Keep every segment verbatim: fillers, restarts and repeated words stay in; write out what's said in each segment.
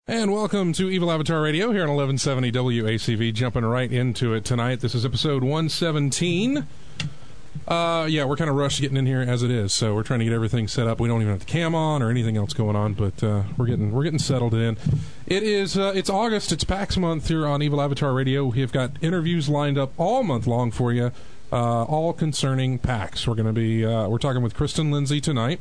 And welcome to Evil Avatar Radio here on eleven seventy W A C V. Jumping right into it tonight. This is episode one seventeen. Uh, yeah, we're kind of rushed getting in here as it is, so we're trying to get everything set up. We don't even have the cam on or anything else going on, but uh, we're getting we're getting settled in. It is uh, it's August. It's PAX month here on Evil Avatar Radio. We have got interviews lined up all month long for you, uh, all concerning PAX. We're going to be uh, we're talking with Kristen Lindsay tonight,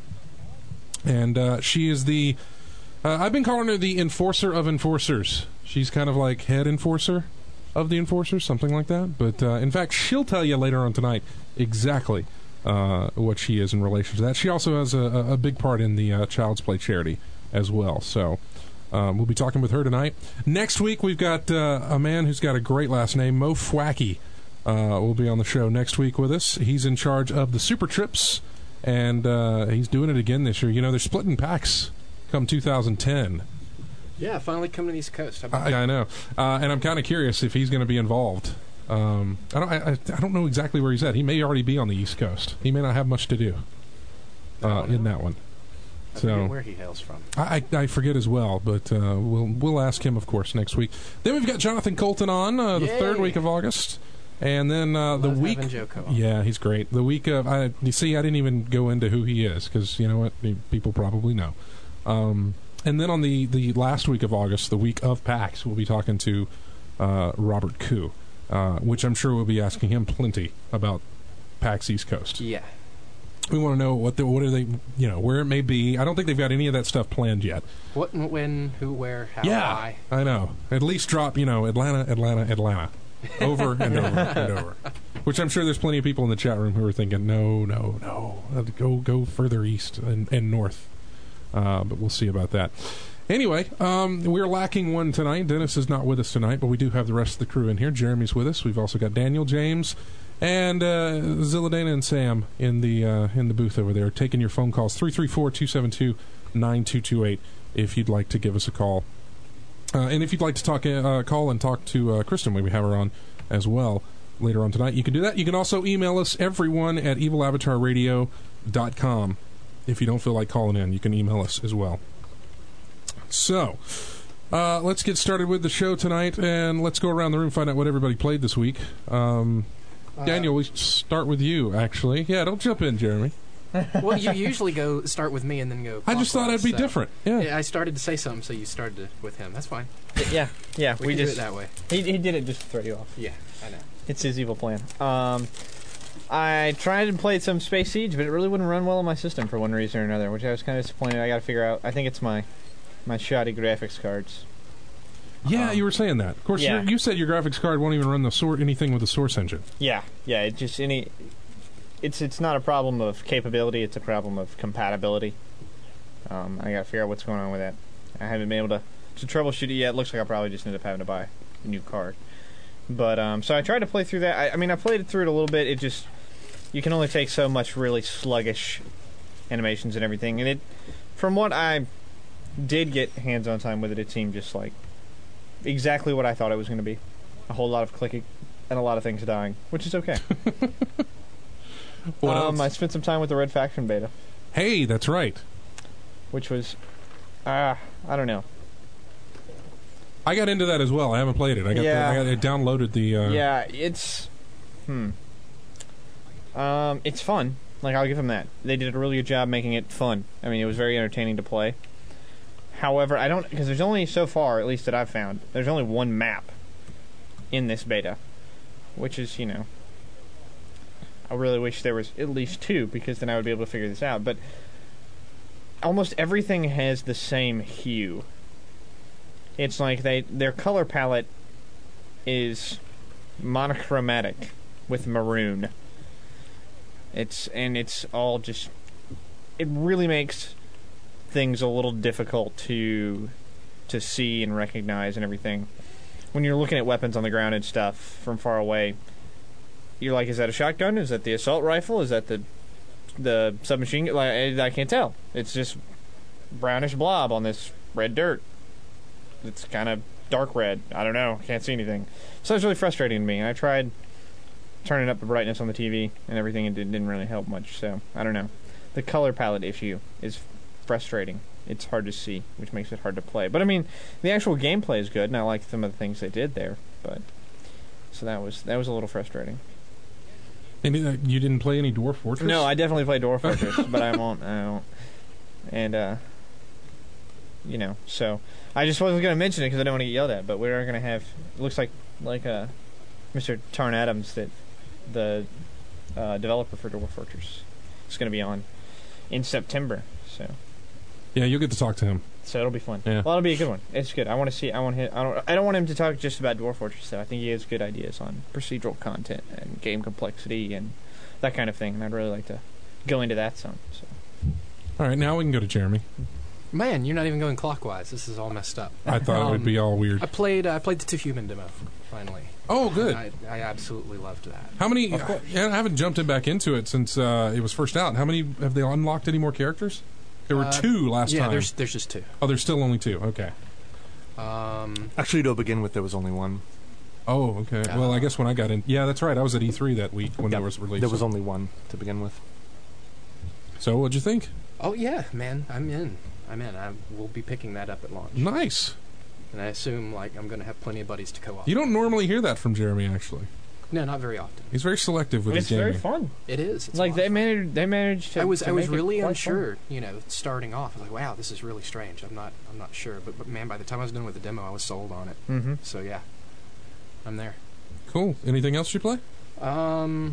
and uh, she is the Uh, I've been calling her the enforcer of enforcers. She's kind of like head enforcer of the enforcers, something like that. But uh, in fact, she'll tell you later on tonight exactly uh, what she is in relation to that. She also has a, a big part in the uh, Child's Play charity as well. So um, we'll be talking with her tonight. Next week, we've got uh, a man who's got a great last name, Mo Fwacky. Uh, will be on the show next week with us. He's in charge of the Super Trips, and uh, he's doing it again this year. You know, they're splitting PAX come two thousand ten. Yeah, finally coming to the East Coast. I, I know, uh, and I'm kind of curious if he's going to be involved. Um, I don't. I, I don't know exactly where he's at. He may already be on the East Coast. He may not have much to do uh, in that one. I so forget where he hails from. I, I, I forget as well, but uh, we'll we'll ask him, of course, next week. Then we've got Jonathan Colton on uh, the Yay. third week of August. And then uh, the Love week, having Joko on. Yeah, he's great. The week of, I, you see, I didn't even go into who he is because you know what, people probably know. Um, and then on the, the last week of August, the week of PAX, we'll be talking to uh, Robert Koo, uh, which I'm sure we'll be asking him plenty about PAX East Coast. Yeah. We want to know what the, what are they, you know, where it may be. I don't think they've got any of that stuff planned yet. What and when, who, where, how, yeah, why. I know. At least drop, you know, Atlanta, Atlanta, Atlanta. Over and over and over. Which I'm sure there's plenty of people in the chat room who are thinking, no, no, no, uh, go go further east and, and north. Uh, but we'll see about that. Anyway, um, we're lacking one tonight. Dennis is not with us tonight, but we do have the rest of the crew in here. Jeremy's with us. We've also got Daniel, James, and uh, Zilladana and Sam in the uh, in the booth over there, taking your phone calls. three three four, two seven two, nine two two eight if you'd like to give us a call. Uh, and if you'd like to talk, uh, call and talk to uh, Kristen, we have her on as well later on tonight. You can do that. You can also email us, everyone at evil avatar radio dot com. If you don't feel like calling in, you can email us as well. So, uh, let's get started with the show tonight, and let's go around the room and find out what everybody played this week. Um, uh, Daniel, we start with you, actually. Yeah, don't jump in, Jeremy. Well, you usually go start with me and then go. I just thought I'd be so. different. Yeah. yeah, I started to say something, so you started to, with him. That's fine. Yeah, yeah. We, we can just do it that way. He he did it just to throw you off. Yeah, I know. It's his evil plan. Um, I tried and played some Space Siege, but it really wouldn't run well on my system for one reason or another, which I was kind of disappointed. I got to figure out. I think it's my my shoddy graphics cards. Yeah, um, you were saying that. Of course, yeah. you said your graphics card won't even run the sor- anything with the Source engine. Yeah, yeah. It just any. It's it's not a problem of capability. It's a problem of compatibility. Um, I got to figure out what's going on with that. I haven't been able to, to troubleshoot it yet. It looks like I'll probably just end up having to buy a new card. But um, so I tried to play through that. I, I mean, I played it through it a little bit. It just you can only take so much really sluggish animations and everything. And it, from what I did get hands-on time with it, it seemed just like exactly what I thought it was going to be. A whole lot of clicking and a lot of things dying, which is okay. What um, else? I spent some time with the Red Faction beta. Hey, that's right. Which was, ah, uh, I don't know. I got into that as well. I haven't played it. I got, yeah. the, I got I downloaded the. Uh, yeah, it's, hmm. Um, it's fun. Like, I'll give them that. They did a really good job making it fun. I mean, it was very entertaining to play. However, I don't, because there's only so far, at least that I've found, there's only one map in this beta, which is, you know. I really wish there was at least two, because then I would be able to figure this out. But almost everything has the same hue. It's like they their color palette is monochromatic with maroon. It's and it's all just it really makes things a little difficult to to see and recognize and everything. When you're looking at weapons on the ground and stuff from far away, you're like, is that a shotgun? Is that the assault rifle? Is that the the submachine gun? Like, I, I can't tell. It's just brownish blob on this red dirt. It's kind of dark red. I don't know. Can't see anything. So it's really frustrating to me. I tried turning up the brightness on the T V and everything, and it didn't really help much. So I don't know. The color palette issue is frustrating. it's hard to see, which makes it hard to play. But I mean, the actual gameplay is good, and I like some of the things they did there. But so that was that was a little frustrating. And uh, you didn't play any Dwarf Fortress? No, I definitely played Dwarf Fortress, but I won't. I won't. And uh, you know, so I just wasn't going to mention it because I don't want to get yelled at. But we are going to have. It looks like like uh, Mister Tarn Adams, that the uh, developer for Dwarf Fortress, is going to be on in September. So. Yeah, you'll get to talk to him. So it'll be fun. Yeah. Well, it'll be a good one. It's good. I want to see. I want him. I don't. I don't want him to talk just about Dwarf Fortress though. I think he has good ideas on procedural content and game complexity and that kind of thing. And I'd really like to go into that some. So. All right, now we can go to Jeremy. Man, you're not even going clockwise. This is all messed up. I thought Um, it would be all weird. I played. I played the Two Human demo finally. Oh, good. I, I absolutely loved that. How many? Of course. Yeah, I haven't jumped in back into it since uh, it was first out. How many have they unlocked? Any more characters? There were Uh, two last yeah, time. there's there's just two. Oh, there's still only two. Okay. Um, Actually, to begin with, there was only one. Oh, okay. Well, I guess when I got in, yeah, that's right. I was at E three that week when Yep. it was released. There was only one to begin with. So, what'd you think? oh yeah, man, I'm in. I'm in. I will be picking that up at launch. Nice. And I assume like I'm going to have plenty of buddies to co-op. You don't normally hear that from Jeremy. Actually, No, not very often. he's very selective with It's his very gaming. fun. It is. It's a Like lot they of fun. managed. They managed to. I was to I was make it really quite unsure, you know, starting off. I was like, wow, this is really strange. I'm not I'm not sure, but, but man, by the time I was done with the demo, I was sold on it. Fun. Mm-hmm. So yeah, I'm there. Cool. Anything else you play? Um,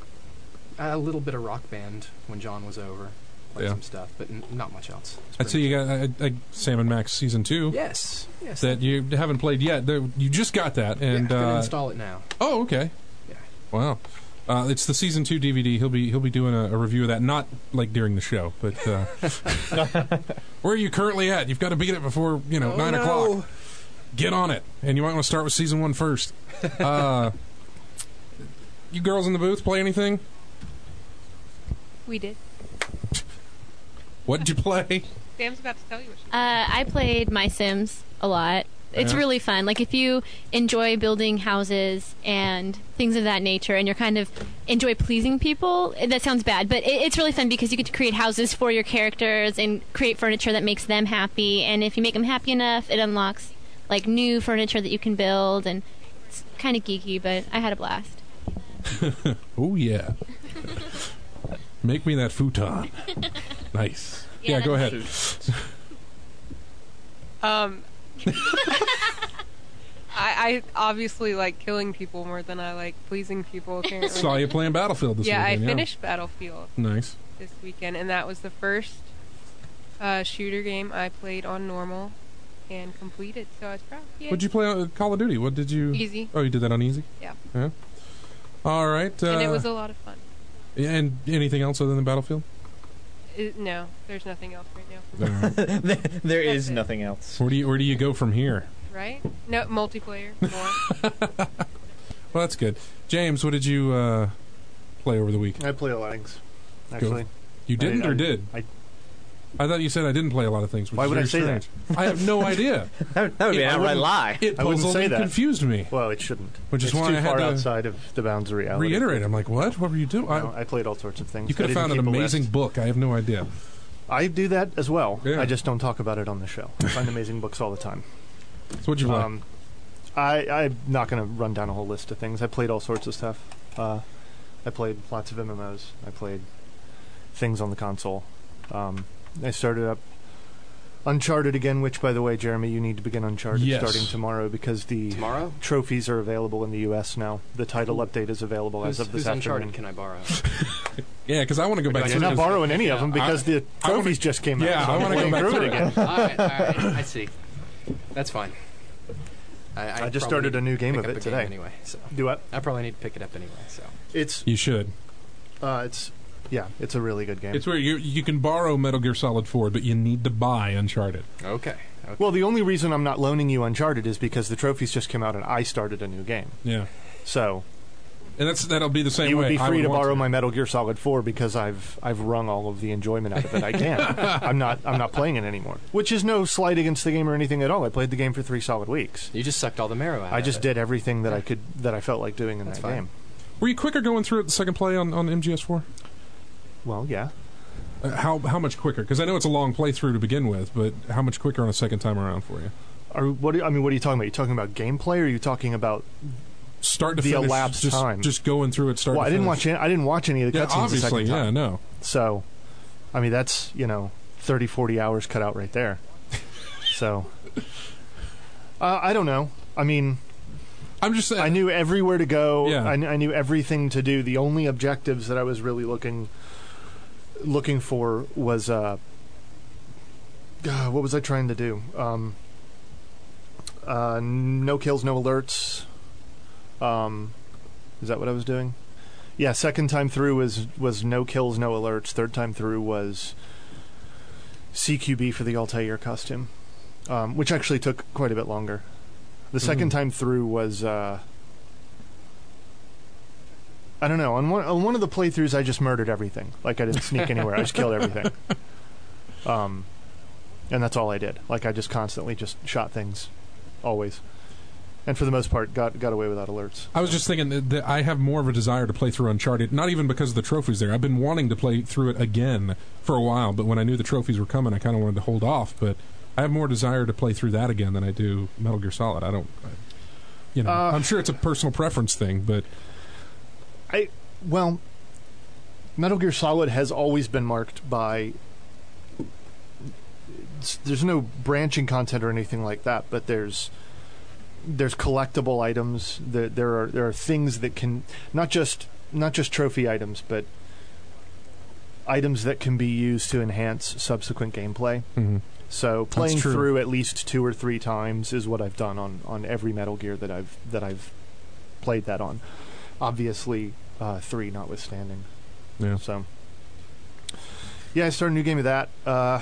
a little bit of Rock Band when John was over, played Yeah. some stuff, but n- not much else. It's I'd say pretty you got uh, uh, Sam and Max season two much- Yes, yes. that you haven't played yet. There- You just got that, and yeah, I'm gonna uh, install it now. oh, okay. Yeah. Wow. Uh, it's the season two D V D. He'll be he'll be doing a, a review of that, not like during the show, but uh, where are you currently at? You've got to beat it before you know Oh, nine no. o'clock. Get on it, and you might want to start with season one first. Uh, you girls in the booth play anything? We did. What did you play? Sam's about to tell you what she Uh, I played My Sims a lot. It's Yeah. really fun. Like if you enjoy building houses and things of that nature, and you're kind of enjoy pleasing people, that sounds bad, but it, it's really fun because you get to create houses for your characters and create furniture that makes them happy. And if you make them happy enough, it unlocks like new furniture that you can build. And it's kind of geeky, but I had a blast. Oh yeah. Make me that futon. Nice. Yeah, Yeah, go ahead. Um, I, I obviously like killing people more than I like pleasing people. Apparently, Saw you playing Battlefield this yeah, I weekend. finished Battlefield Nice. this weekend, and that was the first uh, shooter game I played on normal and completed. So I was proud. Yay. What'd you play on Call of Duty? What did you? Easy. Oh, you did that on easy. Yeah. Yeah. All right. Uh, And it was a lot of fun. and anything else other than Battlefield? It, no, there's nothing else right now. All right. there there That's is it. nothing else. Where do you Where do you go from here? Right? No, multiplayer. More. Well, that's good. James, what did you uh, play over the week? I play a lot of things, actually. You didn't I- or I- did? I, I thought you said I didn't play a lot of things. Which Why is would I very say that? strange. I have no idea. That, that would be Yeah, an I outright wouldn't- lie. It I wouldn't puzzled say and that. confused me. well, it shouldn't. Which is it's why too I had far to outside of the bounds of reality. Reiterate. I'm like, what? What were you doing? No, I, I played all sorts of things. you could I have found an didn't keep a amazing list. book. I have no idea. I do that as well. Yeah. I just don't talk about it on the show. I find amazing books all the time. So what'd you play? Um, I, I'm not going to run down a whole list of things. I played all sorts of stuff. Uh, I played lots of M M Os. I played things on the console. Um, I started up Uncharted again, which, by the way, Jeremy, you need to begin Uncharted Yes. starting tomorrow because the Tomorrow? trophies are available in the U S now. The title Cool. update is available Who's, as of this who's Uncharted afternoon. can I borrow? Yeah, because I want to go Or back do I to You're just- not it. borrowing any of them because I- the I wanna- trophies just came out. Yeah, so I I'm wanna go playing back through through it it. again. all right, all right. I see. That's fine. I, I just probably started need a new to game pick of up it a game today. anyway. So Do what? I probably need to pick it up anyway. So It's You should. uh, it's yeah, it's a really good game. It's where you you can borrow Metal Gear Solid four, but you need to buy Uncharted. okay. okay. Well, the only reason I'm not loaning you Uncharted is because the trophies just came out and I started a new game. Yeah, So and that's that'll be the same you way. would be I free to want borrow my Metal Gear Solid four because I've I've wrung all of the enjoyment out of it I can. I'm not I'm not playing it anymore. Which is no slight against the game or anything at all. I played the game for three solid weeks. You just sucked all the marrow out. I of just it. did everything that I could that I felt like doing in That's that fine. game. Were you quicker going through it the second play on, on M G S four? Well, yeah. Uh, how how much quicker? Because I know it's a long playthrough to begin with, but how much quicker on a second time around for you? Are, what do you- I mean, what are you talking about? Are you talking about gameplay, or are you talking about Start to the finish, elapsed just, time? just going through it. Start. Well, to I didn't finish. watch. Any, I didn't watch any of the Yeah, cutscenes the obviously, second yeah, time. no. So, I mean, that's you know, thirty, forty hours cut out right there. So, uh, I don't know. I mean, I'm just saying. I knew everywhere to go. Yeah. I, kn- I knew everything to do. The only objectives that I was really looking looking for was uh, uh what was I trying to do? Um, uh, no kills, no alerts. Um, is that what I was doing? Yeah, second time through was was no kills, no alerts. Third time through was C Q B for the Altair costume, um, which actually took quite a bit longer. The second Mhm. time through was uh, I don't know. On one on one of the playthroughs, I just murdered everything. Like I didn't sneak anywhere. I just killed everything. Um, and that's all I did. Like I just constantly just shot things, always. And for the most part, got got away without alerts. I was just thinking that, that I have more of a desire to play through Uncharted, not even because of the trophies there. I've been wanting to play through it again for a while, but when I knew the trophies were coming, I kind of wanted to hold off. But I have more desire to play through that again than I do Metal Gear Solid. I don't, I, you know, Uh, I'm sure it's a personal preference thing, but I well, Metal Gear Solid has always been marked by. it's- There's no branching content or anything like that, but there's there's collectible items. There, there are there are things that can not just not just trophy items, but items that can be used to enhance subsequent gameplay. mhm. So playing true. through at least two or three times is what I've done on, on every Metal Gear that I've that I've played that on. Obviously, uh, three notwithstanding. Yeah. So, yeah, I started a new game of that. Uh,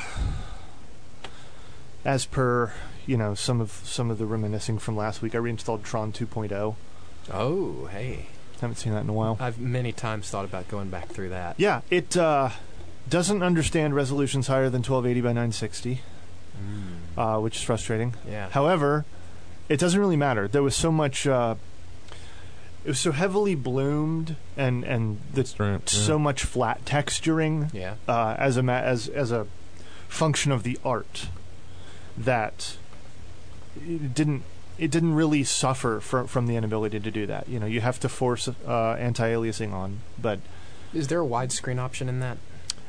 as per you know some of some of the reminiscing from last week, I reinstalled Tron two point oh. Oh, hey. Haven't seen that in a while. I've many times thought about going back through that. Yeah, it uh, doesn't understand resolutions higher than twelve eighty by nine sixty, Mm. uh, which is frustrating. Yeah. However, it doesn't really matter. There was so much. Uh, it was so heavily bloomed, and and the, That's right, yeah. so much flat texturing Yeah. uh, as a ma- as as a function of the art that it didn't it didn't really suffer from from the inability to do that. You know, you have to force uh, anti-aliasing on, but Is there a widescreen option in that?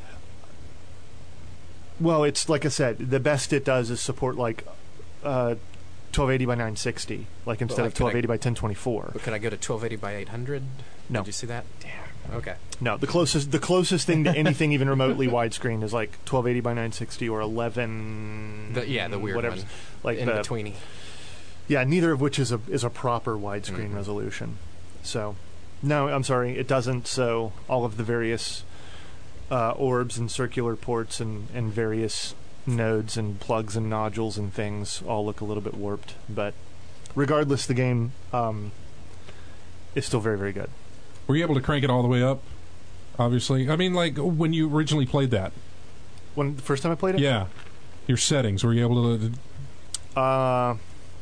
well, it's like I said, the best it does is support like. Uh, twelve eighty by nine sixty, like instead like, of could I- twelve eighty by ten twenty-four. But could I go to twelve eighty by eight hundred? No. Did you see that? Damn. Okay. No, the closest the closest thing to anything even remotely widescreen is like twelve eighty by nine sixty or eleven. The, yeah, the weird whatever, one. like in the, betweeny. Yeah, neither of which is a is a proper widescreen Mhm. resolution. So, no, I'm sorry, it doesn't. So all of the various uh, orbs and circular ports and and various nodes and plugs and nodules and things all look a little bit warped. But regardless, the game um, is still very very good. Were you able to crank it all the way up? Obviously, I mean, like when you originally played that. When the first time I played it, Yeah, your settings. Were you able to? Uh,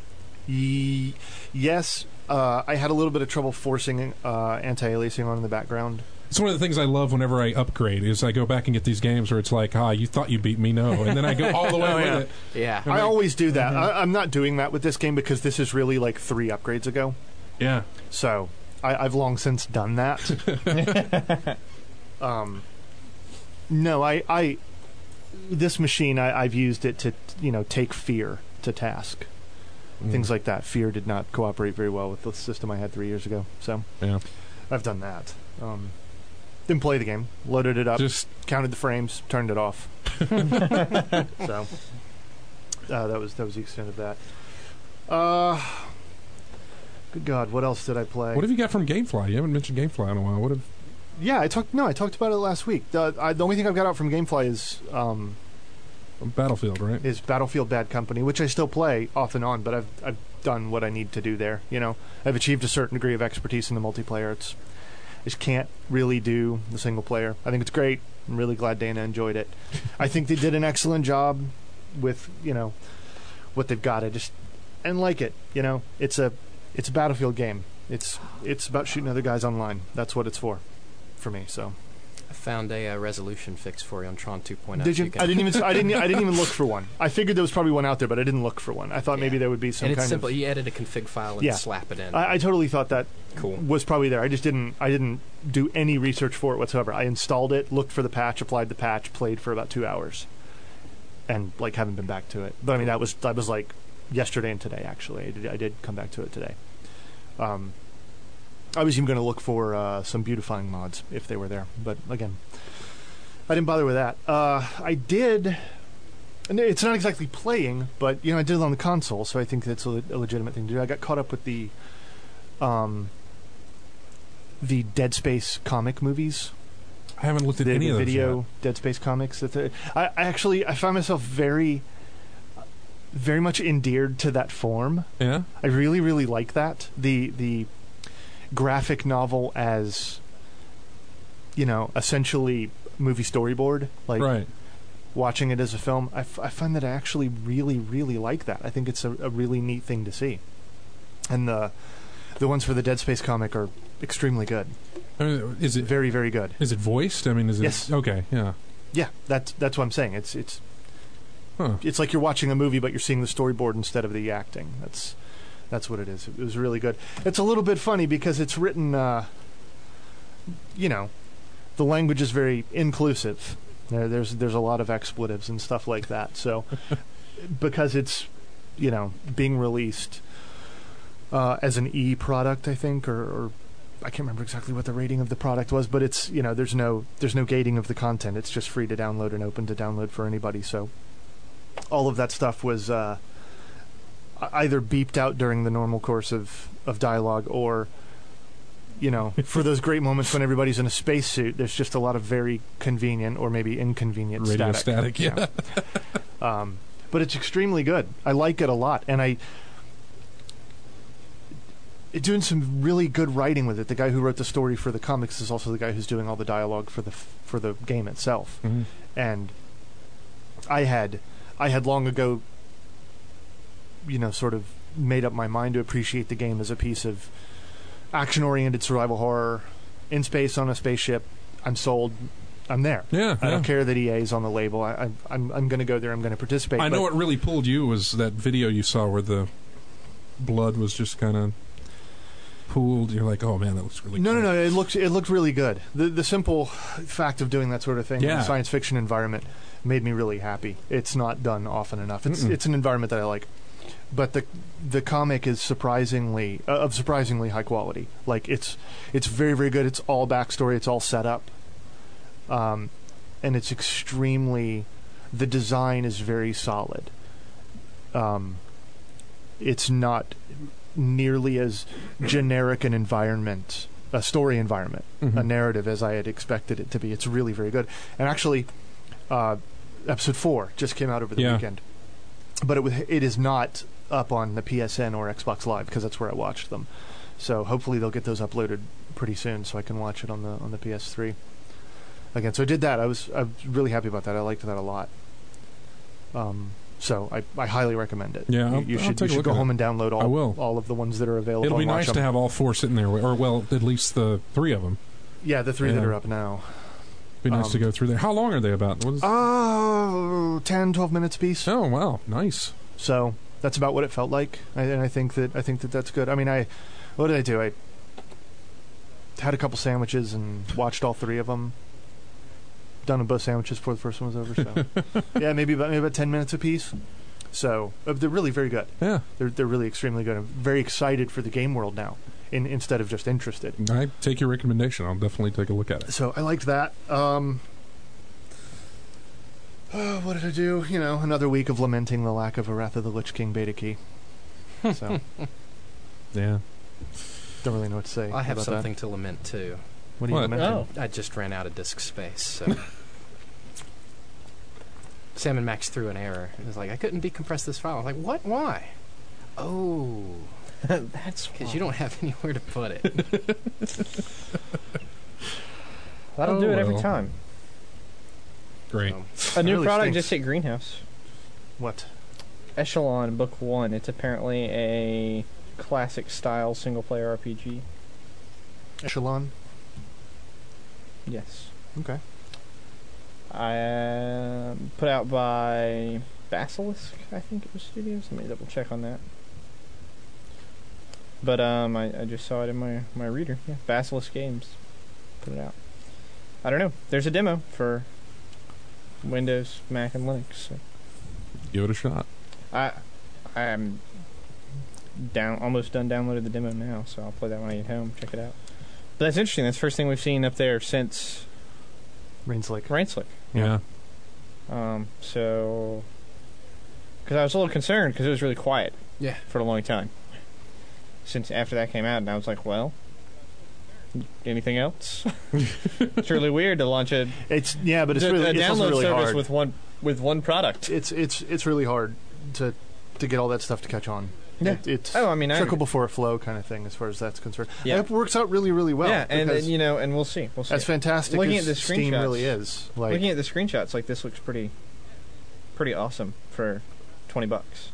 y- yes, uh, I had a little bit of trouble forcing uh, anti-aliasing on in the background. It's one of the things I love whenever I upgrade. Is I go back and get these games where it's like, ah, you thought you beat me, no, and then I go all the way Oh, with yeah. it. Yeah. I always do that. I, I'm not doing that with this game because this is really like three upgrades ago. Yeah, So I, I've long since done that. um, no, I, I this machine I, I've used it to you know take fear to task. Things like that. Fear did not cooperate very well with the system I had three years ago. So yeah. I've done that. Um, didn't play the game. Loaded it up. Just counted the frames. Turned it off. So uh, that was that was the extent of that. Uh, good God, what else did I play? what have you got from GameFly? You haven't mentioned GameFly in a while. What have? Yeah, I talked. No, I talked about it last week. The, I, the only thing I've got out from GameFly is um, Battlefield, right? is Battlefield Bad Company, which I still play off and on. But I've I've done what I need to do there. You know, I've achieved a certain degree of expertise in the multiplayer. It's I just can't really do the single player. I think it's great. I'm really glad Dana enjoyed it. I think they did an excellent job with you know what they've got. I just and like it. You know, it's a it's a Battlefield game. It's it's about shooting other guys online. That's what it's for, for me. So I found a, uh resolution fix for you on Tron two point oh. Did so you? can- I didn't even. I didn't. I didn't even look for one. I figured there was probably one out there, but I didn't look for one. I thought Yeah. maybe there would be some and it's kind simple. of. You edit a config file and Yeah. slap it in. I, I totally thought that cool. was probably there. I just didn't. I didn't do any research for it whatsoever. I installed it, looked for the patch, applied the patch, played for about two hours, and like haven't been back to it. But I mean, that was that was like yesterday and today. Actually, I did, I did come back to it today. Um, I was even going to look for uh, some beautifying mods if they were there, but again, I didn't bother with that. Uh, I did. And it's not exactly playing, but you know, I did it on the console, so I think that's a, le- a legitimate thing to do. I got caught up with the, um, the Dead Space comic movies. I haven't looked at the, any the of those video yet. Dead Space comics. That the, I, I actually I found myself very, very much endeared to that form. Yeah. I really, really like that. The the graphic novel as, you know, essentially movie storyboard. Like Right. watching it as a film, I, f- I find that I actually really, really like that. I think it's a, a really neat thing to see. And the the ones for the Dead Space comic are extremely good. I mean, is it Very, very good. is it voiced? I mean, is it Yes. okay? Yeah. Yeah, that's that's what I'm saying. It's it's Huh. it's like you're watching a movie, but you're seeing the storyboard instead of the acting. That's that's what it is. It was really good. It's a little bit funny because it's written, uh, you know, the language is very inclusive. There, there's there's a lot of expletives and stuff like that. So because it's, you know, being released uh, as an E product, I think, or, or I can't remember exactly what the rating of the product was, but it's, you know, there's no there's no gating of the content. It's just free to download and open to download for anybody. So all of that stuff was uh, either beeped out during the normal course of, of dialogue, or, you know, for those great moments when everybody's in a spacesuit, there's just a lot of very convenient or maybe inconvenient Radio static. static, yeah. um, but it's extremely good. I like it a lot, and I it, doing some really good writing with it. The guy who wrote the story for the comics is also the guy who's doing all the dialogue for the f- for the game itself. Mhm. And I had I had long ago, you know, sort of made up my mind to appreciate the game as a piece of action-oriented survival horror in space on a spaceship. I'm sold. I'm there. Yeah. I yeah. don't care that E A is on the label. I, I, I'm I'm going to go there. I'm going to participate. I know but what really pulled you was that video you saw where the blood was just kind of pooled. You're like, oh man, that looks really. No, cool. no, no. It looked it looked really good. The the simple fact of doing that sort of thing in Yeah. a science fiction environment made me really happy. It's not done often enough. It's Mm-mm. it's an environment that I like. But the the comic is surprisingly uh, of surprisingly high quality. Like it's it's very very good. It's all backstory. It's all set up, um, and it's extremely. The design is very solid. Um, it's not nearly as generic an environment, a story environment, Mhm. a narrative as I had expected it to be. It's really very good. And actually, uh, episode four just came out over the Yeah. weekend, but it was it is not up on the P S N or Xbox Live because that's where I watched them. So hopefully they'll get those uploaded pretty soon so I can watch it on the on the P S three. Again, so I did that. I was I was really happy about that. I liked that a lot. Um, so I, I highly recommend it. Yeah, you, I'll- you I'll should take a you should look go at home it. and download all I will. all of the ones that are available. It'll be and watch nice them. to have all four sitting there, or well, at least the three of them. Yeah, the three that Yeah. are up now. Be nice to Um, go through there. How long are they about? What is, Oh, ten, twelve minutes a piece. oh wow, nice. So that's about what it felt like, I, and I think that I think that that's good. I mean, I what did I do? I had a couple sandwiches and watched all three of them. Done both sandwiches before the first one was over. So yeah, maybe about maybe about ten minutes a piece. So uh, they're really very good. Yeah, They're they're really extremely good. I'm very excited for the game world now, in, instead of just interested. I take your recommendation. I'll definitely take a look at it. So I liked that. Um, uh, what did I do? You know, another week of lamenting the lack of a Wrath of the Lich King beta key. So Yeah. don't really know what to say. I have about something to lament too. That. What are you What? lamenting? Oh. I just ran out of disk space. So Sam and Max threw an error. It was like, I couldn't decompress this file. I was like, what? Why? Oh, That's because you don't have anywhere to put it. That'll Oh, do it every well. time. Great. So, A new really product stinks. just hit Greenhouse. What? Echelon Book One. It's apparently a classic style single player R P G. Echelon? Yes. Okay. I um, put out by Basilisk, I think it was Studios. Let me double check on that. But um, I, I just saw it in my, my reader. Yeah, Basilisk Games put it out. I don't know. There's a demo for Windows, Mac, and Linux. So. Give it a shot. I I'm down almost done downloaded the demo now, so I'll play that when I get home. Check it out. But that's interesting. That's the first thing we've seen up there since Rainslick. Rainslick. Yeah. Um. So, because I was a little concerned because it was really quiet. Yeah. For a long time. Since after that came out, and I was like, well, anything else? It's really weird to launch a It's yeah, but it's a, really a it's also download really service hard. with one with one product. It's it's it's really hard to to get all that stuff to catch on. Yeah. It, it's Oh, I mean, I trickle before a flow kind of thing as far as that's concerned. Yeah. I hope it works out really, really well. yeah, and, because and you know, and we'll see. We'll see. as fantastic Looking as at the Steam screenshots- really is. Like Looking at the screenshots, like this looks pretty, pretty awesome for twenty bucks.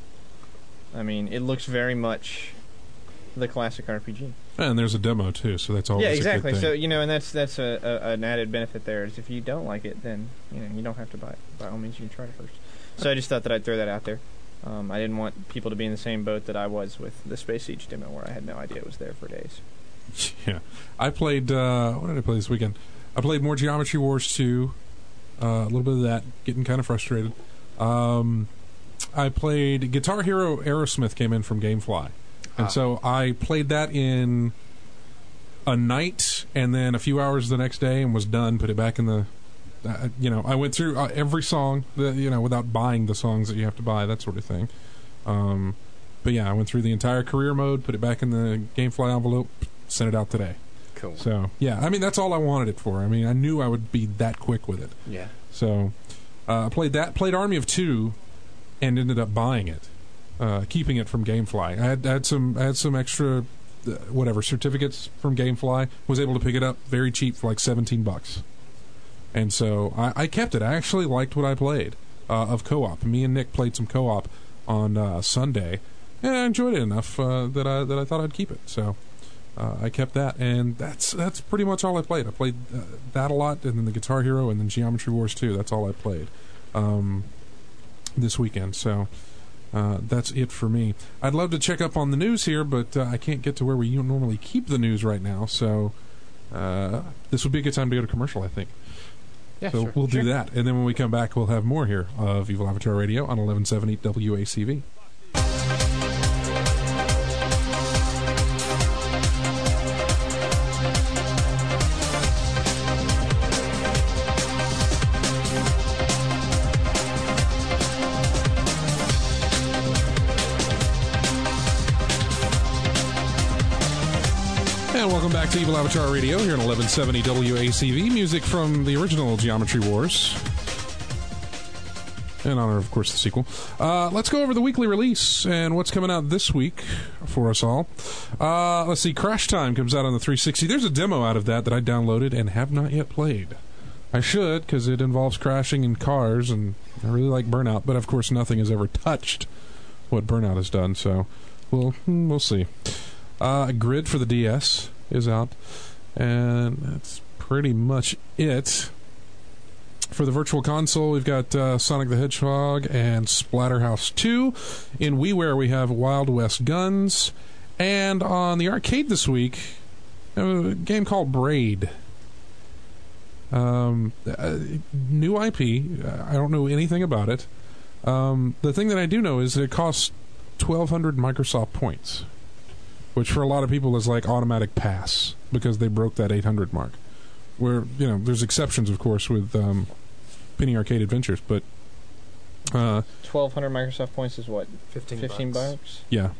I mean, it looks very much the classic R P G. And there's a demo too, so that's always yeah, a good exactly. thing. So you know, and that's that's a, a an added benefit there. Is if you don't like it, then you know you don't have to buy it. By all means, you can try it first. So I just thought that I'd throw that out there. Um, I didn't want people to be in the same boat that I was with the Space Siege demo, where I had no idea it was there for days. Yeah, I played. Uh, what did I play this weekend? I played more Geometry Wars two. Uh, a little bit of that, getting kind of frustrated. Um, I played Guitar Hero Aerosmith came in from GameFly, and Ah. so I played that in a night, and then a few hours the next day, and was done. Put it back in the. Uh, you know, I went through uh, every song, the, you know, without buying the songs that you have to buy, that sort of thing. Um, but yeah, I went through the entire career mode, put it back in the GameFly envelope, sent it out today. Cool. So yeah, I mean that's all I wanted it for. I mean I knew I would be that quick with it. Yeah. So uh, I played that, played Army of Two, and ended up buying it, uh, keeping it from GameFly. I had, I had some, I had some extra, uh, whatever certificates from GameFly. Was able to pick it up very cheap for like seventeen bucks. And so I, I kept it. I actually liked what I played uh, of co-op. Me and Nick played some co-op on uh, Sunday, and I enjoyed it enough uh, that I that I thought I'd keep it. So uh, I kept that, and that's that's pretty much all I played. I played uh, that a lot, and then the Guitar Hero, and then Geometry Wars two. That's all I played um, this weekend. So uh, that's it for me. I'd love to check up on the news here, but uh, I can't get to where we normally keep the news right now. So uh, this would be a good time to go to commercial, I think. Yeah, So sure. we'll Sure. do that, and then when we come back, we'll have more here of Evil Avatar Radio on eleven seventy W A C V. And welcome back to Evil Avatar Radio here on eleven seventy W A C V. Music from the original Geometry Wars. In honor, of course, the sequel. Uh, let's go over the weekly release and what's coming out this week for us all. Uh, let's see, Crash Time comes out on the three sixty. There's a demo out of that that I downloaded and have not yet played. I should, because it involves crashing in cars, and I really like Burnout, but of course nothing has ever touched what Burnout has done, so we'll, we'll see. Uh, Grid for the D S is out, and that's pretty much it. For the Virtual Console, we've got uh, Sonic the Hedgehog and Splatterhouse two. In WiiWare, we have Wild West Guns. And on the arcade this week, a game called Braid. Um, uh, new I P. I don't know anything about it. Um, the thing that I do know is that it costs twelve hundred Microsoft points, which for a lot of people is like automatic pass because they broke that eight hundred mark. Where, you know, there's exceptions, of course, with um, Penny Arcade Adventures, but uh, twelve hundred Microsoft points is what? Fifteen, Fifteen bucks. bucks. yeah.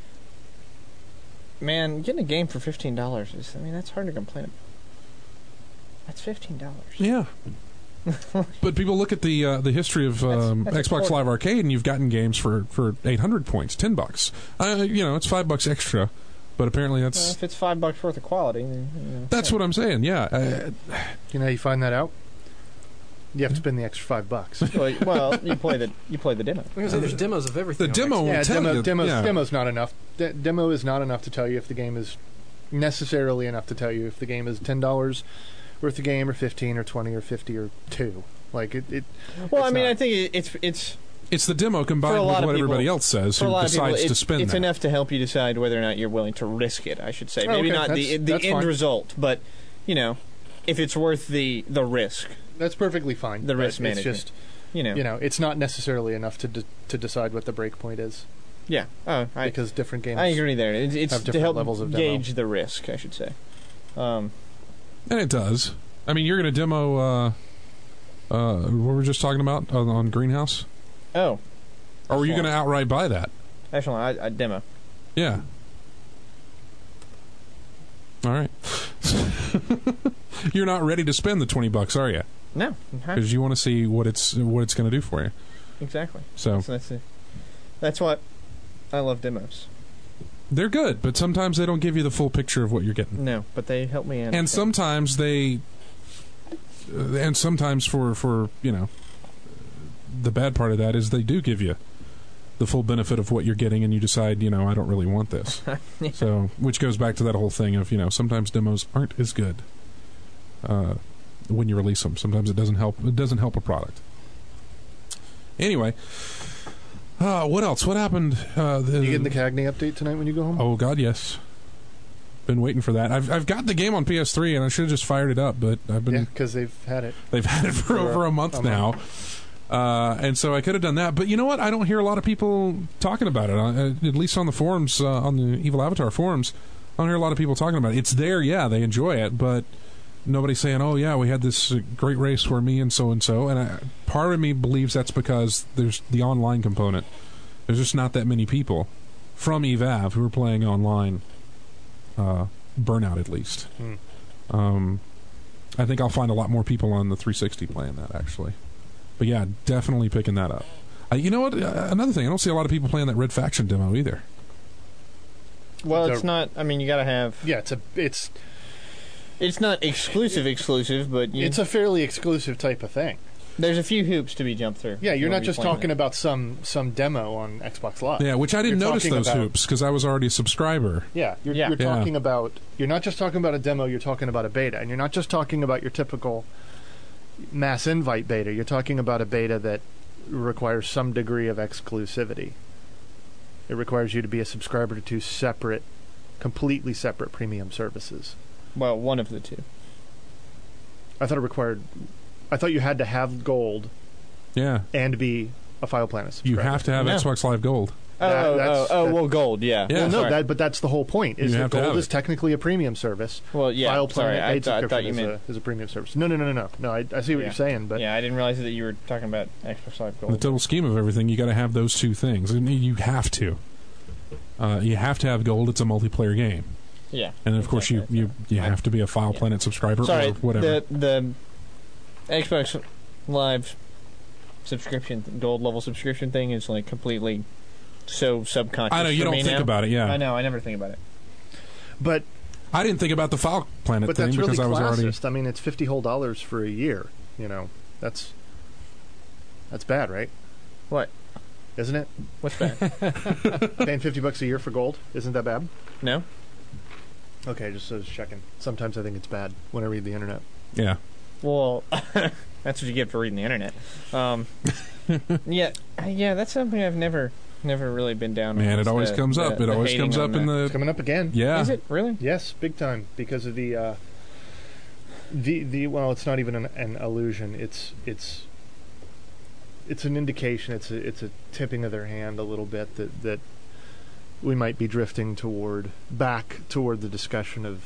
Man, getting a game for fifteen dollars is. I mean, that's hard to complain about. That's fifteen dollars. Yeah. But people look at the uh, the history of um, That's- that's a Xbox quarter. Live Arcade, and you've gotten games for, for eight hundred points, ten bucks. Uh, you know, it's five bucks extra, but apparently that's Well, if it's five bucks worth of quality, then, you know, that's yeah. what I'm saying. Yeah, uh, you know how you find that out? You have to spend the extra five bucks. Well, well, you play the you play the demo. I was gonna say, there's demos of everything. the on demo Xbox. will yeah, tell demo, you. demos, yeah. demo's not enough. De- demo is not enough to tell you if the game is necessarily enough to tell you if the game is ten dollars worth a game, or fifteen, or twenty, or fifty, or two. Like it. it Well, I it's mean, not- I think it, it's it's It's the demo For combined a with lot what of people- everybody else says for a who lot of people. decides It's, to spend it's that. enough to help you decide whether or not you're willing to risk it. I should say, Oh, maybe okay, not the that's- the that's end fine. result, but you know, if it's worth the the risk, That's perfectly fine. The but risk management. It's just you know, you know, it's not necessarily enough to de- to decide what the break point is yeah. Oh, I because different games. I agree there. It's, it's have to different help levels of demo. gauge the risk, I should say. Um, And it does. I mean, you're going to demo uh, uh, what we were just talking about on, on Greenhouse? oh, Or were you going Excellent. to outright buy that? actually, I, I demo. Yeah. All right. You're not ready to spend the twenty bucks, are you? No, huh? Because you want to see what it's what it's going to do for you. exactly. So So that's it. That's what I love demos. they're good, but sometimes they don't give you the full picture of what you're getting. No, but they help me understand. And sometimes they, uh, and sometimes for for you know, the bad part of that is they do give you the full benefit of what you're getting, and you decide, you know, I don't really want this. So, which goes back to that whole thing of, you know, sometimes demos aren't as good uh, when you release them. Sometimes it doesn't help. It doesn't help a product. Anyway, uh, what else? What happened? Uh, the, You getting the Cagney update tonight when you go home? Oh God, yes. Been waiting for that. I've I've got the game on P S three, and I should have just fired it up, but I've been yeah, because they've had it. they've had it for For over a month a now. Uh, and so I could have done that, but you know what? I don't hear a lot of people talking about it. Uh, at least on the forums, uh, on the Evil Avatar forums, I don't hear a lot of people talking about it. It's there, yeah, they enjoy it, but nobody's saying, "Oh yeah, we had this uh, great race where me and so and so." And I, part of me believes that's because there's the online component. There's just not that many people from E V A V who are playing online. Uh, Burnout, at least. Hmm. Um, I think I'll find a lot more people on the three sixty playing that, actually. But yeah, definitely picking that up. Uh, you know what? Uh, another thing, I don't see a lot of people playing that Red Faction demo either. well, So- it's not. I mean, you got to have. Yeah, it's a it's It's not exclusive, exclusive, but you, it's a fairly exclusive type of thing. there's a few hoops to be jumped through. Yeah, you're when not just playing talking it. about some some demo on Xbox Live. Yeah, which I didn't You're notice talking those about- hoops because I was already a subscriber. Yeah, you're, Yeah. you're Yeah. talking about. You're not just talking about a demo. You're talking about a beta, and you're not just talking about your typical mass invite beta. You're talking about a beta that requires some degree of exclusivity. It requires you to be a subscriber to two separate, completely separate premium services. Well, one of the two. I thought it required. I thought you had to have gold Yeah, and be a File Planet you subscriber. have to have No. Xbox Live Gold. Oh, That- oh, that's- oh, that- well, gold, yeah. Yeah. Well, no, Sorry. that, but that's the whole point. Is You that have to gold have is it. technically a premium service. Well, yeah. File sorry, Planet I, paid thought- I subscription thought you is, meant. a, is a premium service. No, no, no, no, no. No, I, I see what Yeah. you're saying, but yeah, I didn't realize that you were talking about Xbox Live In the Gold. total scheme of everything, you got to have those two things. And you have to. Uh, you have to have gold. It's a multiplayer game, Yeah. and of course you, exactly. you you I- have to be a File yeah. Planet subscriber Sorry, or whatever. the the Xbox Live subscription, gold level subscription thing is like completely so subconscious. I know you for don't me think now. about it. Yeah, I know. I never think about it. but I didn't think about the File Planet but thing that's really because I was already. classist. I mean, it's fifty whole dollars for a year. You know, that's that's bad, right? What? Isn't it? What's that? Paying fifty bucks a year for gold isn't that bad? No. Okay, just so just checking. Sometimes I think it's bad when I read the internet. Yeah, Well, that's what you get for reading the internet. Um, yeah, uh, yeah, that's something I've never, never really been down. man, on, it is always the- comes the- up. It the always hating comes on up in that. It's the. coming up again. Yeah, Is it really? Yes, big time because of the uh, the the. Well, it's not even an, an illusion. It's it's it's an indication. It's a it's a tipping of their hand a little bit that that we might be drifting toward back toward the discussion of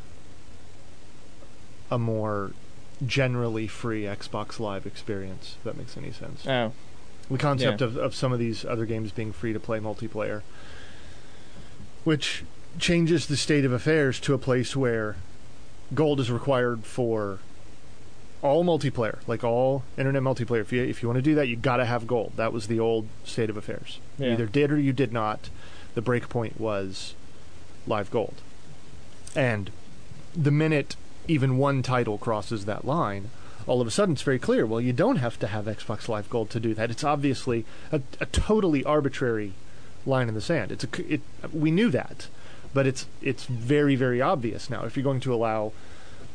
a more generally free Xbox Live experience. If that makes any sense. Oh, The concept Yeah. of, of some of these other games being free to play multiplayer, which changes the state of affairs to a place where gold is required for all multiplayer, like all internet multiplayer. If you if you want to do that, you got to have gold. That was the old state of affairs. You Yeah. either did or you did not. The breakpoint was live gold, and the minute even one title crosses that line, all of a sudden it's very clear, well, you don't have to have Xbox Live Gold to do that. It's obviously a, a totally arbitrary line in the sand. It's a, c- it, we knew that, but it's it's very, very obvious now. If you're going to allow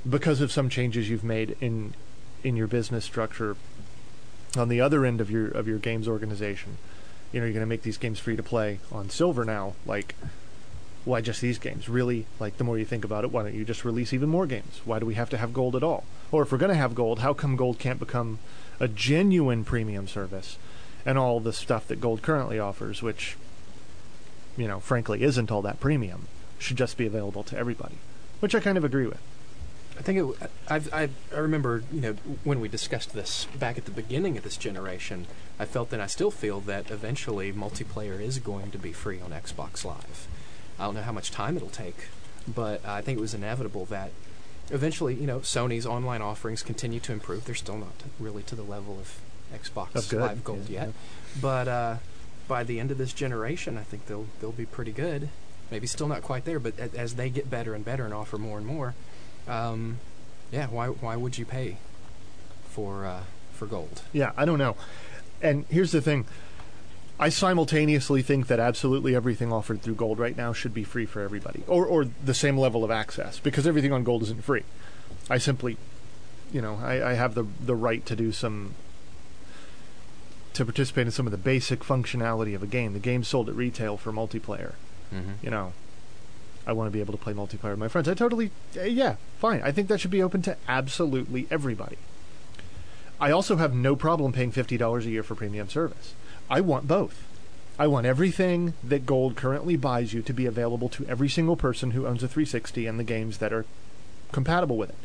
because of some changes you've made in in your business structure on the other end of your of your games organization. You know, you're going to make these games free to play on Silver now. Like, why just these games? Really, like, the more you think about it, why don't you just release even more games? Why do we have to have Gold at all? Or if we're going to have Gold, how come Gold can't become a genuine premium service? And all the stuff that Gold currently offers, which, you know, frankly isn't all that premium, should just be available to everybody. Which I kind of agree with. I think it. I've, I I remember, you know, when we discussed this back at the beginning of this generation, I felt and I still feel that eventually multiplayer is going to be free on Xbox Live. I don't know how much time it'll take, but I think it was inevitable that eventually, you know, Sony's online offerings continue to improve. They're still not really to the level of Xbox Live Gold yeah, yet, yeah. but uh, by the end of this generation, I think they'll they'll be pretty good. Maybe still not quite there, but a- as they get better and better and offer more and more, um, yeah, why why would you pay for uh, for Gold? Yeah, I don't know. And here's the thing. I simultaneously think that absolutely everything offered through Gold right now should be free for everybody, or or the same level of access, because everything on Gold isn't free. I simply, you know, I, I have the the right to do some, to participate in some of the basic functionality of a game. The game's sold at retail for multiplayer. Mm-hmm. You know, I want to be able to play multiplayer with my friends. I totally, uh, yeah, fine. I think that should be open to absolutely everybody. I also have no problem paying fifty dollars a year for premium service. I want both. I want everything that Gold currently buys you to be available to every single person who owns a three sixty and the games that are compatible with it.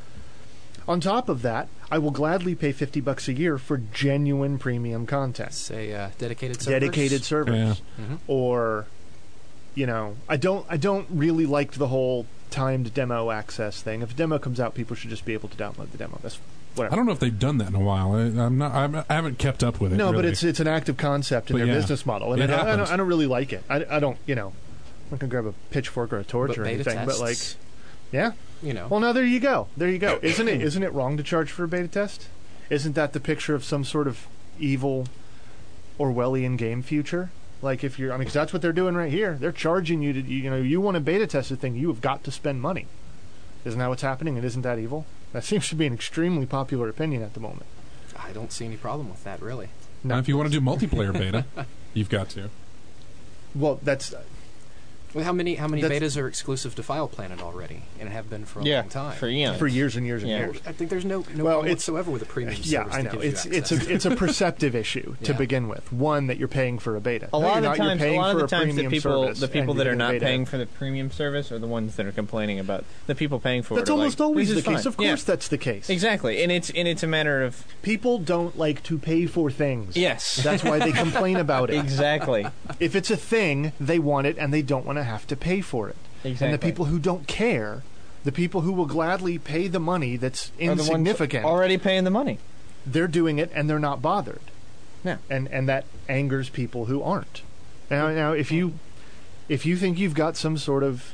On top of that, I will gladly pay fifty bucks a year for genuine premium content. Say uh, dedicated servers. Dedicated servers. Yeah. Mm-hmm. Or, you know, I don't I don't really like the whole timed demo access thing. If a demo comes out, people should just be able to download the demo. That's whatever. I don't know if they've done that in a while. I, I'm not. I'm, I haven't kept up with it. No, but really. it's it's an active concept in But their yeah, business model, and it I, don't, I, happens. don't, I don't really like it. I, I don't, you know, I'm not gonna grab a pitchfork or a torch But or beta anything, tests, but like, yeah. you know, Well, now there you go. There you go. Isn't it? Isn't it wrong to charge for a beta test? Isn't that the picture of some sort of evil Orwellian game future? Like, if you're, I mean, 'cause that's what they're doing right here. They're charging you to, you know, you want to beta test a thing, you have got to spend money. Isn't that what's happening? And isn't that evil? That seems to be an extremely popular opinion at the moment. I don't see any problem with that, really. Now, if you want to do multiplayer beta, you've got to. Well, that's Well, how many how many That's- betas are exclusive to File Planet already, and have been for a Yeah, long time? for eons. for years and years and Yeah. years. I think there's no no Well, problem it's- whatsoever with a premium Yeah, service. I that know. gives you It's it's access. a it's a perceptive issue to Yeah. begin with. One, that you're paying for a beta. A No, lot you're of the not. You're times, a paying lot for of the a times, the premium people, service, the people and that you're are getting a not beta. paying for the premium service are the ones that are complaining about the people paying for That's it. are almost like, always this the is case. fine. Of course, Yeah. that's the case. Exactly, and it's and it's a matter of People don't like to pay for things. yes, That's why they complain about it. exactly, If it's a thing, they want it, and they don't want to have to pay for it. exactly. And the people who don't care, the people who will gladly pay the money that's are the ones insignificant, already paying the money. they're doing it and they're not bothered. Yeah. And and that angers people who aren't. Now, now if you if you think you've got some sort of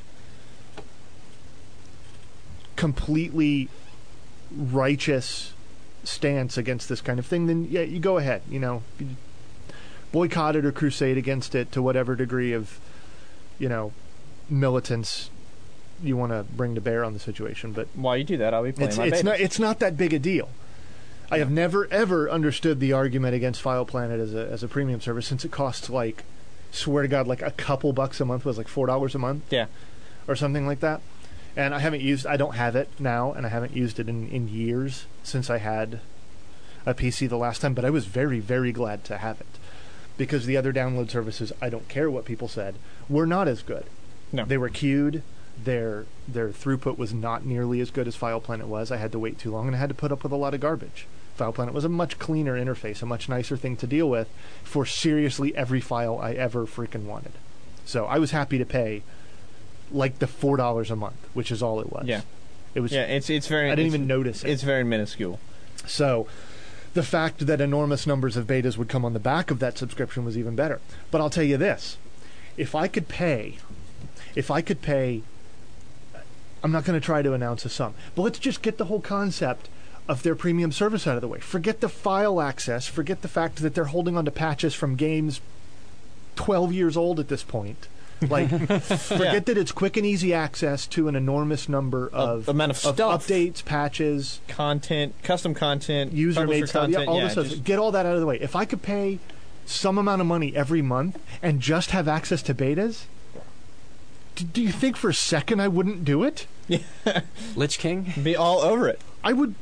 completely righteous stance against this kind of thing, then yeah, you go ahead. You know, boycott it or crusade against it to whatever degree of, you know, militance you want to bring to bear on the situation. But While you do that, I'll be playing it's my it's betas. not it's not that big a deal. I have never ever understood the argument against File Planet as a as a premium service, since it costs, like, swear to God, like a couple bucks a month. Was like four dollars a month Yeah, or something like that. And I haven't used I don't have it now, and I haven't used it in, in years since I had a P C the last time. But I was very very glad to have it, because the other download services, I don't care what people said, were not as good. No. They were queued. Their their throughput was not nearly as good as File Planet was. I had to wait too long, and I had to put up with a lot of garbage. File Planet was a much cleaner interface, a much nicer thing to deal with for seriously every file I ever freaking wanted. So I was happy to pay like the four dollars a month, which is all it was. Yeah. It was. yeah. It's it's very. I didn't it's- even notice it. It's very minuscule. So the fact that enormous numbers of betas would come on the back of that subscription was even better. But I'll tell you this: if I could pay, if I could pay, I'm not going to try to announce a sum, but let's just get the whole concept of their premium service out of the way. Forget the file access. Forget the fact that they're holding on to patches from games twelve years old at this point. Like, forget Yeah. that it's quick and easy access to an enormous number of, amount of stuff. updates, patches, Content, custom content, user publisher made stuff, yeah, content, all yeah, this stuff. just- Get all that out of the way. If I could pay some amount of money every month and just have access to betas, d- do you think for a second I wouldn't do it? Lich King? be all over it. I would.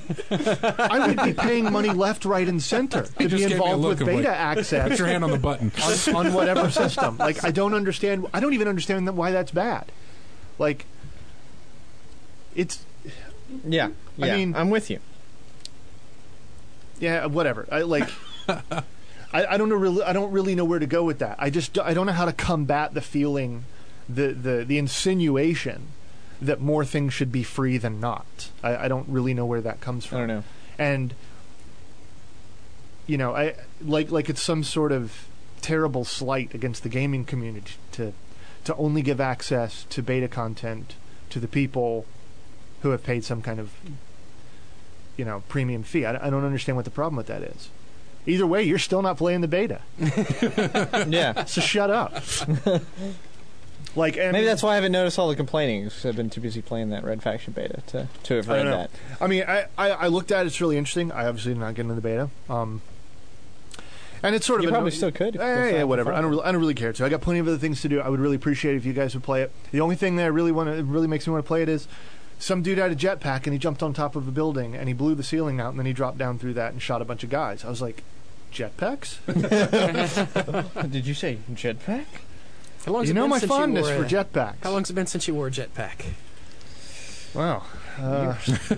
I would be paying money left, right, and center to just be gave me a involved look with of beta like, access Put your hand on the button. on, on whatever system. Like, I don't understand. I don't even understand that- why that's bad. Like, it's Yeah, I yeah. mean- I'm with you. yeah, whatever. I like. I, I don't know. Really, I don't really know where to go with that. I just I don't know how to combat the feeling, the the the insinuation that more things should be free than not. I, I don't really know where that comes I from. don't know. And you know, I like like it's some sort of terrible slight against the gaming community to to only give access to beta content to the people who have paid some kind of you know premium fee. I, I don't understand what the problem with that is. Either way, you're still not playing the beta, Yeah. so shut up. Like I Maybe mean, that's why I haven't noticed all the complaining, because I've been too busy playing that Red Faction beta to, to have I read don't know. that. I mean, I, I, I looked at it. It's really interesting. I obviously did not get into the beta. Um, and it's sort of You a probably no- still could. if Eh, you yeah, found- whatever. found I don't. it. Really, I don't really care to. I got plenty of other things to do. I would really appreciate it if you guys would play it. The only thing that I really want to, really makes me want to play it is some dude had a jetpack and he jumped on top of a building and he blew the ceiling out and then he dropped down through that and shot a bunch of guys. I was like, jetpacks? Did you say jetpack? How long's You it know been my since you fondness wore for a- jetpacks. How long's it been since you wore a jetpack? Wow. Uh,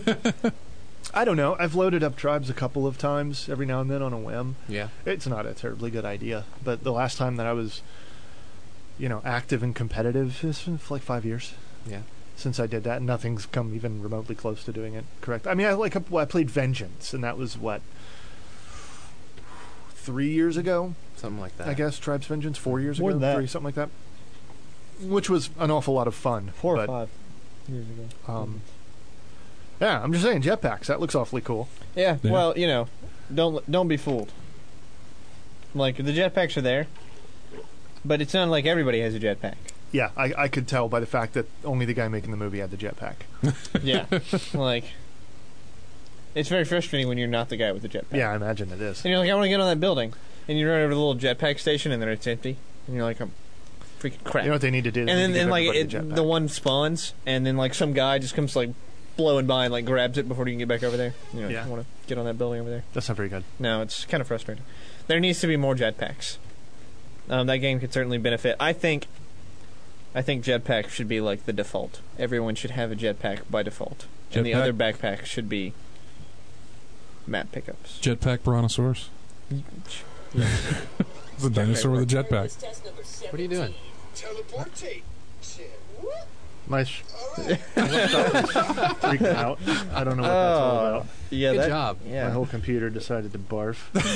I don't know. I've loaded up tribes a couple of times, every now and then on a whim. Yeah. It's not a terribly good idea, but the last time that I was, you know, active and competitive is for like five years Yeah. since I did that. And nothing's come even remotely close to doing it correct. I mean, I like well, I played Vengeance, and that was what three years ago, Something like that. I guess. Tribes Vengeance, four years More ago, than that. three, something like that. Which was an awful lot of fun. Four but, or five years ago. Um, yeah, I'm just saying jetpacks. That looks awfully cool. Yeah, Yeah. well, you know, don't don't be fooled. Like, the jetpacks are there, but it's not like everybody has a jetpack. Yeah, I, I could tell by the fact that only the guy making the movie had the jetpack. Yeah. Like, it's very frustrating when you're not the guy with the jetpack. Yeah, I imagine it is. And you're like, I want to get on that building. And you run over to the little jetpack station, and then it's empty. And you're like, I'm freaking crap. You know what they need to do? and They then, need to then give like, everybody a it, jetpack. the one spawns, and then, like, some guy just comes, like, blowing by and, like, grabs it before you can get back over there. You know, Yeah. I want to get on that building over there. That's not very good. No, it's kind of frustrating. There needs to be more jetpacks. Um, that game could certainly benefit. I think I think jetpack should be like the default. Everyone should have a jetpack by default. And the Jetpack? other backpacks should be map pickups. Jetpack Brontosaurus. It's a dinosaur with a jetpack. What are you doing? My sh- freaking out. I don't know what that's all Oh, about. yeah, Good that, job. Yeah. My whole computer decided to barf.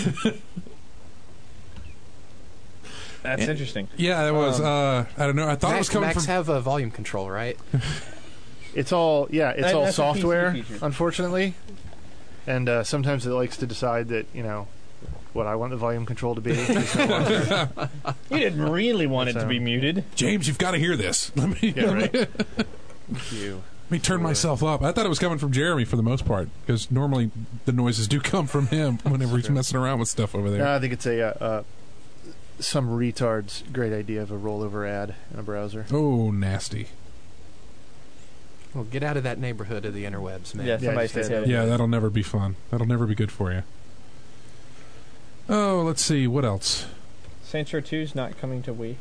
That's Yeah. interesting. Yeah, that was. Um, uh, I don't know. I thought it Max, was coming Max from. have a volume control, right? It's all yeah. It's That- all that's a P C software, feature. unfortunately. And uh, sometimes it likes to decide that you know what I want the volume control to be. It's no longer- You didn't really want it to So- be muted. James, you've got to hear this. Let me. yeah, right. Let you. me turn myself up. I thought it was coming from Jeremy for the most part, because normally the noises do come from him whenever he's Sure. messing around with stuff over there. No, I think it's a uh, uh, some retard's great idea of a rollover ad in a browser. Oh, nasty. Well, get out of that neighborhood of the interwebs, man. Yeah, somebody just said had that. Yeah, that'll never be fun. That'll never be good for you. Oh, let's see. What else? Saints Row two's not coming to Wii.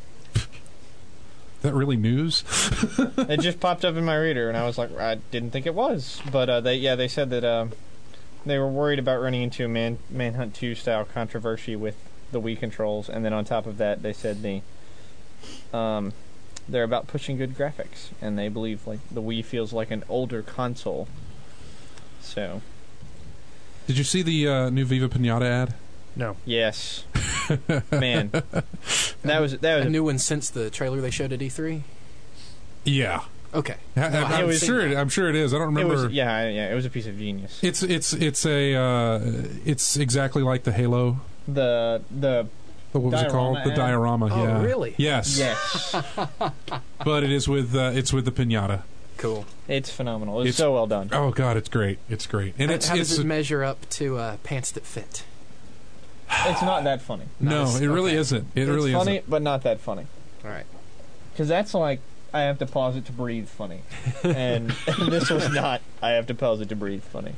That really news? It just popped up in my reader, and I was like, I didn't think it was. But uh, they, yeah, they said that um, they were worried about running into a Man Manhunt two style controversy with the Wii controls, and then on top of that, they said the um, they're about pushing good graphics, and they believe like the Wii feels like an older console. So Did you see the uh, new Viva Pinata ad? No. yes, man, that was that was A new one since the trailer they showed at E three? Yeah. Okay. I, No, I I'm haven't seen sure. It, that. I'm sure it is. I don't it remember. was yeah yeah it was a piece of genius. It's it's it's a uh, it's exactly like the Halo. the the What was it called? Diorama The ad. diorama. Oh, yeah. really? Yes. Yes. But it is with uh, it's with the pinata. Cool. It's phenomenal. It's, It's- so well done. Oh God, it's great. It's great, and How- it's how it's does it measure up to uh, Pants That Fit? It's not that funny. no, Nice. it really Okay. isn't. It it's really funny, isn't. but not that funny. All right. Because that's like, I have to pause it to breathe funny. And, and this was not, I have to pause it to breathe funny.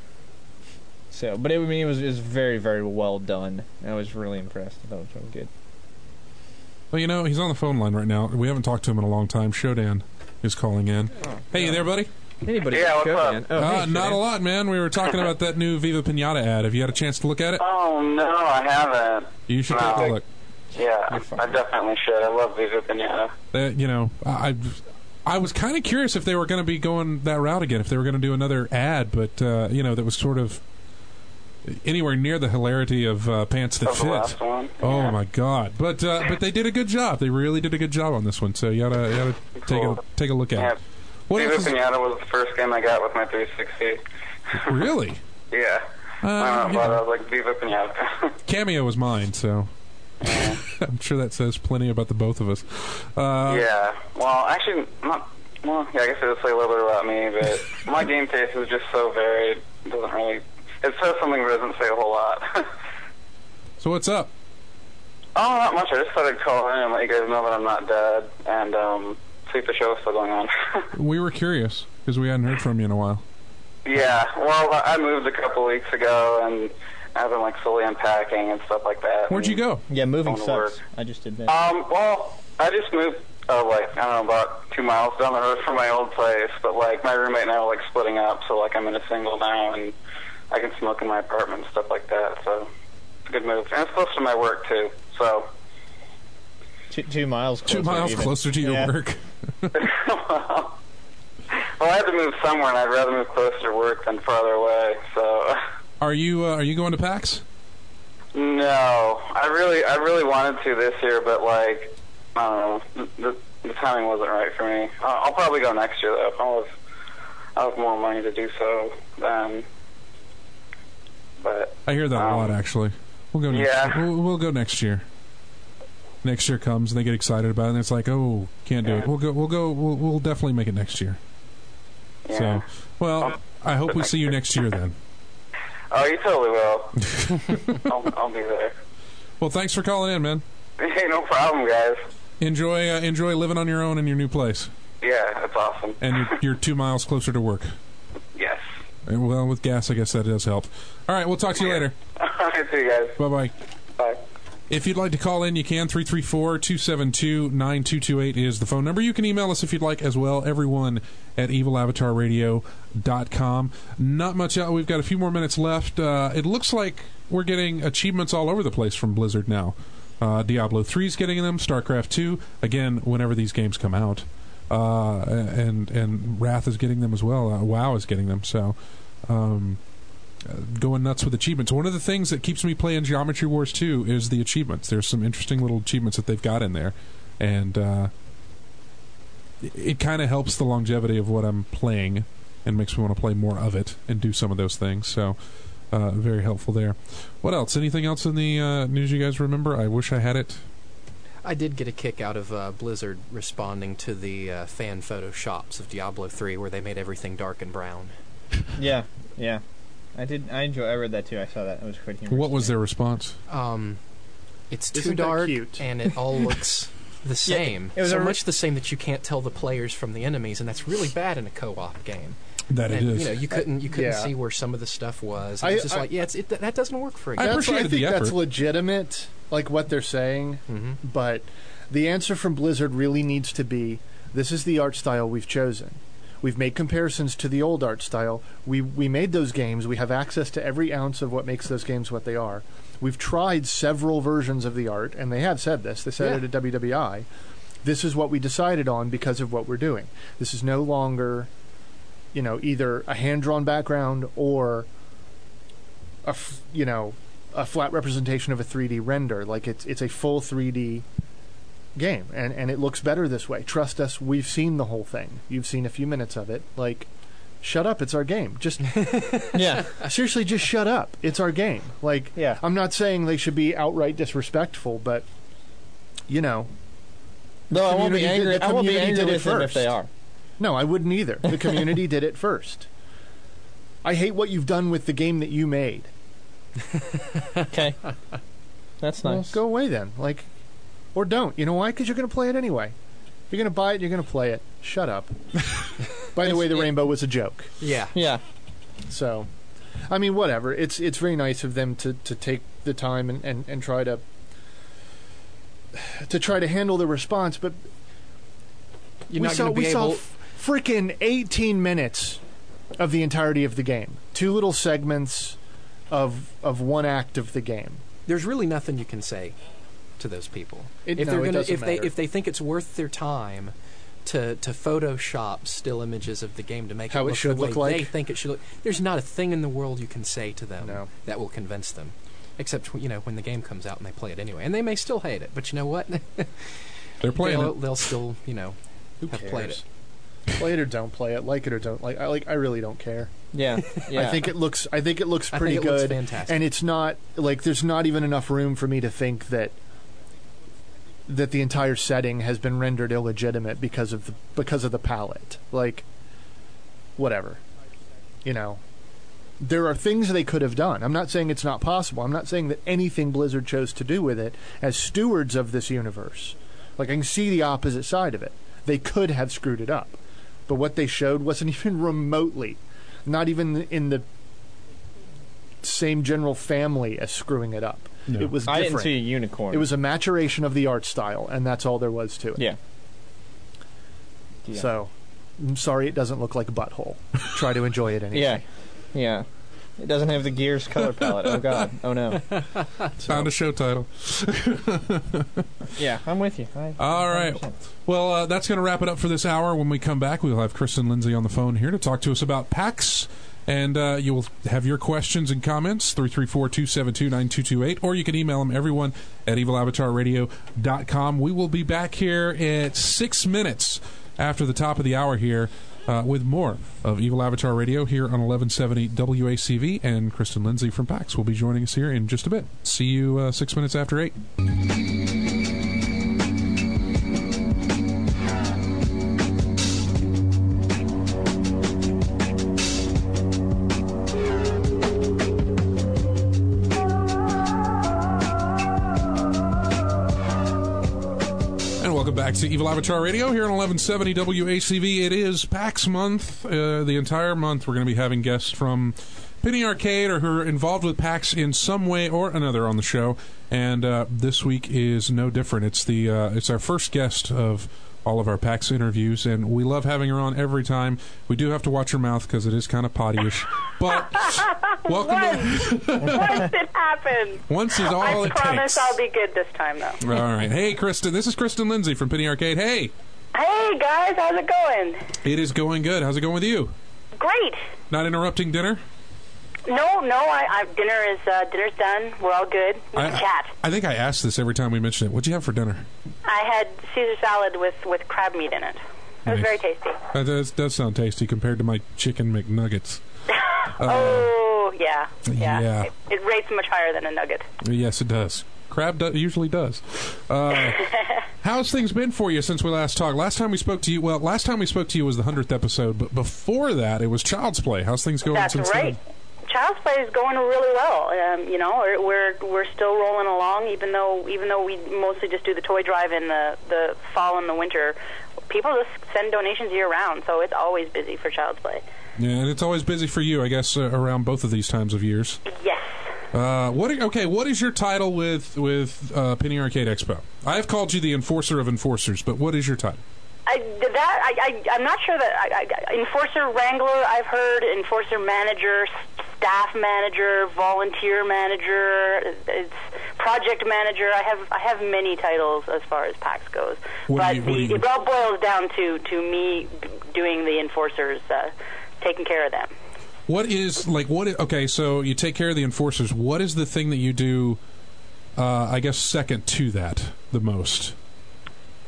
So, but it, I mean, it was, it was very, very well done. I was really impressed. I thought it was really good. Well, you know, he's on the phone line right now. We haven't talked to him in a long time. Shodan is calling in. Oh, Hey, you there, buddy? Anybody Yeah, can what's show, up? man. Oh, uh, hey, not Shay. a lot, man. We were talking about that new Viva Pinata ad. Have you had a chance to look at it? Oh, no, I haven't. You should No. take a look. Yeah, You're fine. I definitely should. I love Viva Pinata. Uh, you know, I I was kind of curious if they were going to be going that route again, if they were going to do another ad, but uh, you know, that was sort of anywhere near the hilarity of uh, Pants That Of the Fit. last one. Oh Yeah. my God! But uh, but they did a good job. They really did a good job on this one. So you gotta you gotta take a Cool. take a look at Yeah. it. What Viva else is, Pinata was the first game I got with my three sixty. really? Yeah. Uh, Uh, you but know, I was like, Viva Pinata. Cameo was mine, so I'm sure that says plenty about the both of us. Uh, yeah. Well, actually, not. Well, yeah, I guess it would say a little bit about me, but my game taste is just so varied. It doesn't really. It says something, but it doesn't say a whole lot. So what's up? Oh, not much. I just thought I'd call in and let you guys know that I'm not dead, and um, see if the show's still going on. We were curious because we hadn't heard from you in a while. Yeah, well, I moved a couple weeks ago, and I've been like slowly unpacking and stuff like that. Where'd you go? Yeah, moving Going sucks. to work. I just did that. Um, well, I just moved, uh, like, I don't know, about two miles down the road from my old place, but, like, my roommate and I were, like, splitting up, so, like, I'm in a single now, and I can smoke in my apartment and stuff like that, so it's a good move. And it's close to my work, too, so. two, two miles closer. Two miles even. closer to your Yeah. work. well, I had to move somewhere, and I'd rather move closer to work than farther away, so. Are you uh, are you going to PAX? No, I really, I really wanted to this year, but like, I don't know, the, the timing wasn't right for me. I'll, I'll probably go next year though. I'll have, I'll have more money to do so then. But I hear that a Um, lot, actually. We'll go. Next, yeah. we'll, we'll go next year. Next year comes and they get excited about it, and it's like, oh, can't do it. Yeah. We'll go. We'll go. We'll, we'll definitely make it next year. yeah. So, well, Um, I hope we see you next year then. Oh, you totally will. I'll, I'll be there. Well, thanks for calling in, man. Hey, no problem, guys. Enjoy uh, enjoy living on your own in your new place, Yeah, that's awesome. and you're, you're two miles closer to work. Yes. And, well, with gas, I guess that does help. All right, we'll talk to you later. All right, see you guys. Bye bye. Bye. If you'd like to call in, you can. three three four, two seven two, nine two two eight is the phone number. You can email us if you'd like as well. Everyone at evil avatar radio dot com. Not much out. We've got a few more minutes left. Uh, it looks like we're getting achievements all over the place from Blizzard now. Uh, Diablo three is getting them. StarCraft two, again, whenever these games come out. Uh, and, and Wrath is getting them as well. Uh, WoW is getting them. So... Um, Uh, going nuts with achievements. One of the things that keeps me playing Geometry Wars two is the achievements. There's some interesting little achievements that they've got in there, and uh, it, it kind of helps the longevity of what I'm playing and makes me want to play more of it and do some of those things. So, uh, very helpful there. What else? Anything else in the uh, news you guys remember? I wish I had it. I did get a kick out of uh, Blizzard responding to the uh, fan photoshops of Diablo three where they made everything dark and brown. Yeah, yeah. I did. I enjoy. I read that too. I saw that. It was quite humorous. What was to me. their response? Um, it's too Isn't that dark, cute? and it all looks the same. it was so a re- much the same that you can't tell the players from the enemies, and that's really bad in a co-op game. That it and, is. You know, you couldn't you couldn't Yeah. see where some of the stuff was. It I- was just I- like, yeah, it's, it, that doesn't work for a I game. That's, I appreciated think the that's effort. legitimate, like what they're saying. Mhm. But the answer from Blizzard really needs to be: this is the art style we've chosen. We've made comparisons to the old art style. We we made those games. We have access to every ounce of what makes those games what they are. We've tried several versions of the art, and they have said this. They said Yeah. it at W W I. This is what we decided on because of what we're doing. This is no longer, you know, either a hand-drawn background or a f- you know a flat representation of a three D render. Like it's it's a full three D game, and and it looks better this way. Trust us, we've seen the whole thing. You've seen a few minutes of it. Like shut up. It's our game. Just Yeah. seriously, just shut up. It's our game. Like, Yeah. I'm not saying they should be outright disrespectful, but you know, No, I won't be community did- angry. the I won't be community angry did it with them if first. they are. no, I wouldn't either. The community did it first. I hate what you've done with the game that you made. Okay. That's Well, nice. go away then. Like, or don't. You know why? Because you're going to play it anyway. If you're going to buy it, you're going to play it. Shut up. By the way, the rainbow was a joke. Yeah. Yeah. So, I mean, whatever. It's it's very nice of them to, to take the time and, and, and try to to try to handle the response. But You're we not saw going to we be saw able. f- freaking eighteen minutes of the entirety of the game. Two little segments of of one act of the game. There's really nothing you can say to those people. It- if no, they're it gonna, doesn't if they matter. if they think it's worth their time to to Photoshop still images of the game to make How it it look should the way look like? they think it should look, there's not a thing in the world you can say to them No. that will convince them, except you know when the game comes out and they play it anyway, and they may still hate it, but you know what? They're playing they'll, it. they'll still you know Who have cares? played it. Play it or don't play it. Like it or don't like. I like. I really don't care. Yeah. Yeah. I think it looks. I think it looks I pretty think it looks good, fantastic. and it's not like there's not even enough room for me to think that that the entire setting has been rendered illegitimate because of the because of the palette. Like, whatever, you know. There are things they could have done. I'm not saying it's not possible. I'm not saying that anything Blizzard chose to do with it as stewards of this universe. Like, I can see the opposite side of it. They could have screwed it up. But what they showed wasn't even remotely, not even in the same general family as screwing it up. No. It was I different. didn't see a unicorn. It was a maturation of the art style, and that's all there was to it. Yeah. Yeah. So, I'm sorry it doesn't look like Butthole. Try to enjoy it anyway. Yeah. Yeah. It doesn't have the Gears color palette. Oh god. Oh no. Found a show title. Yeah, I'm with you. I, All right. Well, uh, that's going to wrap it up for this hour. When we come back, we'll have Kristen Lindsay on the phone here to talk to us about PAX. And uh, you will have your questions and comments, three three four, two seven two, nine two two eight, or you can email them, everyone, at evil avatar radio dot com. We will be back here at six minutes after the top of the hour here uh, with more of Evil Avatar Radio here on eleven seventy W A C V, and Kristen Lindsay from PAX will be joining us here in just a bit. See you uh, six minutes after eight. Welcome back to Evil Avatar Radio here on eleven seventy W A C V. It is PAX month. Uh, the entire month we're going to be having guests from Penny Arcade or who are involved with PAX in some way or another on the show. And uh, this week is no different. It's the uh, it's our first guest of all of our PAX interviews, and we love having her on every time. We do have to watch her mouth because it is kind of potty-ish. But welcome Once, to... once it happens. Once is all I it promise takes. I'll be good this time, though. All right. Hey, Kristen. This is Kristen Lindsay from Penny Arcade. Hey. Hey, guys, how's it going? It is going good. How's it going with you? Great. Not interrupting dinner? No, no, I, I dinner is uh, dinner's done. We're all good. We I, can chat. I think I ask this every time we mention it. What'd you have for dinner? I had Caesar salad with, with crab meat in it. It was Nice. very tasty. That does, does sound tasty compared to my chicken McNuggets. oh, yeah. Yeah. yeah. It, it rates much higher than a nugget. Yes, it does. Crab do- usually does. Uh, how's things been for you since we last talked? Last time we spoke to you, well, last time we spoke to you was the hundredth episode, but before that, it was Child's Play. How's things going That's since right. then? Child's Play is going really well. Um, you know, we're, we're we're still rolling along, even though even though we mostly just do the toy drive in the the fall and the winter. People just send donations year round, so it's always busy for Child's Play. Yeah, and it's always busy for you, I guess, uh, around both of these times of years. Yes. Uh, what? Are, okay, what is your title with with uh, Penny Arcade Expo? I have called you the Enforcer of Enforcers, but what is your title? I, that I, I I'm not sure that I, I, Enforcer Wrangler. I've heard Enforcer Manager, Staff Manager, Volunteer Manager, it's Project Manager. I have I have many titles as far as PAX goes, What but do you- what do the, you- it all boils down to to me doing the enforcers, uh, taking care of them. What is like what? i- Okay, so you take care of the enforcers. What is the thing that you do? Uh, I guess second to that, the most.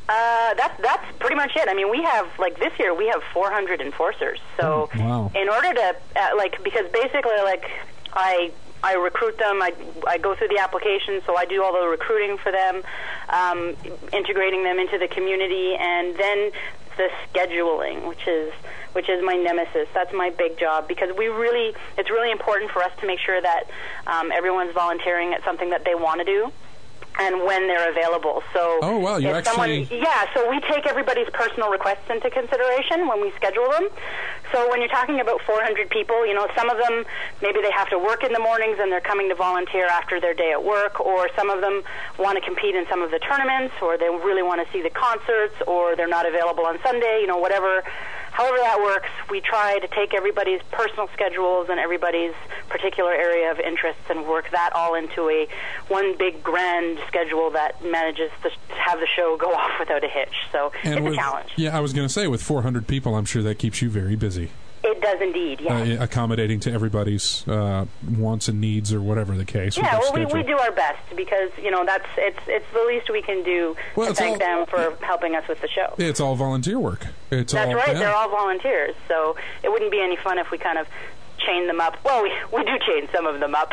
Uh, that's that's pretty much it. I mean, we have like this year we have four hundred enforcers. So Oh, wow. in order to uh, like because basically like I I recruit them. I I go through the application, so I do all the recruiting for them, um, integrating them into the community, and then the scheduling, which is which is my nemesis. That's my big job because we really it's really important for us to make sure that um, everyone's volunteering at something that they want to do. And when they're available. So Oh, wow, you if actually- someone, yeah, so we take everybody's personal requests into consideration when we schedule them. So when you're talking about four hundred people, you know, some of them, maybe they have to work in the mornings and they're coming to volunteer after their day at work, or some of them want to compete in some of the tournaments, or they really want to see the concerts, or they're not available on Sunday, you know, whatever. However that works, we try to take everybody's personal schedules and everybody's particular area of interests and work that all into a one big grand schedule that manages to have the show go off without a hitch. So And it's with, a challenge. Yeah, I was going to say, with four hundred people, I'm sure that keeps you very busy. It does indeed, yes. Uh, accommodating to everybody's uh, wants and needs, or whatever the case. with Yeah, their well, we, schedule. we do our best because, you know, that's it's it's the least we can do Well, to it's thank all- them for helping us with the show. It's all volunteer work. It's That's all, right. yeah. They're all volunteers, so it wouldn't be any fun if we kind of chain them up. Well, we we do chain some of them up.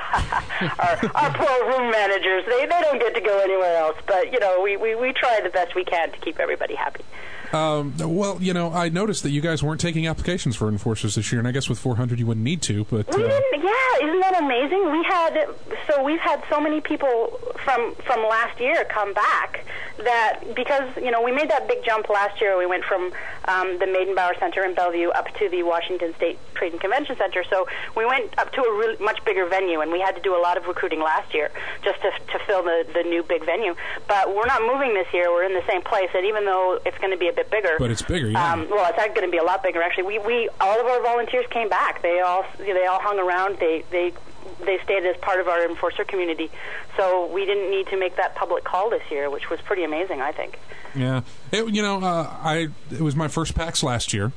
our, our poor room managers, they, they don't get to go anywhere else. But, you know, we, we, we try the best we can to keep everybody happy. Um, well, you know, I noticed that you guys weren't taking applications for enforcers this year, and I guess with four hundred you wouldn't need to, but... We Uh, didn't, yeah, isn't that amazing? We had, so we've had so many people from from last year come back that, because, you know, we made that big jump last year. We went from um, the Maidenbauer Center in Bellevue up to the Washington State Trade and Convention Center. So we went up to a really much bigger venue, and we had to do a lot of recruiting last year just to, to fill the, the new big venue. But we're not moving this year. We're in the same place, and even though it's going to be a bit bigger... But it's bigger, yeah. Um, well, it's going to be a lot bigger, actually. We, we all of our volunteers came back. They all they all hung around. They they they stayed as part of our enforcer community. So we didn't need to make that public call this year, which was pretty amazing, I think. Yeah. It, you know, uh, I it was my first PAX last year,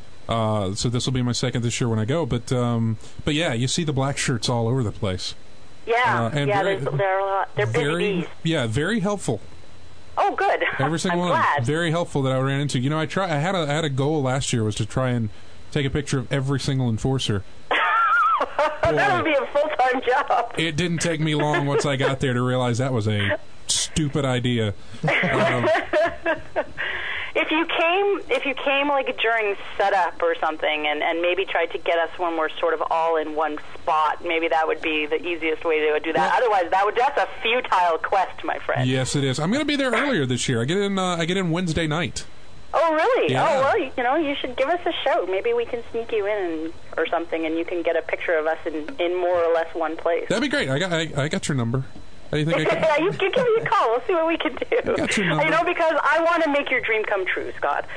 uh, so this will be my second this year when I go. But, um, but yeah, you see the black shirts all over the place. Yeah, Uh, and yeah, very- there's, they're a lot. They're busy Very, bees. yeah, very helpful. Oh, good. Every single I'm one, glad. very helpful that I ran into. You know, I try. I had a I had a goal last year was to try and take a picture of every single enforcer. That would be a full-time job. It didn't take me long once I got there to realize that was a stupid idea. Um, If you came, if you came like during setup or something, and, and maybe tried to get us when we're sort of all in one spot, maybe that would be the easiest way to do that. Well- Otherwise, that would that's a futile quest, my friend. yes, it is. I'm going to be there earlier this year. I get in. Uh, I get in Wednesday night. Oh, really? Yeah. Oh, well, you, you know, you should give us a shout. Maybe we can sneak you in and, or something, and you can get a picture of us in, in more or less one place. That'd be great. I got. I, I got your number. How do you think I can? Yeah, you, you give me a call. We'll see what we can do. got your number. You know, because I want to make your dream come true, Scott.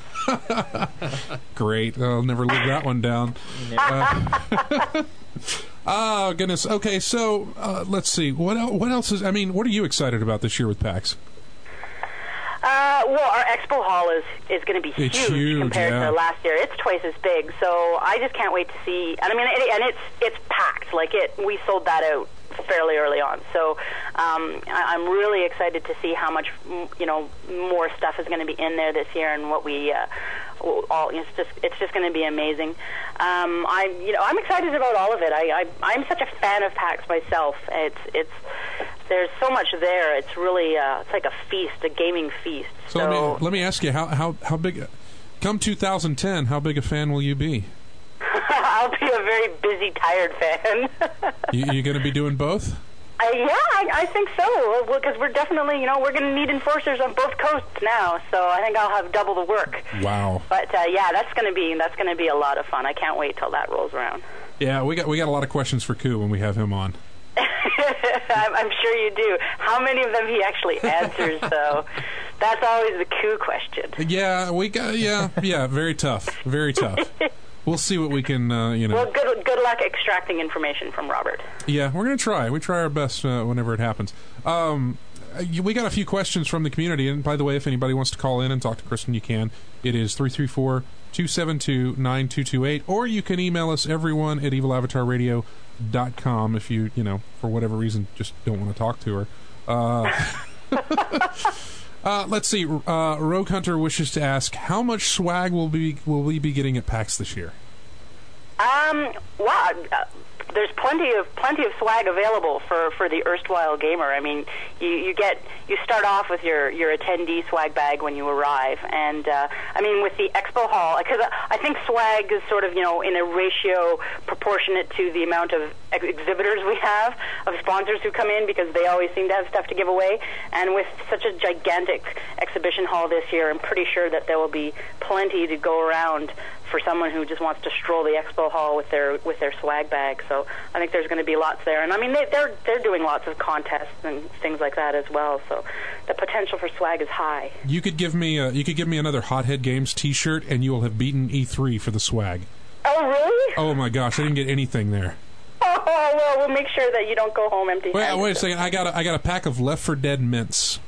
Great. I'll never live that one down. Uh, oh goodness. Okay, so uh, let's see. What el- what else is? I mean, what are you excited about this year with PAX? Uh, well, our expo hall is, is going to be It's huge, huge, compared yeah. to last year. It's twice as big, so I just can't wait to see. And I mean, it, and it's it's packed. Like it, we sold that out fairly early on. So um, I, I'm really excited to see how much m- you know more stuff is going to be in there this year, and what we uh, all. It's just it's just going to be amazing. Um, I you know I'm excited about all of it. I, I I'm such a fan of PAX myself. It's it's. There's so much there. It's really, uh, it's like a feast, a gaming feast. So, So, let me let me ask you how how how big? Come two thousand ten, how big a fan will you be? I'll be a very busy, tired fan. You, you going to be doing both? Uh, yeah, I, I think so. Because we're definitely, you know, we're going to need enforcers on both coasts now. So I think I'll have double the work. Wow. But uh, yeah, that's going to be that's going to be a lot of fun. I can't wait till that rolls around. Yeah, we got we got a lot of questions for Koo when we have him on. I'm, I'm sure you do. How many of them he actually answers, though? That's always the coup question. Yeah, we got yeah yeah very tough, very tough. We'll see what we can uh, you know. Well, good good luck extracting information from Robert. Yeah, we're going to try. We try our best uh, whenever it happens. Um, we got a few questions from the community. And by the way, if anybody wants to call in and talk to Kristen, you can. It is three three four, two seven two, nine two two eight. Or you can email us, everyone at evil avatar radio dot com, if you, you know, for whatever reason, just don't want to talk to her. Uh, Uh, let's see. Uh, Rogue Hunter wishes to ask, how much swag will be will we be getting at PAX this year? Um, wow. Uh, there's plenty of plenty of swag available for, for the erstwhile gamer. I mean, you, you get you start off with your, your attendee swag bag when you arrive, and uh, I mean with the expo hall, because I think swag is sort of you know in a ratio proportionate to the amount of ex- exhibitors we have, of sponsors who come in, because they always seem to have stuff to give away. And with such a gigantic exhibition hall this year, I'm pretty sure that there will be plenty to go around for someone who just wants to stroll the expo hall with their with their swag bag. So I think there's going to be lots there, and I mean they, they're they're doing lots of contests and things like that as well. So the potential for swag is high. You could give me a, you could give me another Hothead Games T-shirt, and you will have beaten E three for the swag. Oh really? Oh my gosh, I didn't get anything there. Oh well, we'll make sure that you don't go home empty-handed. Wait, wait a second. I got a, I got a pack of Left four Dead mints.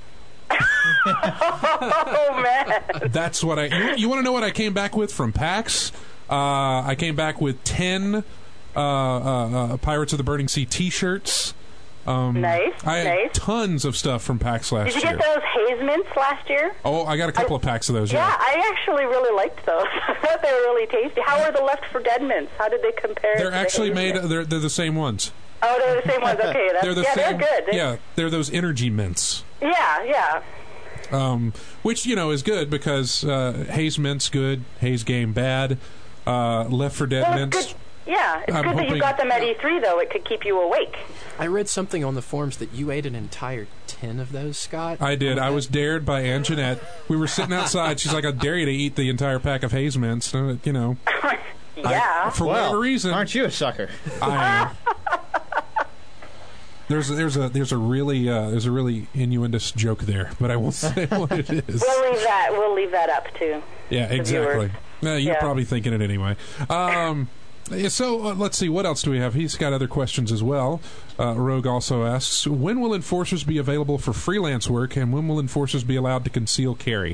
Oh man, that's what I. You, you want to know what I came back with from PAX? Uh, I came back with ten uh, uh, uh, Pirates of the Burning Sea T-shirts. Um, nice, I had nice. tons of stuff from PAX last year. Did you get year. those Haze Mints last year? Oh, I got a couple I, of packs of those. Yeah, yeah, I actually really liked those. I thought they were really tasty. How are the Left four Dead mints? How did they compare? They're to actually the made. Mints? They're they're the same ones. Oh, they're the same ones. Okay, that's, they're the yeah, same, they're good. Yeah, they're those energy mints. Yeah, yeah. Um, which you know is good because uh, Haze Mint's good, Haze Game bad, uh, Left four Dead well, mints. Good. Yeah, it's I'm good that hoping, you got them at E three, though. It could keep you awake. I read something on the forums that you ate an entire tin of those, Scott. I did. I was dared by Ann Jeanette. We were sitting outside. She's like, I dare you to eat the entire pack of Haze Mints. Uh, you know. Yeah. I, for well, whatever reason. Aren't you a sucker? I am. There's a, there's a there's a really uh, there's a really innuendous joke there, but I won't say what it is. We'll leave that. We'll leave that up to. Yeah, exactly. Uh, you're yeah. probably thinking it anyway. Um, so uh, let's see, what else do we have? He's got other questions as well. Uh, Rogue also asks, when will enforcers be available for freelance work, and when will enforcers be allowed to conceal carry?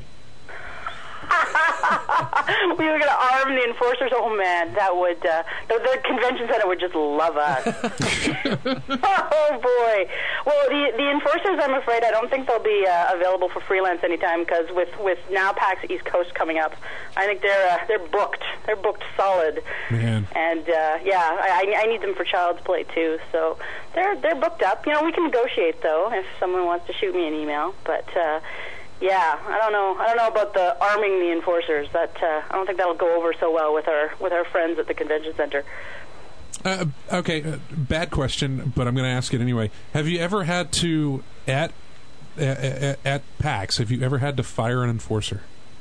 We were going to arm the enforcers. Oh man, that would uh, the, the convention center would just love us. Oh boy. Well, the the enforcers, I'm afraid, I don't think they'll be uh, available for freelance anytime, because with with now PAX East Coast coming up, I think they're uh, they're booked. They're booked solid. Man. And uh, yeah, I, I need them for Child's Play too. So they're they're booked up. You know, we can negotiate though if someone wants to shoot me an email, but. Uh, Yeah, I don't know. I don't know about the arming the enforcers. That uh, I don't think that'll go over so well with our with our friends at the convention center. Uh, okay, uh, bad question, but I'm going to ask it anyway. Have you ever had to at at, at PAX? Have you ever had to fire an enforcer?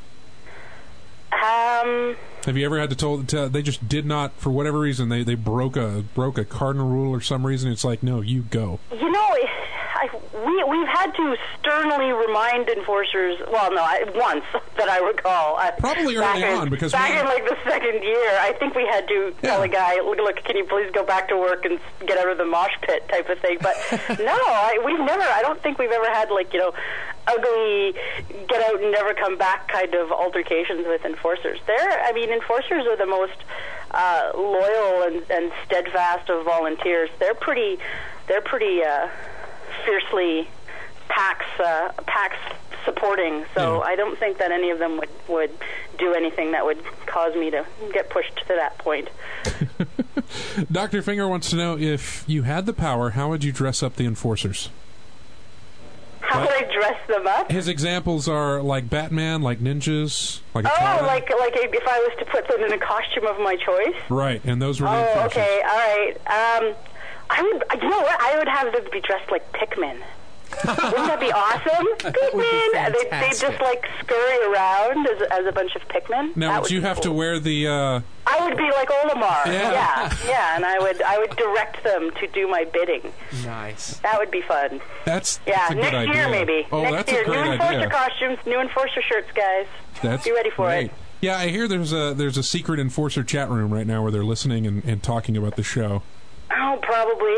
Um. Have you ever had to told to, they just did not, for whatever reason, they, they broke a broke a cardinal rule or some reason? It's like, no, you go. You know, I, we we've had to sternly remind enforcers. Well, no, I, once that I recall. I, Probably early in, on, because back we, in like the second year, I think we had to Yeah. tell a guy, "Look, look, can you please go back to work and get out of the mosh pit?" type of thing. But no, I, we've never. I don't think we've ever had like you know, ugly get out and never come back kind of altercations with enforcers. They're, I mean, enforcers are the most uh, loyal and, and steadfast of volunteers. They're pretty. They're pretty. Uh, fiercely PAX uh, PAX supporting, so Yeah. I don't think that any of them would, would do anything that would cause me to get pushed to that point. Doctor Finger wants to know, if you had the power, how would you dress up the enforcers? How What? would I dress them up? His examples are like Batman, like ninjas, like a Oh, cowboy. like like if I was to put them in a costume of my choice? Right, and those were the Oh, enforcers. okay, all right. Um, I would, you know what? I would have them be dressed like Pikmin. Wouldn't that be awesome? would be Pikmin! They, they fantastic. just like scurry around as, as a bunch of Pikmin. Now, That would you be have to cool. wear the... Uh, I would be like Olimar. Yeah. yeah, yeah, and I would I would direct them to do my bidding. Nice. That would be fun. that's, Yeah, that's a next good idea. year maybe. Oh, next that's year, a great new enforcer idea. costumes, new enforcer shirts, guys. That's Be ready for great. it. Yeah, I hear there's a there's a secret enforcer chat room right now where they're listening and, and talking about the show. Oh, probably.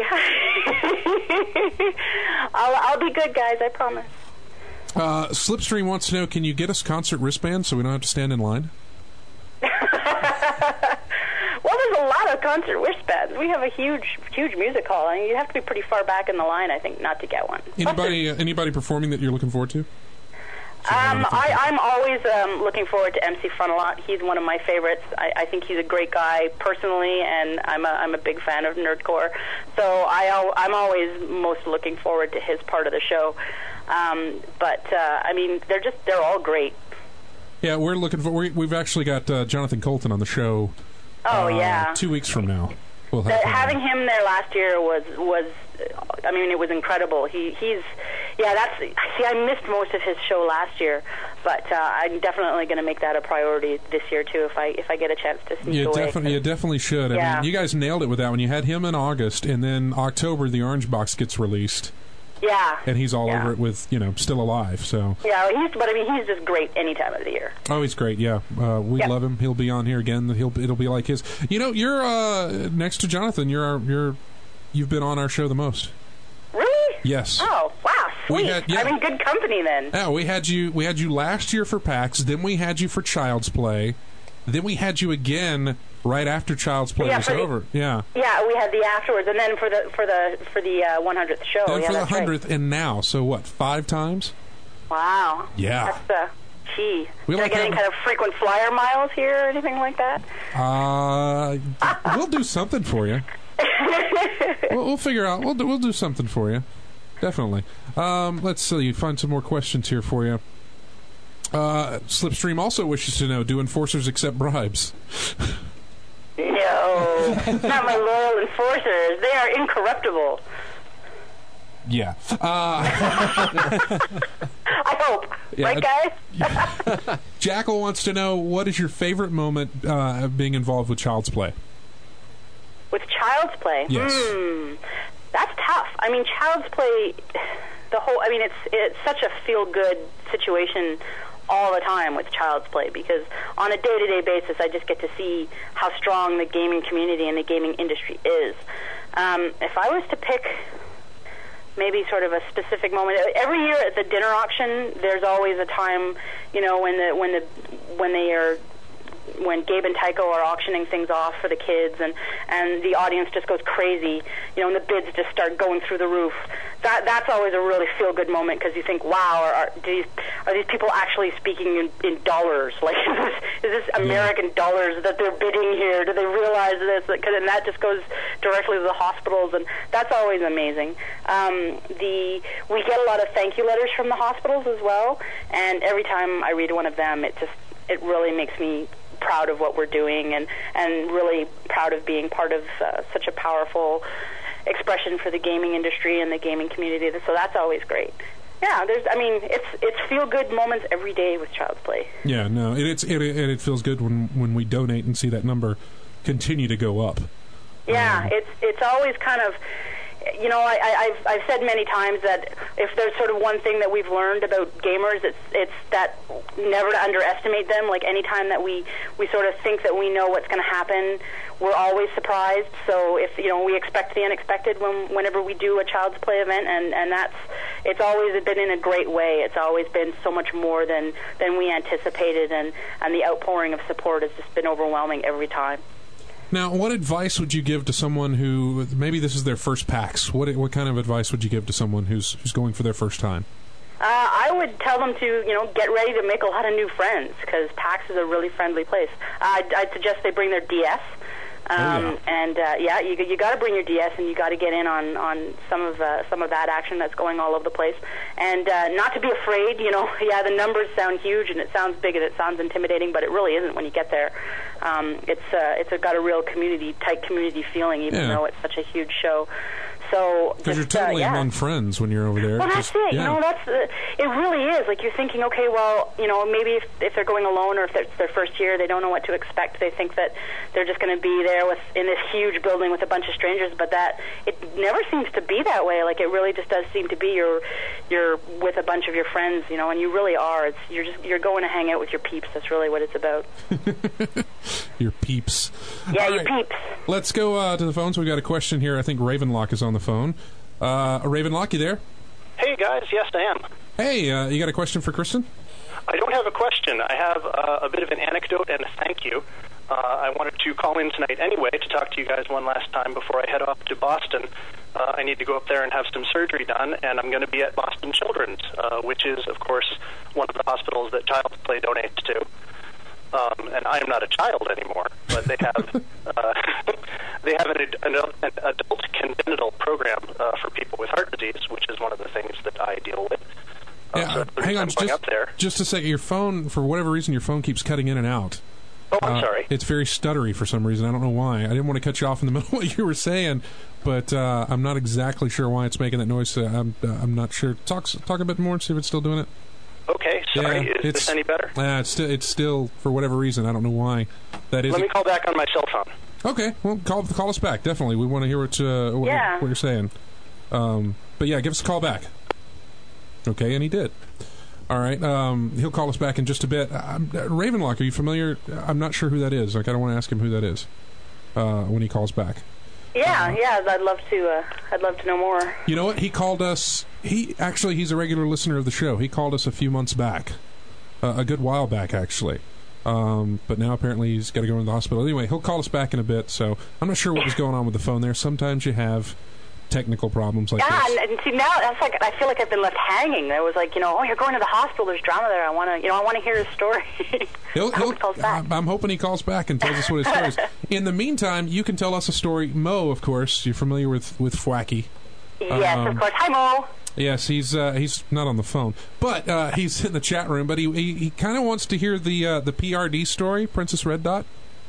I'll I'll be good, guys. I promise. Uh, Slipstream wants to know, can you get us concert wristbands so we don't have to stand in line? Well, there's a lot of concert wristbands. We have a huge, huge music hall. I mean, you have to be pretty far back in the line, I think, not to get one. Plus, Anybody uh, anybody performing that you're looking forward to? Um, I, I'm always um, looking forward to M C Frontalot. He's one of my favorites. I, I think he's a great guy personally, and I'm a, I'm a big fan of Nerdcore. So I, al- I'm always most looking forward to his part of the show. Um, but uh, I mean, they're just they're all great. Yeah, we're looking for. We, we've actually got uh, Jonathan Colton on the show. Oh uh, yeah, two weeks from now. We'll have the, having him there last year was was. I mean, it was incredible. He he's yeah. That's see, I missed most of his show last year, but uh, I'm definitely going to make that a priority this year too. If I if I get a chance to sneak you away. definitely you definitely should. Yeah. I mean, you guys nailed it with that one. You had him in August, and then October the Orange Box gets released. Yeah, and he's all yeah. over it with you know still alive. So yeah, he's but I mean he's just great any time of the year. Oh, he's great. Yeah, uh, we yep. love him. He'll be on here again. He'll it'll be like his. You know, you're uh, next to Jonathan. You're our, you're you've been on our show the most. Really? Yes. Oh wow, sweet. We had, yeah. I'm in good company then. Yeah, we had you. We had you last year for PAX. Then we had you for Child's Play. Then we had you again right after Child's Play yeah, was the, over. Yeah. Yeah, we had the afterwards, and then for the for the for the uh, one hundredth show. Then yeah, for the that's hundredth, right. and now, so what? Five times? Wow. Yeah. That's uh, gee. We Did like I get any having- kind of frequent flyer miles here or anything like that? Uh, we'll do something for you. we'll, we'll figure out. We'll do, we'll do something for you. Definitely. Um, let's see. Find some more questions here for you. Uh, Slipstream also wishes to know: do enforcers accept bribes? No, not my loyal enforcers. They are incorruptible. Yeah. Uh, I hope. Yeah, right, guys? Jackal wants to know: what is your favorite moment uh, of being involved with Child's Play? With Child's Play? Yes. Hmm. That's tough. I mean, Child's Play, the whole, I mean, it's it's such a feel-good situation all the time with Child's Play, because on a day-to-day basis, I just get to see how strong the gaming community and the gaming industry is. Um, if I was to pick maybe sort of a specific moment, every year at the dinner auction, there's always a time, you know, when the when the when they are when Gabe and Tycho are auctioning things off for the kids, and, and the audience just goes crazy, you know, and the bids just start going through the roof. That that's always a really feel-good moment, because you think, wow, are, are, do these, are these people actually speaking in, in dollars? Like, is this, is this American dollars that they're bidding here? Do they realize this? Cause, and that just goes directly to the hospitals, and that's always amazing. Um, the we get a lot of thank you letters from the hospitals as well, and every time I read one of them, it just it really makes me proud of what we're doing, and, and really proud of being part of uh, such a powerful expression for the gaming industry and the gaming community. So that's always great. Yeah, there's. I mean, it's it's feel good moments every day with Child's Play. Yeah, no, it, it's it, it, it feels good when when we donate and see that number continue to go up. Yeah, um, it's it's always kind of. You know, I, I, I've I've said many times that if there's sort of one thing that we've learned about gamers, it's it's that never to underestimate them. Like any time that we, we sort of think that we know what's going to happen, we're always surprised. So if you know we expect the unexpected when whenever we do a Child's Play event, and, and that's it's always been in a great way. It's always been so much more than, than we anticipated, and, and the outpouring of support has just been overwhelming every time. Now, what advice would you give to someone who maybe this is their first PAX? What what kind of advice would you give to someone who's who's going for their first time? Uh, I would tell them to, you know, get ready to make a lot of new friends, because PAX is a really friendly place. Uh, I'd, I'd suggest they bring their D S. Um, oh, yeah. And uh, yeah, you you got to bring your D S, and you got to get in on on some of uh, some of that action that's going all over the place, and uh, not to be afraid. You know, yeah, the numbers sound huge and it sounds big and it sounds intimidating, but it really isn't when you get there. Um, it's uh, it's a, got a real community, tight community feeling, even yeah. though it's such a huge show. So because you're totally uh, yeah. among friends when you're over there. Well, that's Just, it. Yeah. You know, that's uh, it. Really is. Like you're thinking, okay, well, you know, maybe if, if they're going alone or if it's their first year, they don't know what to expect. They think that they're just going to be there with in this huge building with a bunch of strangers, but that it never seems to be that way. Like it really just does seem to be you're you're with a bunch of your friends, you know, and you really are. It's you're just you're going to hang out with your peeps. That's really what it's about. Your peeps. Yeah, All your right. peeps. Let's go uh, to the phones. We've got a question here. I think Ravenlock is on the phone. Uh, Ravenlock, you there? Hey, guys. Yes, I am. Hey, uh, you got a question for Kristen? I don't have a question. I have uh, a bit of an anecdote and a thank you. Uh, I wanted to call in tonight anyway to talk to you guys one last time before I head off to Boston. Uh, I need to go up there and have some surgery done, and I'm going to be at Boston Children's, uh, which is, of course, one of the hospitals that Child's Play donates to. Um, and I am not a child anymore, but they have uh, they have an, an, an adult congenital program uh, for people with heart disease, which is one of the things that I deal with. Uh, Yeah, so uh, hang on, I'm going just, up there. just a second. Your phone, for whatever reason, your phone keeps cutting in and out. Oh, I'm Uh, sorry. It's very stuttery for some reason. I don't know why. I didn't want to cut you off in the middle of what you were saying, but uh, I'm not exactly sure why it's making that noise. Uh, I'm uh, I'm not sure. Talk talk a bit more and see if it's still doing it. Okay, sorry. Yeah, is it's- this any better? Uh, it's still it's still for whatever reason. I don't know why. That is. Let me call back on my cell phone. Okay, well, call call us back. Definitely, we want to hear what uh, what, Yeah. what you're saying. Um, but yeah, give us a call back. Okay, and he did. All right, um, he'll call us back in just a bit. I'm, uh, Ravenlock, are you familiar? I'm not sure who that is. Like, I don't want to ask him who that is uh, when he calls back. Yeah, yeah, I'd love to. Uh, I'd love to know more. You know what? He called us. He actually, he's a regular listener of the show. He called us a few months back, uh, a good while back, actually. Um, but now apparently he's got to go into the hospital. Anyway, he'll call us back in a bit. So I'm not sure what was going on with the phone there. Sometimes you have technical problems like Yeah, this. and, and see now that's like I feel like I've been left hanging. There was like you know, oh, you're going to the hospital. There's drama there. I want to, you know, I want to hear his story. He'll, I hope he'll, he calls back. I'm, I'm hoping he calls back and tells us what his story is. In the meantime, you can tell us a story. Mo, of course, you're familiar with with Fwacky. Yes, Um, of course. Hi, Mo. Yes, he's uh, he's not on the phone, but uh, he's in the chat room. But he he, he kind of wants to hear the uh, the P R D story, Princess Red Dot.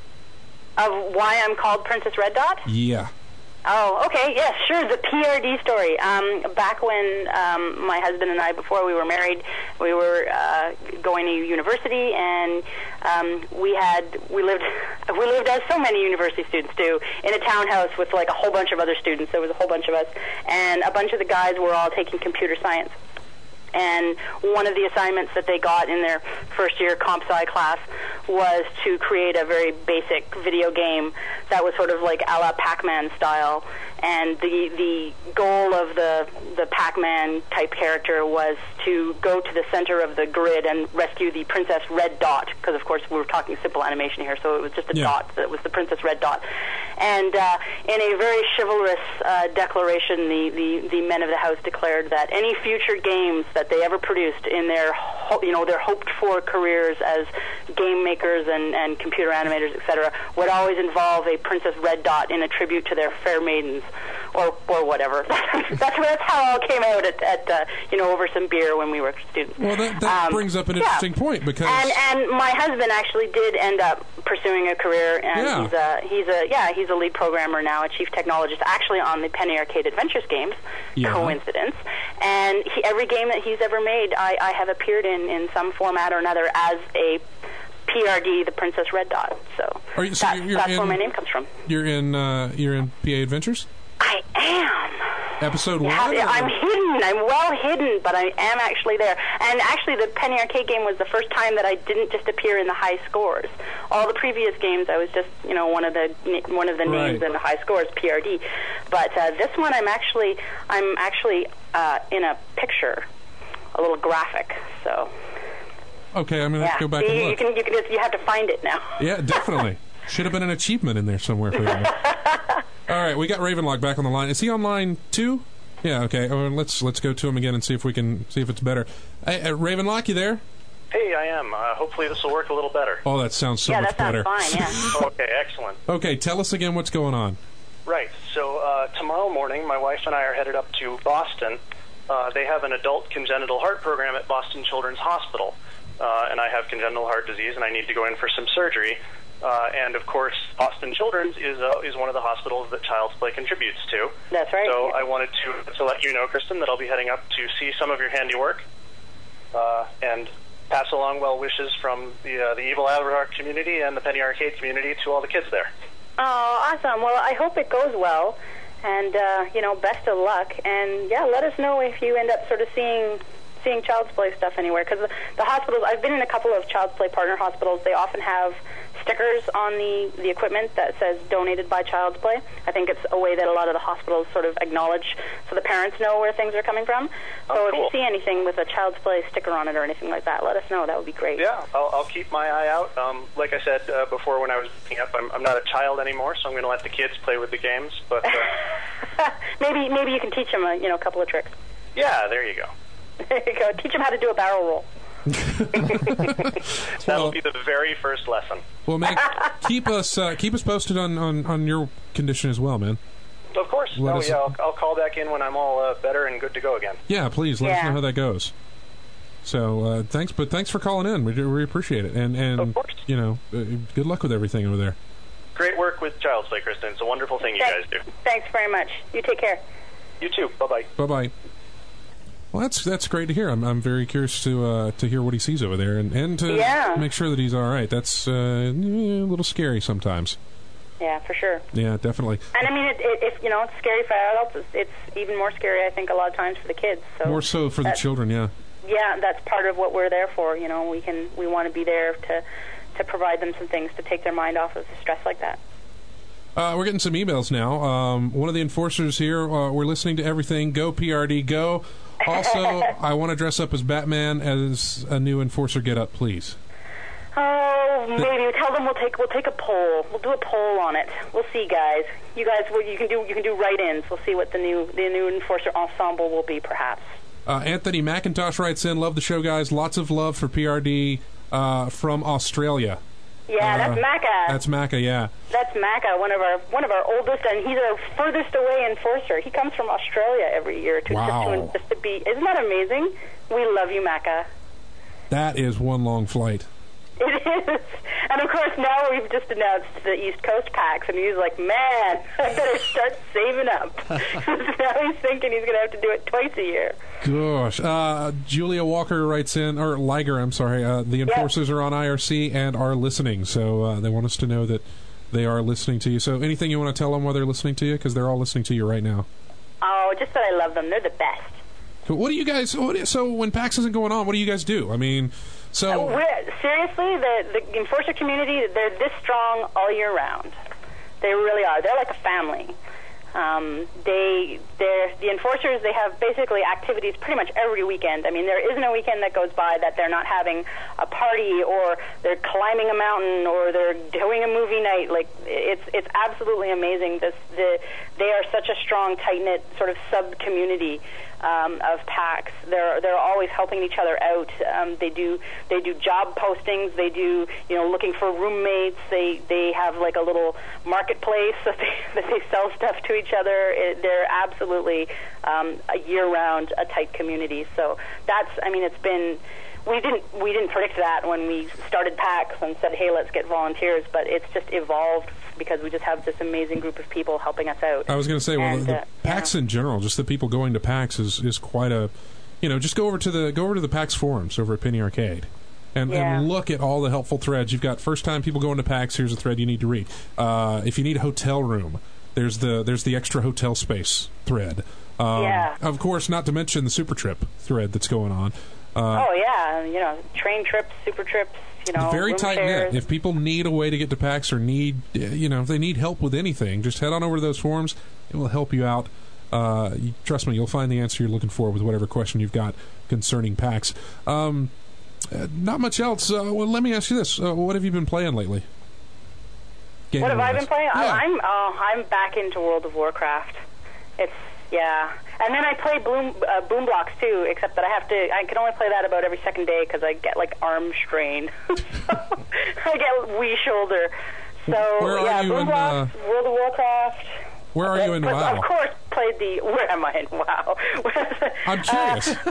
Of why I'm called Princess Red Dot? Yeah. Oh, okay. Yes, sure. The P R D story. Um, back when um, my husband and I, before we were married, we were uh, going to university, and um, we had we lived we lived as so many university students do in a townhouse with like a whole bunch of other students. There was a whole bunch of us, and a bunch of the guys were all taking computer science. And one of the assignments that they got in their first year comp sci class was to create a very basic video game that was sort of like a la Pac-Man style. And the the goal of the the Pac-Man type character was to go to the center of the grid and rescue the Princess Red Dot, because of course we were talking simple animation here, so it was just a Yeah. dot. That was the Princess Red Dot. And uh, in a very chivalrous uh, declaration, the, the the men of the house declared that any future games that they ever produced in their ho- you know their hoped for careers as game makers and, and computer animators, et cetera, would always involve a Princess Red Dot in a tribute to their fair maidens, or or whatever. that's that's how it all came out at, at uh, you know over some beer when we were students. Well, that, that Um, brings up an yeah. interesting point because And and my husband actually did end up pursuing a career, and Yeah. he's a he's a yeah he's a lead programmer now, a chief technologist, actually on the Penny Arcade Adventures games. Yeah. Coincidence. And he, every game that he's ever made, I, I have appeared in in some format or another as a P R D, the Princess Red Dot. So, Are you- so that's, you're that's in- where my name comes from. you're in uh, you're in P A Adventures I am. episode Yeah, one. I'm or- hidden. I'm well hidden, but I am actually there. And actually, the Penny Arcade game was the first time that I didn't just appear in the high scores. All the previous games, I was just, you know, one of the one of the names Right. in the high scores, P R D. But uh, this one, I'm actually, I'm actually uh, in a picture, a little graphic. So Okay, I'm gonna have yeah, to go back you, and you look. can you can just you have to find it now. Yeah, definitely. Should have been an achievement in there somewhere for you. All right, we got Ravenlock back on the line. Is he on line two? Yeah. Okay. Oh, let's let's go to him again and see if we can see if it's better. Hey, uh, Ravenlock, you there? Hey, I am. Uh, hopefully this will work a little better. Oh, that sounds so yeah, much that sounds better. fine. Yeah. Okay, excellent. Okay, tell us again what's going on. Right. So uh, tomorrow morning, my wife and I are headed up to Boston. Uh, they have an adult congenital heart program at Boston Children's Hospital. Uh, and I have congenital heart disease, and I need to go in for some surgery. Uh, and, of course, Boston Children's is uh, is one of the hospitals that Child's Play contributes to. That's right. So yeah. I wanted to, to let you know, Kristen, that I'll be heading up to see some of your handiwork uh, and pass along well wishes from the, uh, the Evil Avatar community and the Penny Arcade community to all the kids there. Oh, awesome. Well, I hope it goes well. And, uh, you know, best of luck. And, yeah, let us know if you end up sort of seeing seeing Child's Play stuff anywhere. Because the, the hospitals, I've been in a couple of Child's Play partner hospitals. They often have stickers on the, the equipment that says donated by Child's Play. I think it's a way that a lot of the hospitals sort of acknowledge so the parents know where things are coming from. So oh, if cool. you see anything with a Child's Play sticker on it or anything like that, let us know. That would be great. Yeah, I'll, I'll keep my eye out. Um, like I said uh, before when I was picking up, I'm, I'm not a child anymore, so I'm going to let the kids play with the games. But uh, maybe maybe you can teach them a, you know, a couple of tricks. Yeah, there you go. There you go. Teach them how to do a barrel roll. That'll be the very first lesson. Well, man, keep us uh, keep us posted on, on, on your condition as well, man. Of course. Let oh, us- yeah, I'll, I'll call back in when I'm all uh, better and good to go again. Yeah, please let us Yeah. know how that goes. So uh, thanks, but thanks for calling in. We do- we appreciate it, and and Of course. you know, uh, good luck with everything over there. Great work with Child's Play, Kristen. It's a wonderful thing you Thanks. guys do. Thanks very much. You take care. You too. Bye-bye. Bye bye. Well, that's that's great to hear. I'm I'm very curious to uh, to hear what he sees over there, and, and to Yeah. make sure that he's all right. That's uh, a little scary sometimes. Yeah, for sure. Yeah, definitely. And I mean, it, it, if you know, it's scary for adults. It's, it's even more scary, I think, a lot of times for the kids. So More so for the that- children. Yeah. Yeah, that's part of what we're there for. You know, we can we want to be there to to provide them some things to take their mind off of stress like that. Uh, we're getting some emails now. Um, one of the enforcers here, uh, we're listening to everything. Go P R D, go. Also, I want to dress up as Batman as a new enforcer get up, please. Oh, maybe tell them we'll take we'll take a poll. We'll do a poll on it. We'll see, guys. You guys, well, you can do you can do write-ins. We'll see what the new the new enforcer ensemble will be, perhaps. Uh, Anthony McIntosh writes in, love the show, guys. Lots of love for P R D uh, from Australia. Yeah, Uh, that's Macca. That's Macca, yeah. That's Macca, one of our one of our oldest, and he's our furthest away enforcer. He comes from Australia every year to Wow. just, to, just to be. Isn't that amazing? We love you, Macca. That is one long flight. It is. And of course, now we've just announced the East Coast PAX, and he's like, man, I better start saving up. Now he's thinking he's going to have to do it twice a year. Gosh. Uh, Julia Walker writes in, or Liger, I'm sorry. Uh, the enforcers are on I R C and are listening, so uh, they want us to know that they are listening to you. So anything you want to tell them while they're listening to you? Because they're all listening to you right now. Oh, just that I love them. They're the best. So what do you guys, what, so when PAX isn't going on, what do you guys do? I mean, so... We're, seriously, the, the enforcer community, they're this strong all year round. They really are. They're like a family. Um, they, they're, the enforcers, they have basically activities pretty much every weekend. I mean, there isn't a weekend that goes by that they're not having a party, or they're climbing a mountain, or they're doing a movie night. Like, it's it's absolutely amazing. This the they are such a strong, tight-knit sort of sub-community um, of PAX. They're they're always helping each other out. Um, they do they do job postings. They do you know looking for roommates. They they have like a little marketplace that they that they sell stuff to each other. It, they're absolutely um, a year-round a tight community. So that's I mean it's been. We didn't we didn't predict that when we started PAX and said, hey, let's get volunteers, but it's just evolved because we just have this amazing group of people helping us out. I was going to say, well, And, the uh, PAX in general, just the people going to PAX is, is quite a, you know, just go over to the go over to the PAX forums over at Penny Arcade, and, Yeah. and look at all the helpful threads. You've got first time people going to PAX. Here's a thread you need to read. Uh, if you need a hotel room, there's the there's the extra hotel space thread. Um, Yeah. Of course, not to mention the Super Trip thread that's going on. Uh, Oh yeah, you know, train trips, super trips, you know, very room tight shares. knit. If people need a way to get to PAX or need, uh, you know, if they need help with anything, just head on over to those forums. It will help you out. Uh, you, trust me, you'll find the answer you're looking for with whatever question you've got concerning PAX. Um, uh, not much else. Uh, well, let me ask you this: uh, what have you been playing lately? What have I been playing? Yeah. I, I'm oh, I'm back into World of Warcraft. It's yeah, and then I play Bloom uh, Boom Blocks too. Except that I have to. I can only play that about every second day because I get like arm strain. I get wee shoulder. So Where are yeah, you Boom in, Blocks, World of Warcraft. Where are you in But, WoW? Of course, played the. Where am I in WoW? I'm curious. Uh,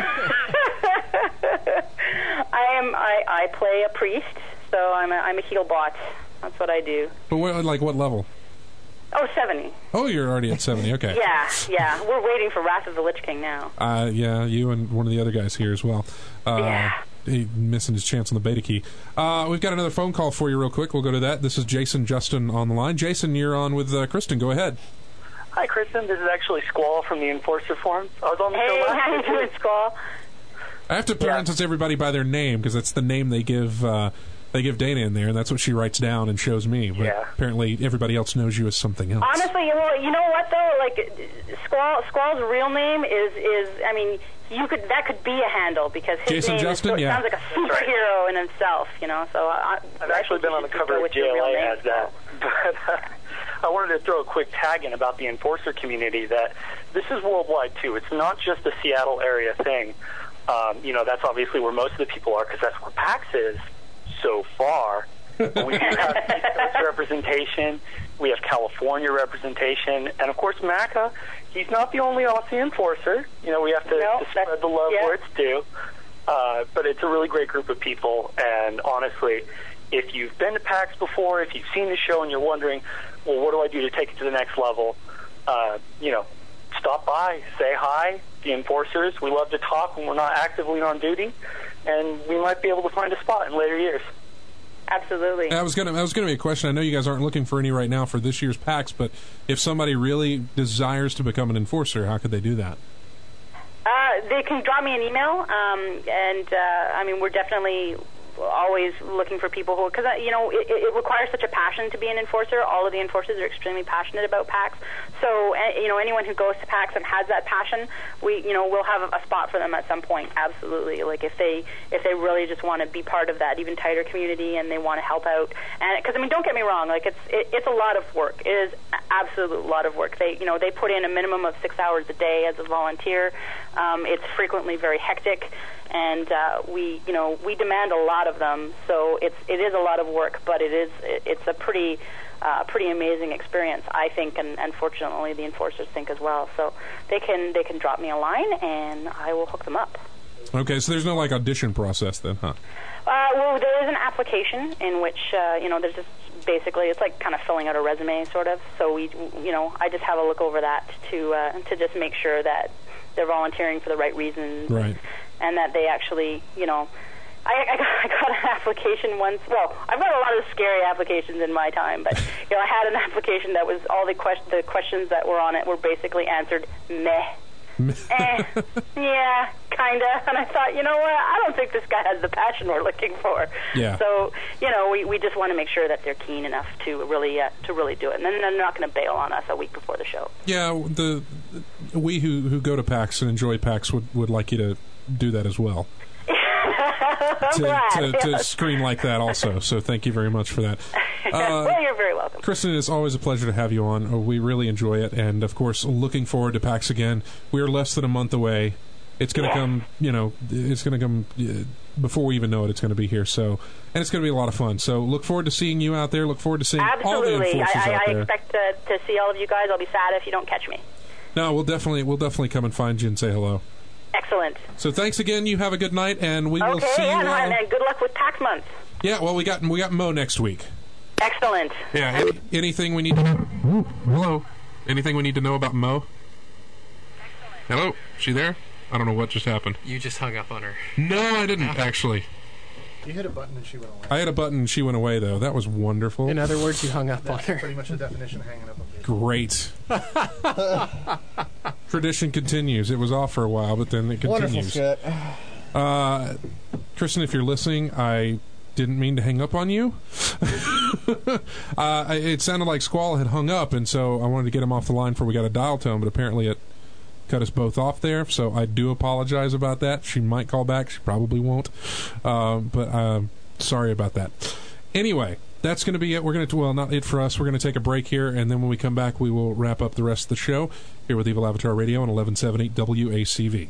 I am. I, I play a priest, so I'm a, I'm a heal bot. That's what I do. But what, like what level? Oh, seventy. Oh, you're already at seventy. Okay. Yeah, yeah. We're waiting for Wrath of the Lich King now. Uh, yeah, you and one of the other guys here as well. Uh, Yeah. He missing his chance on the beta key. Uh, we've got another phone call for you real quick. We'll go to that. This is Jason Justin on the line. Jason, you're on with uh, Kristen. Go ahead. Hi, Kristen. This is actually Squall from the Enforcer Forum. I was on the Hey, show last how you week. doing, Squall? I have to pronounce everybody by their name because that's the name they give uh, they give Dana in there, and that's what she writes down and shows me. But Yeah. apparently everybody else knows you as something else. Honestly, well, you know what though? Like, Squall, Squall's real name is is I mean, you could that could be a handle because his Jason name Justin, is, so, yeah. sounds like a superhero in himself. You know, so I, I've I actually think been you on the should cover go of with J your L real A name. as that. But uh, I wanted to throw a quick tag in about the Enforcer community that this is worldwide, too. It's not just a Seattle area thing. Um, you know, that's obviously where most of the people are because that's where PAX is so far. But we do have East Coast representation. We have California representation. And, of course, Macca, he's not the only Aussie Enforcer. You know, we have to, No, to spread the love yeah. where it's due. Uh, but it's a really great group of people. And, honestly, if you've been to PAX before, if you've seen the show and you're wondering, well, what do I do to take it to the next level, uh, you know, stop by, say hi. The Enforcers, we love to talk when we're not actively on duty, and we might be able to find a spot in later years. Absolutely. I was gonna. I was gonna be a question. I know you guys aren't looking for any right now for this year's PAX, but if somebody really desires to become an enforcer, how could they do that? Uh, they can drop me an email, um, and uh, I mean, we're definitely always looking for people who, because uh, you know, it, it requires such a passion to be an enforcer. All of the enforcers are extremely passionate about PAX. So, uh, you know, anyone who goes to PAX and has that passion, we, you know, we'll have a, a spot for them at some point. Absolutely. Like if they, if they really just want to be part of that even tighter community and they want to help out, and because I mean, don't get me wrong, like it's, it, it's a lot of work. It is absolute lot of work. They, you know, they put in a minimum of six hours a day as a volunteer. Um, it's frequently very hectic. And uh, we, you know, we demand a lot of them, so it's it is a lot of work, but it is it's a pretty uh, pretty amazing experience, I think, and, and fortunately the enforcers think as well. So they can they can drop me a line, and I will hook them up. Okay, so there's no like audition process then, huh? Uh, well, there is an application in which uh, you know there's just basically it's like kind of filling out a resume, sort of. So we, you know, I just have a look over that to uh, to just make sure that they're volunteering for the right reasons. Right. And that they actually, you know, I, I, got, I got an application once. Well, I've got a lot of scary applications in my time, but you know, I had an application that was all the, quest- the questions that were on it were basically answered meh. eh, yeah, kinda. And I thought, you know what? I don't think this guy has the passion we're looking for. Yeah. So, you know, we, we just want to make sure that they're keen enough to really uh, to really do it, and then they're not going to bail on us a week before the show. Yeah, the we who who go to PAX and enjoy PAX would, would like you to do that as well. I'm to, glad. to, to yes. screen like that also. So thank you very much for that. Uh, well, you're very welcome. Kristen, it's always a pleasure to have you on. Uh, We really enjoy it, and of course, looking forward to PAX again. We're less than a month away. It's going to Yeah. come, you know, it's going to come uh, before we even know it. It's going to be here. So, and it's going to be a lot of fun. So, look forward to seeing you out there. Look forward to seeing all the Absolutely. enforcers I, I, out I there. expect to, to see all of you guys. I'll be sad if you don't catch me. No, we'll definitely, we'll definitely come and find you and say hello. Excellent. So, thanks again. You have a good night, and we will Okay, see you. and, uh, and, and good luck with PAX month. Yeah, well, we got we got Mo next week. Excellent. Yeah. Any, anything we need to know? Hello. Anything we need to know about Mo? Hello. Is she there? I don't know what just happened. You just hung up on her. No, I didn't actually. You hit a button and she went away. I hit a button and she went away, though. That was wonderful. In other words, you hung up on That's her. pretty much the definition of hanging up on people. Great. Tradition continues. It was off for a while, but then it Wonderful continues. shit. Uh, Kristen, if you're listening, I didn't mean to hang up on you. uh, it sounded like Squall had hung up, and so I wanted to get him off the line before we got a dial tone, but apparently it cut us both off there, so I do apologize about that. She might call back. She probably won't. Uh, but um, sorry about that. Anyway, that's going to be it. We're going to, well, not it for us. We're going to take a break here, and then when we come back, we will wrap up the rest of the show here with Evil Avatar Radio on eleven seventy W A C V.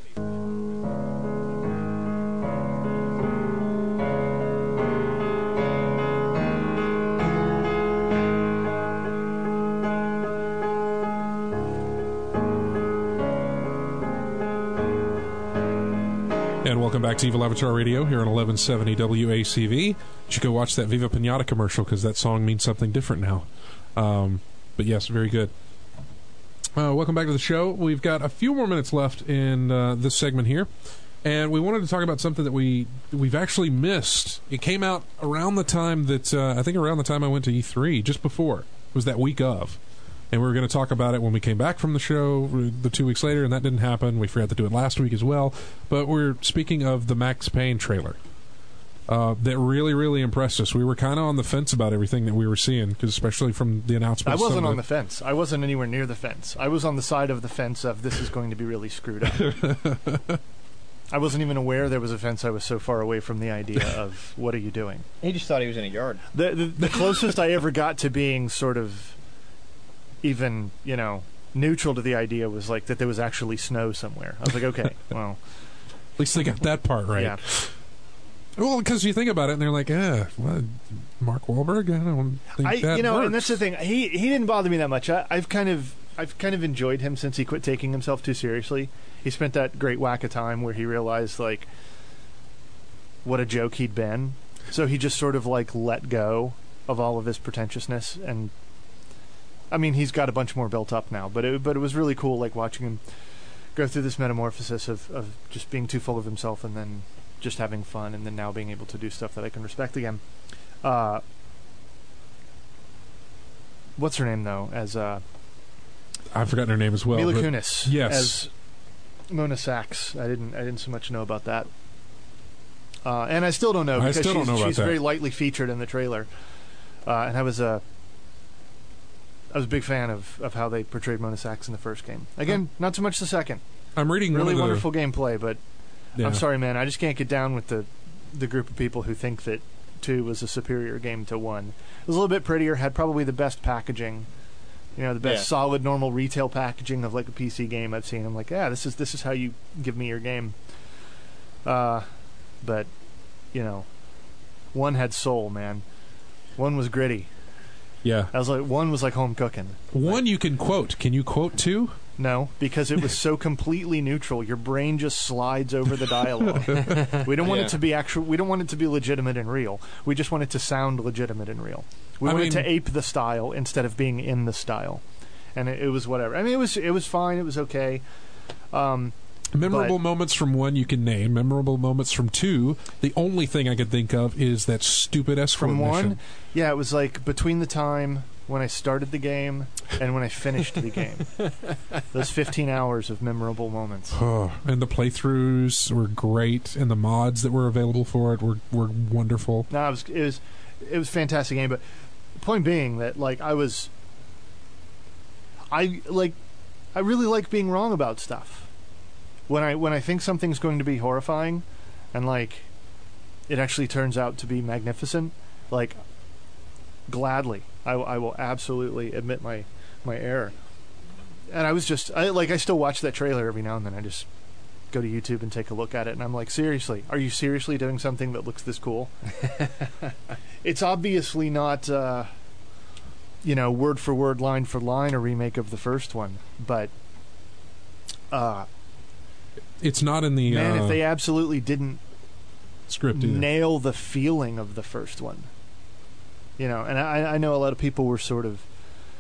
And welcome back to Evil Avatar Radio here on eleven seventy W A C V. You should go watch that Viva Pinata commercial because that song means something different now. Um, but yes, very good. Uh, welcome back to the show. We've got a few more minutes left in uh, this segment here, and we wanted to talk about something that we we've actually missed. It came out around the time that uh, I think around the time I went to E three, just before. It was that week of. And we were going to talk about it when we came back from the show the two weeks later, and that didn't happen. We forgot to do it last week as well. But we're speaking of the Max Payne trailer. uh, that really, really impressed us. We were kind of on the fence about everything that we were seeing, because especially from the announcement. I wasn't on the fence. I wasn't anywhere near the fence. I was on the side of the fence of this is going to be really screwed up. I wasn't even aware there was a fence. I was so far away from the idea of what are you doing? He just thought he was in a yard. The the, the closest I ever got to being sort of even, you know, neutral to the idea was like that there was actually snow somewhere. I was like, okay, well. At least they got that part right. Yeah. Well, because you think about it, and they're like, eh, what, Mark Wahlberg? I don't think I, that you know, works. and that's the thing. He he didn't bother me that much. I, I've kind of I've kind of enjoyed him since he quit taking himself too seriously. He spent that great whack of time where he realized like what a joke he'd been. So he just sort of like let go of all of his pretentiousness, and I mean he's got a bunch more built up now. But it, but it was really cool like watching him go through this metamorphosis of, of just being too full of himself and then just having fun, and then now being able to do stuff that I can respect again. Uh, what's her name though? As uh, I've forgotten her name as well. Mila but Kunis. Yes. As Mona Sachs. I didn't. I didn't so much know about that. Uh, and I still don't know I because still she's, don't know about she's that. very lightly featured in the trailer. Uh, and I was a. I was a big fan of, of how they portrayed Mona Sachs in the first game. Again, not so much the second. I'm reading really one of the, wonderful gameplay, but yeah. I'm sorry, man. I just can't get down with the the group of people who think that two was a superior game to one. It was a little bit prettier, had probably the best packaging. You know, the best Yeah. solid, normal retail packaging of like a P C game I've seen. I'm like, yeah, this is this is how you give me your game. Uh, but you know, one had soul, man. One was gritty. Yeah. I was like, one was like home cooking. One you can quote. Can you quote two? No, because it was so completely neutral. Your brain just slides over the dialogue. We don't want Yeah. it to be actual. We don't want it to be legitimate and real. We just want it to sound legitimate and real. We I want mean- it to ape the style instead of being in the style. And it, it was whatever. I mean, it was it was fine. It was okay. Um, Memorable But- moments from one you can name. Memorable moments from two. The only thing I could think of is that stupid escort from mission. one, yeah, it was like between the time when I started the game and when I finished the game. Those fifteen hours of memorable moments. Oh, and the playthroughs were great, and the mods that were available for it were, were wonderful. No, it was it was it was a fantastic game. But the point being that like I was, I like, I really like being wrong about stuff. When I when I think something's going to be horrifying, and like, it actually turns out to be magnificent. Like, gladly, I, I will absolutely admit my my error. And I was just I like I still watch that trailer every now and then. I just go to YouTube and take a look at it, and I'm like, seriously, are you seriously doing something that looks this cool? It's obviously not, uh, you know, word for word, line for line, a remake of the first one, but uh, It's not in the man, uh, if they absolutely didn't script either. nail the feeling of the first one, you know, and I, I know a lot of people were sort of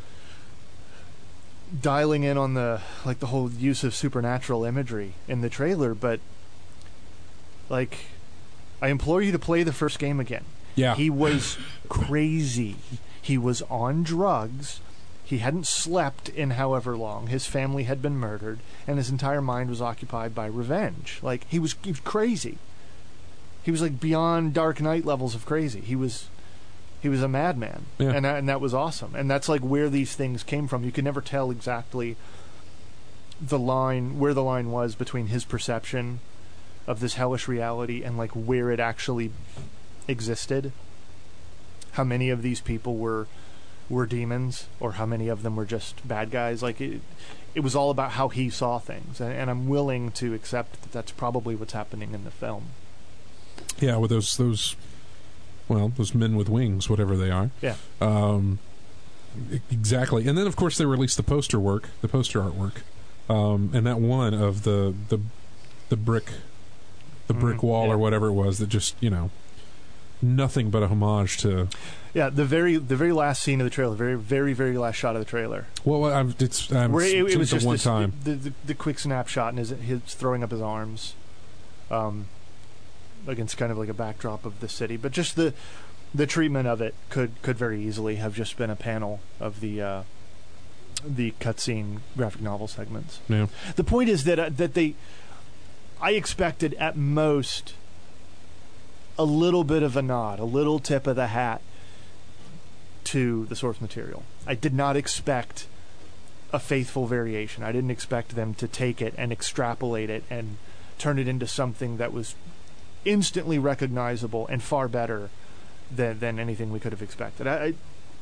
dialing in on the like the whole use of supernatural imagery in the trailer, but like, I implore you to play the first game again. Yeah. He was crazy. He was on drugs. He hadn't slept in however long. His family had been murdered, and his entire mind was occupied by revenge. Like, he was, he was crazy. He was like beyond Dark Knight levels of crazy. He was he was a madman. Yeah. And that, and that was awesome. And that's like where these things came from. You could never tell exactly the line, where the line was between his perception of this hellish reality and like where it actually existed. How many of these people were were demons, or how many of them were just bad guys. Like, it, it was all about how he saw things, and, and I'm willing to accept that that's probably what's happening in the film. Yeah, with those those well, those men with wings, whatever they are. Yeah. Um, e- exactly. And then, of course, they released the poster work, the poster artwork, um, and that one of the the the brick, the Mhm, brick wall yeah. or whatever it was that just, you know, nothing but a homage to. Yeah, the very the very last scene of the trailer, very very very last shot of the trailer, Well, I've it's I've where it, seen it was the just one this, time. The, the the quick snapshot and his his throwing up his arms, um, against kind of like a backdrop of the city, but just the the treatment of it could could very easily have just been a panel of the uh, the cutscene graphic novel segments. Yeah. The point is that uh, that they, I expected at most a little bit of a nod, a little tip of the hat to the source material. I did not expect a faithful variation. I didn't expect them to take it and extrapolate it and turn it into something that was instantly recognizable and far better than than anything we could have expected. I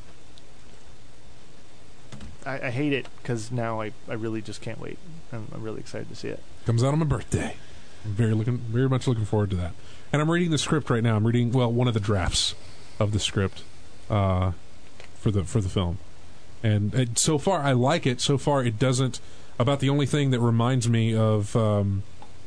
I, I hate it because now I, I really just can't wait. I'm, I'm really excited to see it. Comes out on my birthday. I'm very looking, very much looking forward to that. And I'm reading the script right now. I'm reading well one of the drafts of the script uh, for the for the film. And it, so far, I like it. So far, it doesn't. About the only thing that reminds me of um,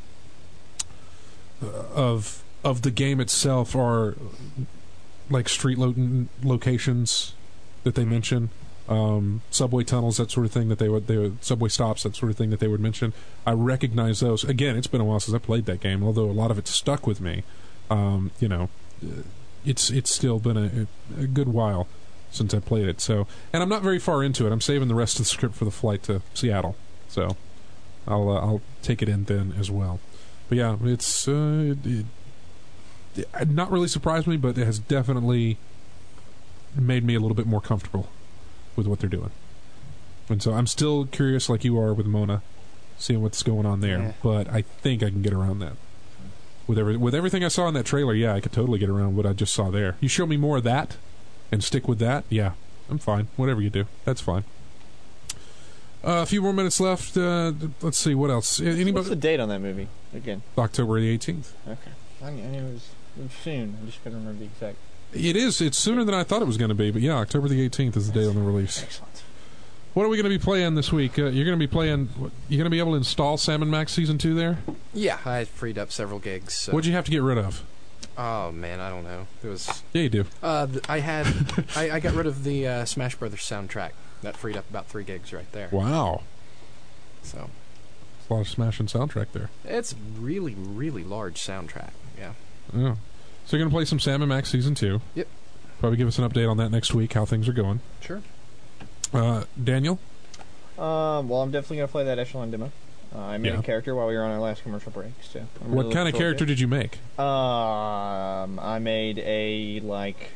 of of the game itself are like street lo- locations that they mention, um, subway tunnels, that sort of thing. That they would, they would subway stops, that sort of thing that they would mention. I recognize those. Again, it's been a while since I played that game. Although a lot of it's stuck with me. Um, you know, it's it's still been a, a good while since I played it. So, and I'm not very far into it. I'm saving the rest of the script for the flight to Seattle. So, I'll uh, I'll take it in then as well. But yeah, it's uh, it, it not really surprised me, but it has definitely made me a little bit more comfortable with what they're doing. And so I'm still curious, like you are with Mona, seeing what's going on there. Yeah. But I think I can get around that. With every, with everything I saw in that trailer, yeah, I could totally get around what I just saw there. You show me more of that and stick with that, yeah, I'm fine. Whatever you do, that's fine. Uh, a few more minutes left. Uh, let's see, what else? Anybody? What's the date on that movie, again? October the eighteenth. Okay. I knew, I knew it was soon. I just couldn't remember the exact. It is. It's sooner than I thought it was going to be, but yeah, October the eighteenth is the date on the release. Excellent. What are we going to be playing this week? Uh, you're going to be playing... What, you're going to be able to install Sam and Max Season two there? Yeah, I freed up several gigs. So. What'd you have to get rid of? Oh, man, I don't know. It was... Yeah, you do. Uh, th- I had... I, I got rid of the uh, Smash Brothers soundtrack. That freed up about three gigs right there. Wow. So... There's a lot of Smash and soundtrack there. It's really, really large soundtrack, yeah. Yeah. So you're going to play some Sam and Max Season two. Yep. Probably give us an update on that next week, how things are going. Sure. Uh, Daniel? Um, well, I'm definitely going to play that Echelon demo. Uh, I made Yeah. a character while we were on our last commercial break. So I'm What really kind of looking character forward did you make? to it. Um, I made a, like,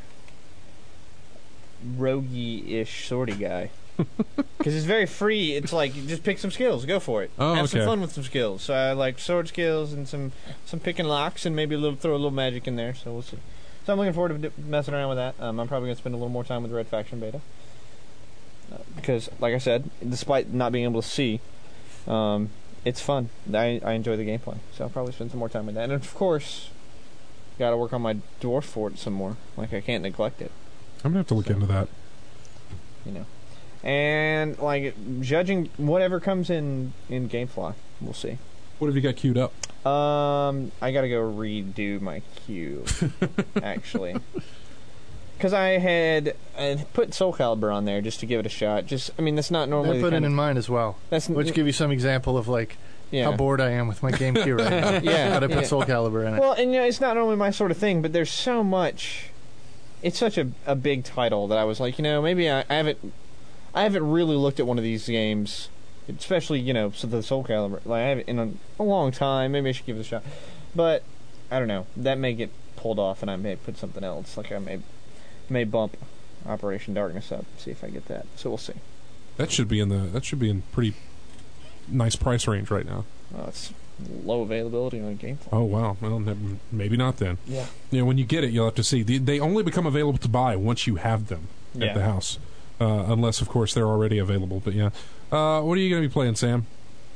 roguey-ish sorty guy. Because it's very free. It's like, you just pick some skills. Go for it. Oh, Have okay. some fun with some skills. So I like sword skills and some, some pick and locks and maybe a little throw a little magic in there. So we'll see. So I'm looking forward to d- messing around with that. Um, I'm probably going to spend a little more time with the Red Faction beta. Uh, because, like I said, despite not being able to see, um, it's fun. I, I enjoy the gameplay. So I'll probably spend some more time with that. And, of course, got to work on my Dwarf Fort some more. Like, I can't neglect it. I'm going to have to look So, into that. You know. And, like, judging whatever comes in, in Gamefly, we'll see. What have you got queued up? Um, I gotta go redo my queue, actually. Because I had I put Soul Calibur on there just to give it a shot. Just, I mean, that's not normally I the put it kind in of, mine as well. That's Which give you some example of, like, yeah. how bored I am with my game queue right now. Yeah, Gotta put yeah. Soul Calibur in it. Well, and you know, it's not normally my sort of thing, but there's so much. It's such a a big title that I was like, you know, maybe I, I haven't I haven't really looked at one of these games, especially, you know, so the Soul Calibur. Like, I haven't in a, a long time. Maybe I should give it a shot. But I don't know. That may get pulled off, and I may put something else. Like I may may bump Operation Darkness up, see if I get that. So we'll see. That should be in the that should be in pretty nice price range right now. Uh, it's low availability on Gamefly. Oh wow, well ne- maybe not then. Yeah. You know, when you get it, you'll have to see. They, they only become available to buy once you have them Yeah. at the house, uh, unless of course they're already available. But yeah, uh, what are you going to be playing, Sam?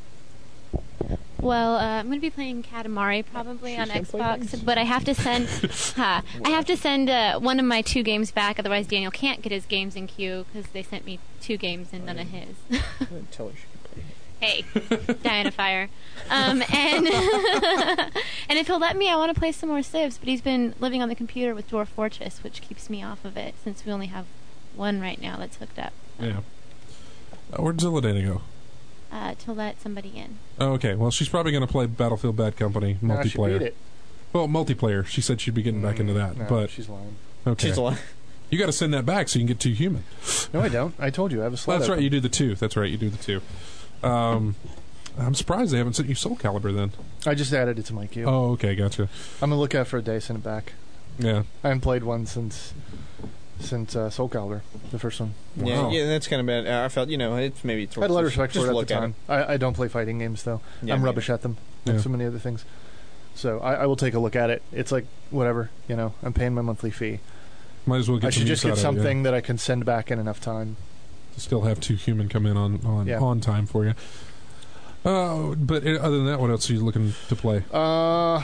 Well, uh, I'm going to be playing Katamari probably She's on gonna play Xbox, games. but I have to send huh, I have to send uh, one of my two games back. Otherwise, Daniel can't get his games in queue because they sent me two games and none of his. Tell her she can play. Hey, Diana Fire. Um, and and if he'll let me, I want to play some more Civs, but he's been living on the computer with Dwarf Fortress, which keeps me off of it since we only have one right now that's hooked up. Yeah. Uh, where'd Zilladana go? Uh, to let somebody in. Oh, okay. Well, she's probably going to play Battlefield Bad Company Now she multiplayer. beat it. Well, multiplayer. She said she'd be getting back into that, No, but she's lying. okay. She's alive. You got to send that back so you can get two human. No, I don't. I told you I have a slot. Well, that's right. open. You do the two. That's right. You do the two. Um, I'm surprised they haven't sent you Soul Calibur then. I just added it to my queue. Oh, okay. Gotcha. I'm gonna look out for a day, send it back. Yeah. I haven't played one since since uh, Soul Calibur, the first one. Yeah, Wow. yeah, that's kind of bad. I felt, you know, it's maybe it's I had a lot of respect just for it at look the at time. I, I don't play fighting games, though. Yeah, I'm me rubbish at them, like Yeah. so many other things. So I, I will take a look at it. It's like, whatever, you know, I'm paying my monthly fee. Might as well get I some should use just get out of it, yeah. something that I can send back in enough time. To still have two human come in on on, Yeah. on time for you. Uh, but uh, other than that, what else are you looking to play? Uh,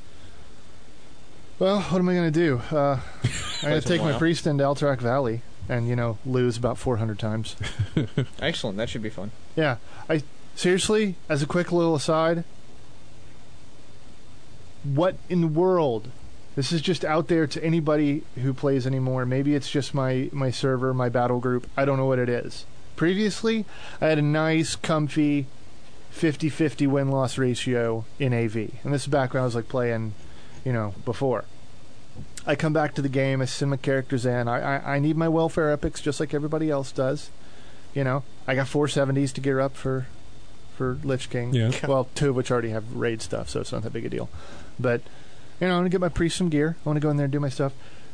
well, what am I going to do? Uh, I'm going to some take my WoW. priest into Alterac Valley and, you know, lose about four hundred times. Excellent. That should be fun. Yeah. I seriously, as a quick little aside, what in the world? This is just out there to anybody who plays anymore. Maybe it's just my, my server, my battle group. I don't know what it is. Previously, I had a nice, comfy fifty-fifty win-loss ratio in A V. And this is back when I was like playing, you know, before. I come back to the game, I send my characters in. I, I, I need my welfare epics just like everybody else does. You know, I got four seventies to gear up for for Lich King. Yeah. Well, two of which already have raid stuff, so it's not that big a deal. But, you know, I want to get my priest some gear. I want to go in there and do my stuff.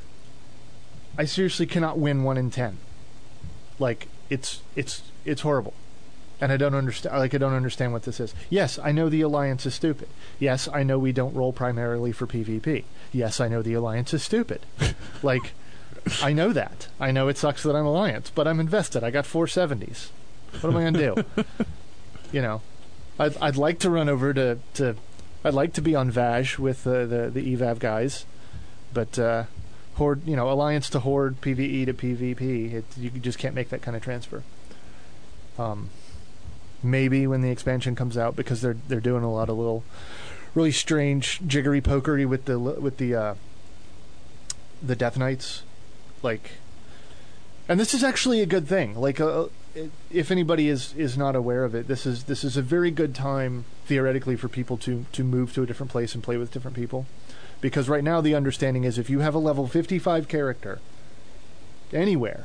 I seriously cannot win one in ten. Like, it's it's it's horrible. And I don't understand. Like, I don't understand what this is. Yes, I know the Alliance is stupid. Yes, I know we don't roll primarily for PvP. Yes, I know the Alliance is stupid. Like, I know that. I know it sucks that I'm Alliance, but I'm invested. I got four seventies. What am I going to do? You know, I'd I'd like to run over to, to I'd like to be on Vaj with uh, the the E V A V guys, but uh, Horde, you know, Alliance to Horde, PvE to PvP, it, you just can't make that kind of transfer. Um. Maybe when the expansion comes out, because they're they're doing a lot of little, really strange jiggery pokery with the with the uh, the Death Knights, like, and this is actually a good thing. Like, uh, if anybody is, is not aware of it, this is this is a very good time theoretically for people to to move to a different place and play with different people, because right now the understanding is if you have a level fifty-five character anywhere,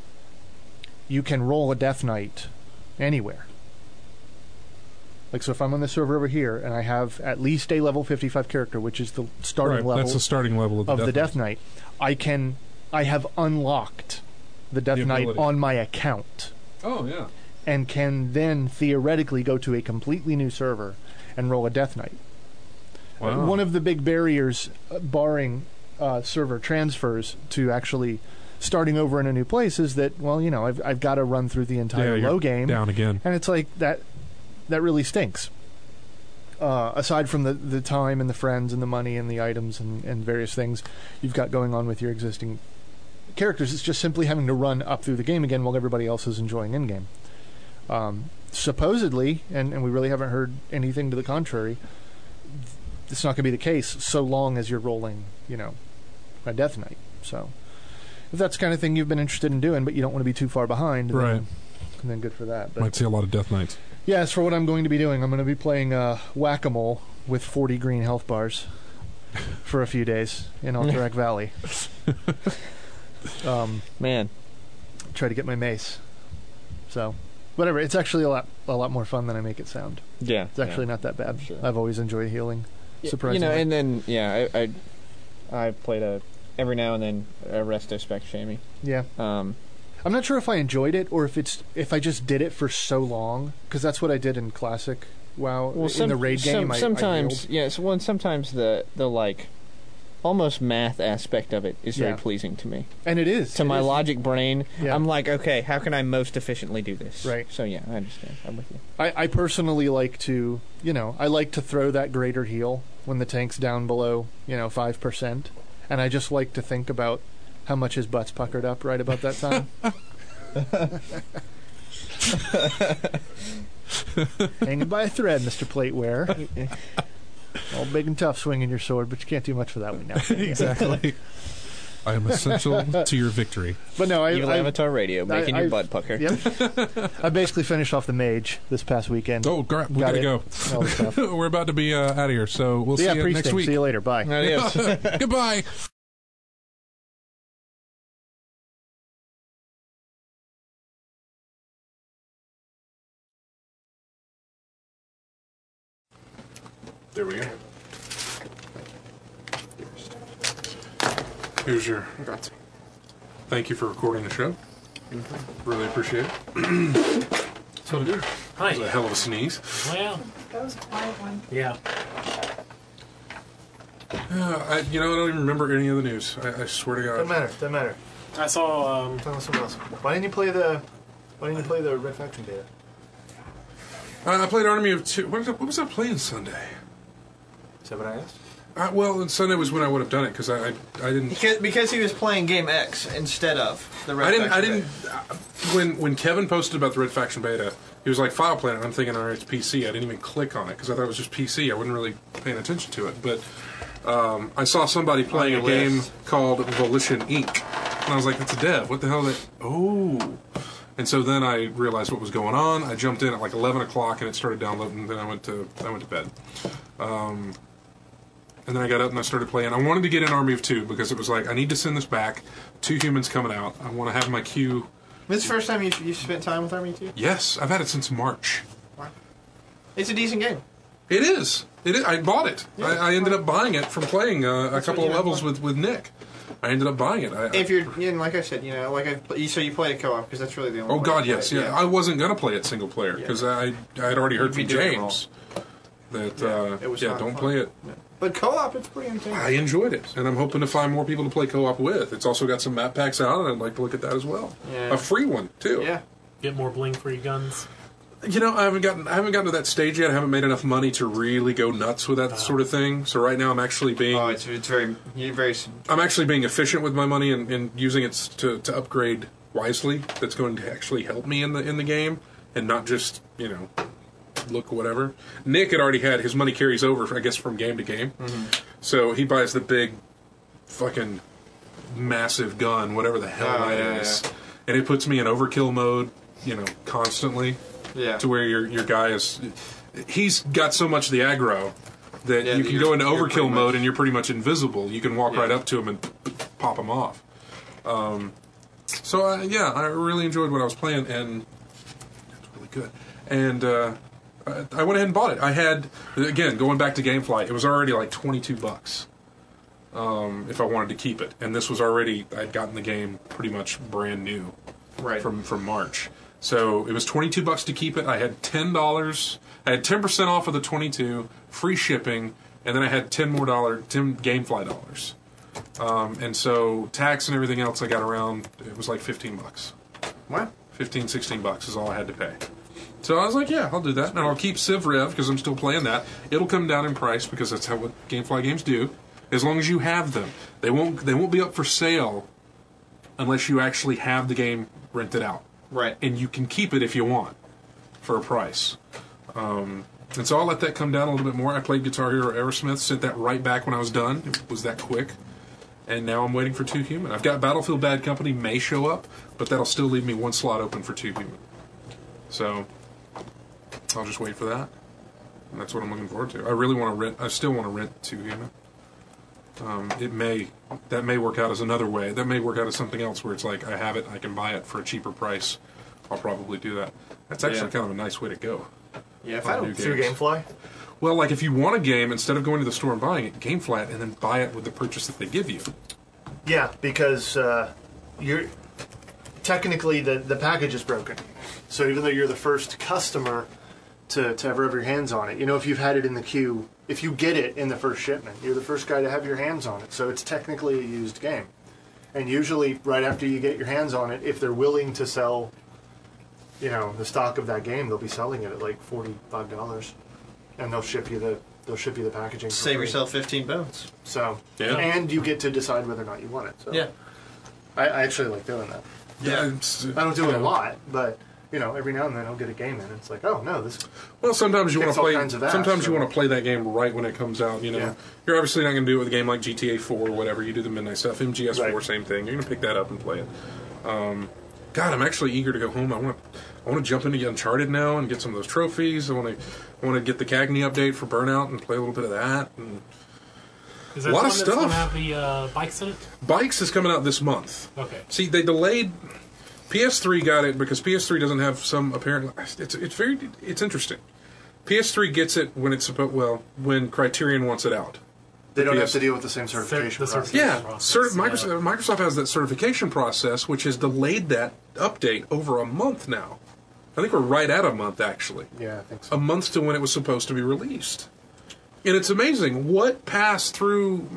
you can roll a Death Knight anywhere. Like, so if I'm on the server over here and I have at least a level fifty-five character, which is the starting right, level that's the starting level of the, of Death, the Death Knight. Knight, I can, I have unlocked the Death The Knight ability. on my account Oh, yeah. and can then theoretically go to a completely new server and roll a Death Knight. Wow. Uh, one of the big barriers, uh, barring uh, server transfers to actually starting over in a new place, is that, well, you know, I've I've got to run through the entire Yeah, you're low game, down again. and it's like that. That really stinks. Uh, aside from the, the time and the friends and the money and the items and, and various things you've got going on with your existing characters, it's just simply having to run up through the game again while everybody else is enjoying in-game. Um, supposedly, and, and we really haven't heard anything to the contrary, it's not going to be the case so long as you're rolling, you know, a Death Knight. So, if that's the kind of thing you've been interested in doing, but you don't want to be too far behind, Right. then, then good for that. But Might see a lot of Death Knights. yeah, as for what I'm going to be doing, I'm going to be playing uh, Whack-A-Mole with forty green health bars for a few days in Alterac Valley. Um, Man. try to get my mace. So, whatever. It's actually a lot, a lot more fun than I make it sound. Yeah. It's actually not that bad. Sure. I've always enjoyed healing. Y- Surprisingly, You know, and then, yeah, I I, I played a, every now and then, a Resto Spec Shamey. yeah. Um, I'm not sure if I enjoyed it or if it's if I just did it for so long, because that's what I did in Classic WoW. well, in some, the raid some, game, I, sometimes, I yeah, so one, sometimes the, the, like, almost math aspect of it is very Yeah. pleasing to me. and it is To it my is. logic brain, Yeah. I'm like, okay, how can I most efficiently do this? Right. So, yeah, I understand. I'm with you. I, I personally like to, you know, I like to throw that greater heal when the tank's down below, you know, five percent. And I just like to think about how much his butt's puckered up right about that time. Hanging by a thread, Mister Plateware. All big and tough swinging your sword, but you can't do much for that one now. Exactly. I am essential to your victory. But no, I... Evil I Avatar Radio, making I- your I- butt pucker. Yep. I basically finished off the mage this past weekend. Oh, crap. We Got gotta it. go. All the stuff. We're about to be uh, out of here, so we'll yeah, see you priest next thing. week. See you later. Bye. Adios. Goodbye. There we go. Here's your. Congrats. Thank you for recording the show. Mm-hmm. Really appreciate it. That's what it is. Hi. That was a hell of a sneeze. Well, That was a quiet one. yeah. Uh, I, you know, I don't even remember any of the news. I, I swear to God. Doesn't matter. Doesn't matter. I saw. Um, Tell us something else. Why didn't you play the? Why didn't you play the Red Faction beta? Uh, I played Army of Two. What was, I, what was I playing Sunday? Is that what I asked? Uh, well, and Sunday was when I would have done it because I, I I didn't. Because, because he was playing Game X instead of the Red I didn't. I Faction didn't. Uh, when when Kevin posted about the Red Faction beta, he was like File Planet. I'm thinking, all right, it's P C. I didn't even click on it because I thought it was just P C. I wasn't really paying attention to it. But um, I saw somebody playing a game called Volition Incorporated. And I was like, that's a dev. What the hell is that? Oh. And so then I realized what was going on. I jumped in at like eleven o'clock and it started downloading. And then I went to I went to bed. Um, and then I got up and I started playing. I wanted to get in Army of Two because it was like, I need to send this back. Two humans coming out. I want to have my queue. This is the first time you you spent time with Army two? Yes, I've had it since March. Wow. It's a decent game. It is. It is. I bought it. Yeah, I, I ended up buying it from playing uh, a That's couple what of you levels have with, with Nick. I ended up buying it. I, If you're, you know, like I said, you know, like I, you so you played a co-op because that's really the only. Oh way God, to play yes, it. yeah. I wasn't gonna play it single player because Yeah. I I had already heard You'd from be doing it James that Yeah, uh, it was yeah, not don't fun. play it. But co-op, it's pretty entertaining. I enjoyed it, and I'm hoping to find more people to play co-op with. It's also got some map packs out, and I'd like to look at that as well. Yeah. A free one too. Yeah. Get more bling for your guns. You know, I haven't gotten I haven't gotten to that stage yet. I haven't made enough money to really go nuts with that Uh-huh. sort of thing. So right now, I'm actually being Oh, it's it's very you're very. I'm actually being efficient with my money and, and using it to, to upgrade wisely. That's going to actually help me in the in the game, and not just you know look whatever. Nick had already had his money carries over, I guess, from game to game. Mm-hmm. So he buys the big, fucking, massive gun, whatever the hell Oh, that yeah, is, yeah. and it puts me in overkill mode, you know, constantly. Yeah. To where your your guy is, he's got so much of the aggro that Yeah, you that can you're- go into you're overkill pretty mode much- and you're pretty much invisible. You can walk Yeah. right up to him and p- p- pop him off. Um, so uh, yeah, I really enjoyed what I was playing, and it's really good. And uh, I, I went ahead and bought it. I had again going back to GameFly, it was already like twenty-two bucks um, if I wanted to keep it, and this was already I'd gotten the game pretty much brand new Right. from from March. So it was twenty-two bucks to keep it. I had ten dollars. I had ten percent off of the twenty-two, free shipping, and then I had ten more dollar, ten GameFly dollars. Um, and so tax and everything else I got around, it was like fifteen bucks. What? fifteen, sixteen bucks is all I had to pay. So I was like, yeah, I'll do that, and I'll keep Civ Rev because I'm still playing that. It'll come down in price because that's how what GameFly games do. As long as you have them, they won't they won't be up for sale unless you actually have the game rented out. Right. And you can keep it if you want for a price. Um, and so I'll let that come down a little bit more. I played Guitar Hero Aerosmith, sent that right back when I was done. It was that quick. And now I'm waiting for Two Human. I've got Battlefield Bad Company may show up, but that'll still leave me one slot open for Two Human. So I'll just wait for that. And that's what I'm looking forward to. I really want to rent. I still want to rent Two Human. Um, it may that may work out as another way. That may work out as something else where it's like I have it, I can buy it for a cheaper price. I'll probably do that. That's actually Yeah. kind of a nice way to go. Yeah, if on I new don't Through games. GameFly? Well, like if you want a game, instead of going to the store and buying it, GameFly it and then buy it with the purchase that they give you. Yeah, because uh, you're technically the the package is broken. So even though you're the first customer to to ever have your hands on it, you know, if you've had it in the queue, if you get it in the first shipment, you're the first guy to have your hands on it. So it's technically a used game. And usually, right after you get your hands on it, if they're willing to sell, you know, the stock of that game, they'll be selling it at like forty-five dollars, and they'll ship you the they'll ship you the packaging. For Save free. yourself fifteen bones. So, Yeah. and you get to decide whether or not you want it. So, Yeah. I, I actually like doing that. Yeah, it's, I don't do it a lot, but you know, every now and then I'll get a game in, and it's like, oh no, this. Well, sometimes you want Kicks to all play. kinds of ass, Sometimes you so- want to play that game right when it comes out. You know, Yeah. you're obviously not going to do it with a game like G T A four or whatever. You do the midnight stuff. M G S four, Right. same thing. You're going to pick that up and play it. Um, God, I'm actually eager to go home. I want to. I want to jump into Uncharted now and get some of those trophies. I want to. I want to get the Cagney update for Burnout and play a little bit of that. And Is that A lot the of one that's stuff. going to have the uh, bikes in it? Bikes is coming out this month. Okay. See, they delayed. P S three got it because P S three doesn't have some apparent. It's it's very it's interesting. P S three gets it when it's supposed well when Criterion wants it out. They don't P have S to deal with the same certification the process. Yeah, process, cert- yeah. Microsoft, Microsoft has that certification process, which has delayed that update over a month now. I think we're right at a month, actually. Yeah, I think so. A month to when it was supposed to be released. And it's amazing what passed through...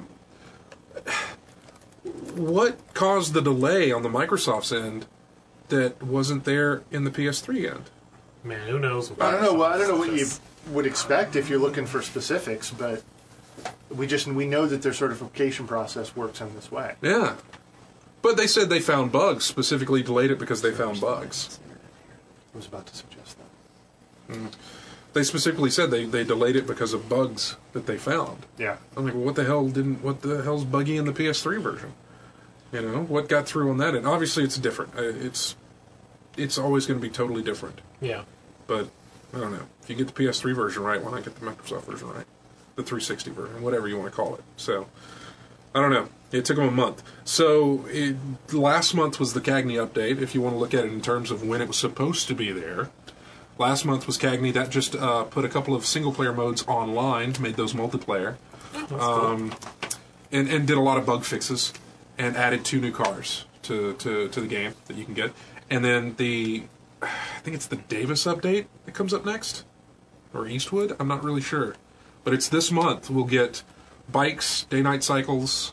What caused the delay on the Microsoft's end that wasn't there in the P S three end? Man, who knows? What I don't know. Well, I don't know what you Just- would expect if you're looking for specifics, but we just we know that their certification process works in this way. Yeah. But they said they found bugs, specifically delayed it because they found bugs. I was about to suggest that. Mm. They specifically said they, they delayed it because of bugs that they found. Yeah. I'm like, well, what the hell didn't? What the hell's buggy in the P S three version? You know, what got through on that? And obviously, it's different. Uh, It's it's always going to be totally different. Yeah. But I don't know. If you get the P S three version right, why not get the Microsoft version right? The three sixty version, whatever you want to call it. So I don't know. It took them a month. So it, last month was the Cagney update. If you want to look at it in terms of when it was supposed to be there. Last month was Cagney. That just uh, put a couple of single-player modes online, made those multiplayer, um, and, and did a lot of bug fixes, and added two new cars to, to, to the game that you can get. And then the, I think it's the Davis update that comes up next, or Eastwood. I'm not really sure, but it's this month. We'll get bikes, day-night cycles,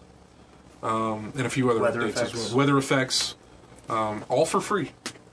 um, and a few other Weather updates effects. as well. Weather effects, um, all for free.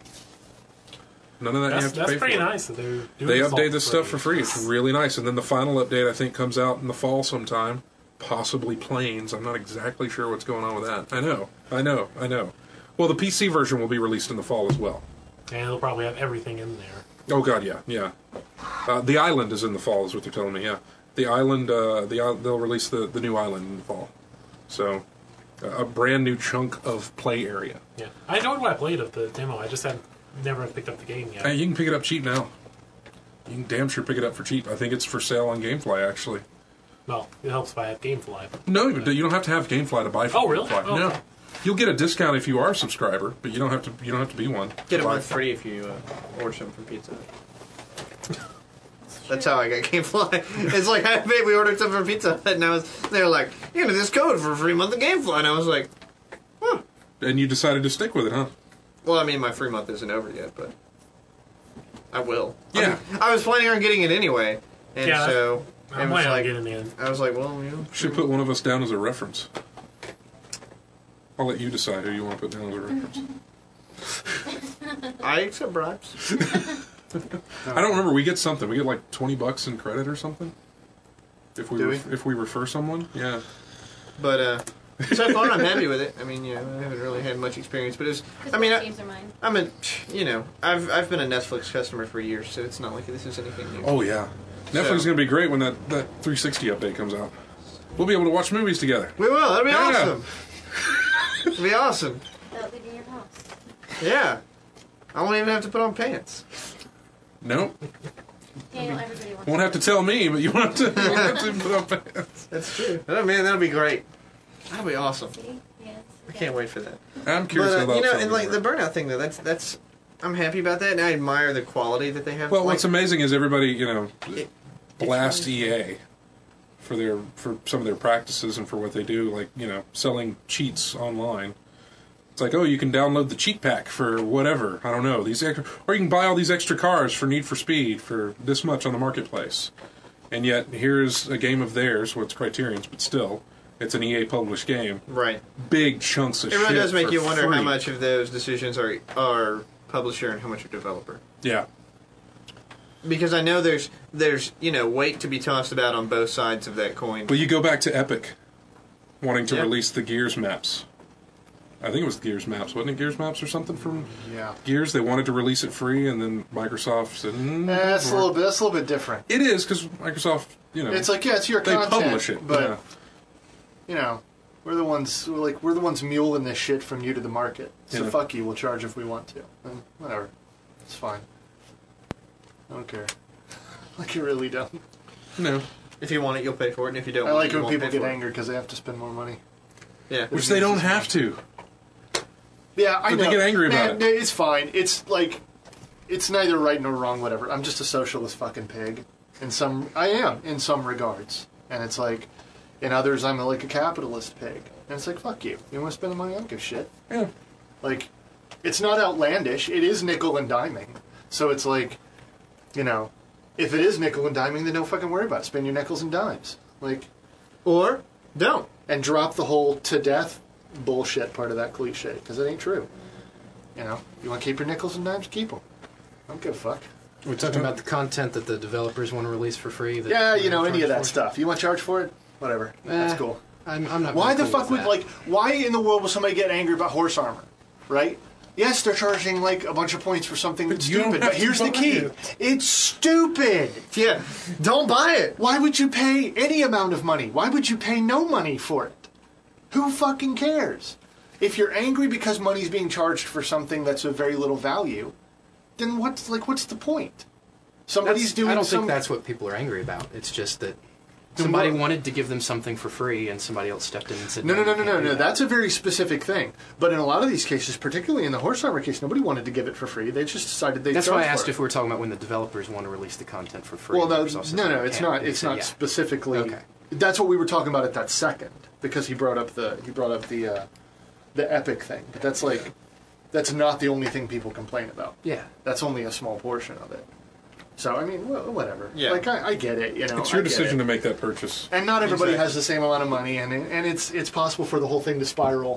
None of that That's, you have to that's pay pretty for. nice that they're doing They this all update this stuff for free. It's Yes. really nice. And then the final update, I think, comes out in the fall sometime. Possibly Planes. I'm not exactly sure what's going on with that. I know. I know. I know. Well, the P C version will be released in the fall as well. And they'll probably have everything in there. Oh, God, yeah. Yeah. Uh, the Island is in the fall, is what they're telling me, yeah. The Island, uh, the isl- they'll release the, the new Island in the fall. So, uh, a brand new chunk of play area. Yeah. I enjoyed what I played of the demo. I just had never picked up the game yet. Hey, you can pick it up cheap now. You can damn sure pick it up for cheap. I think it's for sale on GameFly, actually. Well, it helps if I have GameFly. No, you don't have to have GameFly to buy from Oh, really? GameFly. Oh, no. okay. You'll get a discount if you are a subscriber, but you don't have to. You don't have to be one. Get a Buy- month free if you uh, order something from Pizza Hut. That's how I got GameFly. It's like, hey, babe, we ordered something from Pizza Hut, and I was, they were like, you know, this code for a free month of GameFly, and I was like, huh. And you decided to stick with it, huh? Well, I mean, my free month isn't over yet, but I will. I Yeah. mean, I was planning on getting it anyway, and Yeah, so I'm it was planning on like, getting in. I was like, well, you know, Should put one of us down as a reference. I'll let you decide who you want to put down as a reference. I accept bribes. I don't remember. We get something. We get like twenty bucks in credit or something. If we, Do ref- if we refer someone, yeah. But uh, so far, I'm happy with it. I mean, you know, I haven't really had much experience, but it's. I mean, I, games are mine. I'm a, you know, I've I've been a Netflix customer for years, so it's not like this is anything new. Oh yeah, Netflix So- is going to be great when that that three sixty update comes out. We'll be able to watch movies together. We will. That'll be Yeah. awesome. It'll be awesome. Without leaving your house. Yeah. I won't even have to put on pants. Nope. Daniel, everybody wants Won't have to tell me, but you won't have to, you won't have to put on pants. That's true. Oh man, that'll be great. That'll be awesome. See? Yes. I can't wait for that. I'm curious But, how uh, that's you know, gonna and like work. the burnout thing though, that's that's. I'm happy about that, and I admire the quality that they have. Well, like, what's amazing is everybody, you know, It- blast E A for their for some of their practices and for what they do, like you know, selling cheats online. It's like, oh, you can download the cheat pack for whatever. I don't know these, extra, or you can buy all these extra cars for Need for Speed for this much on the marketplace. And yet, here's a game of theirs. Well, it's Criterion's, but still, it's an E A published game. right. Big chunks of It really shit does make for you wonder free. how much of those decisions are are publisher and how much are developer. Yeah. Because I know there's there's you know weight to be tossed about on both sides of that coin. Well, you go back to Epic wanting to Yeah. release the Gears maps. I think it was Gears maps, wasn't it? Gears maps or something from Yeah. Gears. They wanted to release it free, and then Microsoft said, mm, Eh, that's a little bit. That's a little bit different. It is because Microsoft, you know, It's like yeah, it's your they content, publish it, but yeah. you know, we're the ones we're like we're the ones muling this shit from you to the market. So Yeah. fuck you. We'll charge if we want to. And whatever, it's fine. I don't care. Like you really don't. No, If you want it, you'll pay for it, and if you don't, I want like it, you when won't people pay get for it. angry because they have to spend more money. Yeah. which they don't have to. Yeah, I But know. they get angry about Man, it. It's fine. It's like, it's neither right nor wrong. Whatever. I'm just a socialist fucking pig. In some, I am in some regards, and it's like, In others, I'm a, like a capitalist pig. And it's like, fuck you. You want to spend the money? I don't give a shit. Yeah. Like, it's not outlandish. It is nickel and diming. So it's like, you know, if it is nickel and diming, then don't fucking worry about it. Spend your nickels and dimes. Like, or don't. And drop the whole to death bullshit part of that cliche, because it ain't true. You know, you want to keep your nickels and dimes, keep them. I don't give a fuck. We're talking about the content that the developers want to release for free. That Yeah, you know, charge any of that for? stuff. You want to charge for it? Whatever. That's Eh, cool. I'm, I'm not. Why very the cool fuck with would, that. like, why in the world would somebody get angry about horse armor? Right? Yes, they're charging, like, a bunch of points for something that's you don't stupid, have but to here's the buy key. it. It's stupid! Yeah, don't buy it. Why would you pay any amount of money? Why would you pay no money for it? Who fucking cares? If you're angry because money's being charged for something that's of very little value, then what's, like, what's the point? Somebody's That's- doing I don't some... think that's what people are angry about. It's just that somebody what- wanted to give them something for free, and somebody else stepped in and said, No, no, you no, no, can't no, do no. that." That's a very specific thing. But in a lot of these cases, particularly in the horse armor case, nobody wanted to give it for free. They just decided they'd That's charge why I for asked it. if we were talking about when the developers want to release the content for free. Well, no, Microsoft said no, no, they it's can't. not. They It's said, not yeah. specifically. Okay. That's what we were talking about at that second, because he brought up the he brought up the uh, the Epic thing. But that's like that's not the only thing people complain about. Yeah. That's only a small portion of it. So I mean, well, whatever. Yeah. Like I, I get it. You know, It's your I get decision it. to make that purchase. And not everybody Exactly. has the same amount of money, and and it's it's possible for the whole thing to spiral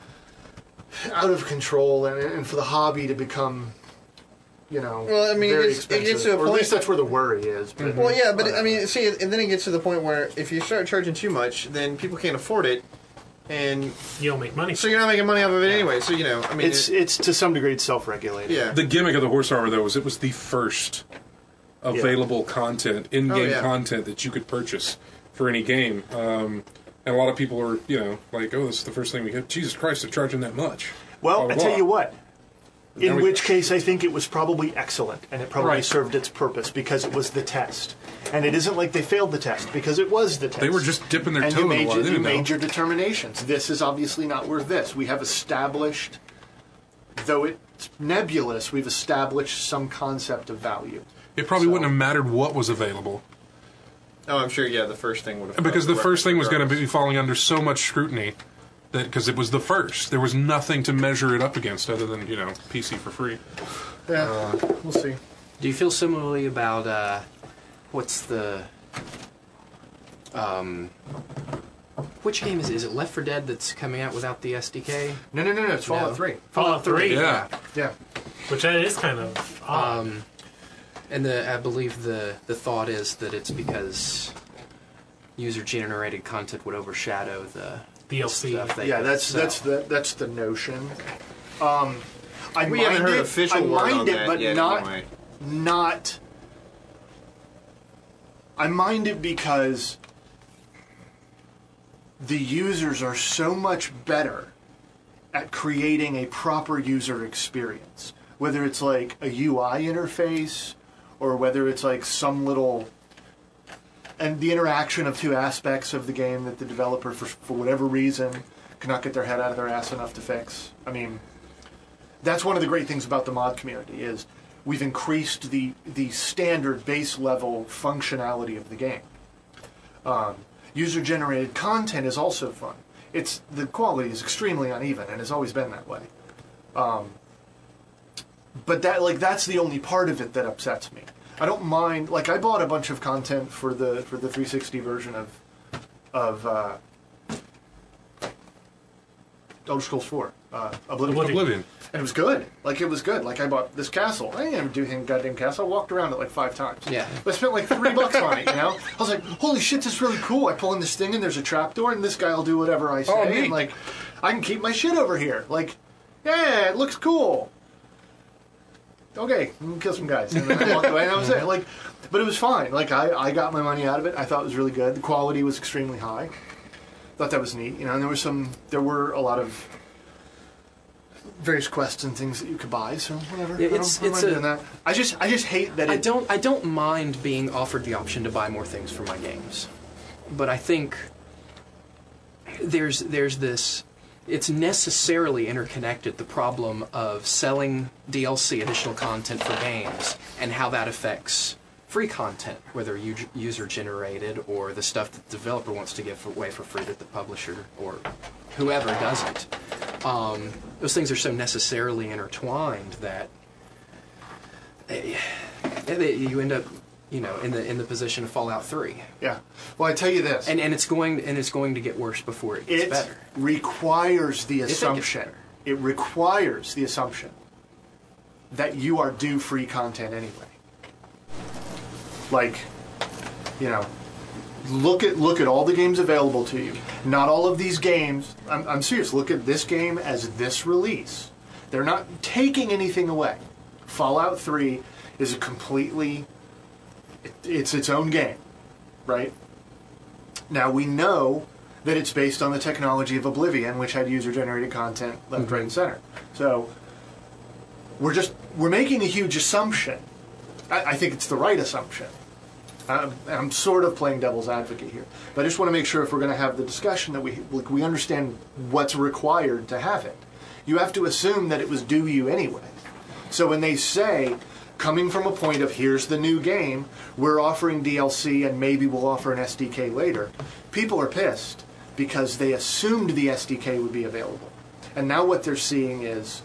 out of control, and and for the hobby to become, you know, Well, I mean, it very gets- it expensive. gets to a or point- at least that's where the worry is. But Well, yeah, but I whatever. mean, see, and then it gets to the point where if you start charging too much, then people can't afford it, and You don't make money. so you're not making money off of it anyway. So you know, I mean, it's it- it's to some degree it's self-regulated. yeah. The gimmick of the horse armor, though, was it was the first available content, in-game Oh, yeah. content that you could purchase for any game. Um, and a lot of people are, you know, like, oh, this is the first thing we get. Jesus Christ, they're charging that much. Well, Blah, I blah, tell blah. you what. Now In we- which case, I think it was probably excellent, and it probably Right. served its purpose because it was the test. And it isn't like they failed the test because it was the test. They were just dipping their and toe you in the made, water. your, They you didn't know. made your determinations. This is obviously not worth this. We have established, though it's nebulous, we've established some concept of value. It probably So- wouldn't have mattered what was available. Oh, I'm sure. Yeah, the first thing would have Because the first thing was going to be falling under so much scrutiny that because it was the first, there was nothing to measure it up against other than, you know, P C for free. Yeah, we'll see. Do you feel similarly about uh, what's the um, which game is it? Is it Left four Dead that's coming out without the S D K? No, no, no, no. It's Fallout No. three. Fallout three. Yeah. Yeah. Which that is kind of odd. Um, and the I believe the the thought is that it's because user generated content would overshadow the D L C. stuff they Yeah, could that's sell. that's the that's the notion. Um, I We mind haven't heard it, official I word mind on it, that but yet, not anyway. not. I mind it because the users are so much better at creating a proper user experience, whether it's like a U I interface or whether it's like some little and the interaction of two aspects of the game that the developer, for, for whatever reason, cannot get their head out of their ass enough to fix. I mean, that's one of the great things about the mod community is we've increased the the standard base level functionality of the game. Um, user generated content is also fun. It's the quality is extremely uneven and has always been that way. Um, but that like that's the only part of it that upsets me. I don't mind. Like I bought a bunch of content for the for the three sixty version of of uh, Elder Scrolls four, uh, Oblivion. Oblivion. And it was good. Like it was good. Like I bought this castle. I didn't even do any goddamn castle. I walked around it like five times. Yeah. But I spent like three bucks on it. You know. I was like, holy shit, this is really cool. I pull in this thing and there's a trapdoor and this guy will do whatever I say. Oh, neat. And like, I can keep my shit over here. Like, yeah, it looks cool. Okay, I'm gonna kill some guys. And then I walked away and that was it. Like, but it was fine. Like I, I got my money out of it. I thought it was really good. The quality was extremely high. Thought that was neat. You know, and there were some there were a lot of various quests and things that you could buy, so whatever. Yeah, I don't- it's- I don't it's mind a- doing that. I just I just hate that I it don't I don't mind being offered the option to buy more things for my games, but I think there's there's this. It's necessarily interconnected, the problem of selling D L C, additional content for games, and how that affects free content, whether u- user generated or the stuff that the developer wants to give away for free that the publisher or whoever doesn't. Um, those things are so necessarily intertwined that eh, you end up, you know, in the in the position of Fallout three. Yeah. Well, I tell you this, and and it's going and it's going to get worse before it gets it better. requires the If it gets assumption. better. It requires the assumption that you are due free content anyway. Like, you know, look at look at all the games available to you. Not all of these games. I'm, I'm serious. Look at this game as this release. They're not taking anything away. Fallout three is a completely. It, it's its own game, right? Now we know that it's based on the technology of Oblivion, which had user-generated content left, Mm-hmm. right, and center. So we're just we're making a huge assumption. I, I think it's the right assumption. I'm, I'm sort of playing devil's advocate here, but I just want to make sure if we're going to have the discussion that we like, we understand what's required to have it. You have to assume that it was due you anyway. So when they say, coming from a point of here's the new game, we're offering D L C and maybe we'll offer an S D K later, people are pissed because they assumed the S D K would be available. And now what they're seeing is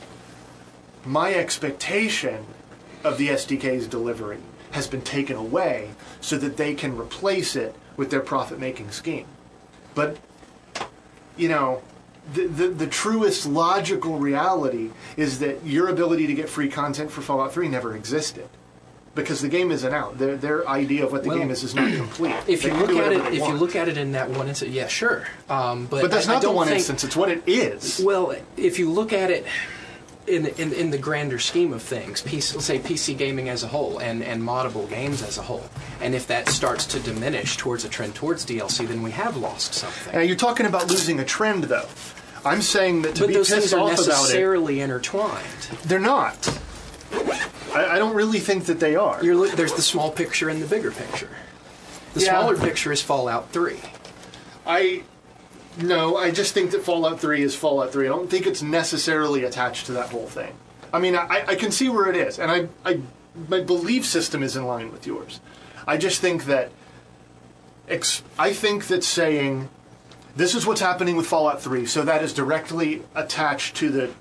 my expectation of the S D K's delivery has been taken away so that they can replace it with their profit-making scheme. But, you know, the, the, the truest logical reality is that your ability to get free content for Fallout three never existed. Because the game isn't out. Their their idea of what the Well, game is is not complete. If They you can look do at whatever it, they if you want. look at it in that one instance, yeah, sure. Um, but But that's I, I not the don't one think, instance. It's what it is. Well, if you look at it in the, in, in the grander scheme of things, P C, let's say P C gaming as a whole and, and moddable games as a whole, and if that starts to diminish towards a trend towards D L C, then we have lost something. Now, you're talking about losing a trend, though. I'm saying that to But be those pissed things are off about it, necessarily intertwined. they're not. I, I don't really think that they are. You're, lo- there's the small picture and the bigger picture. The Yeah. smaller picture is Fallout three. I no, I just think that Fallout three is Fallout three. I don't think it's necessarily attached to that whole thing. I mean, I, I can see where it is, and I, I, my belief system is in line with yours. I just think that, ex, I think that saying, this is what's happening with Fallout three, so that is directly attached to the,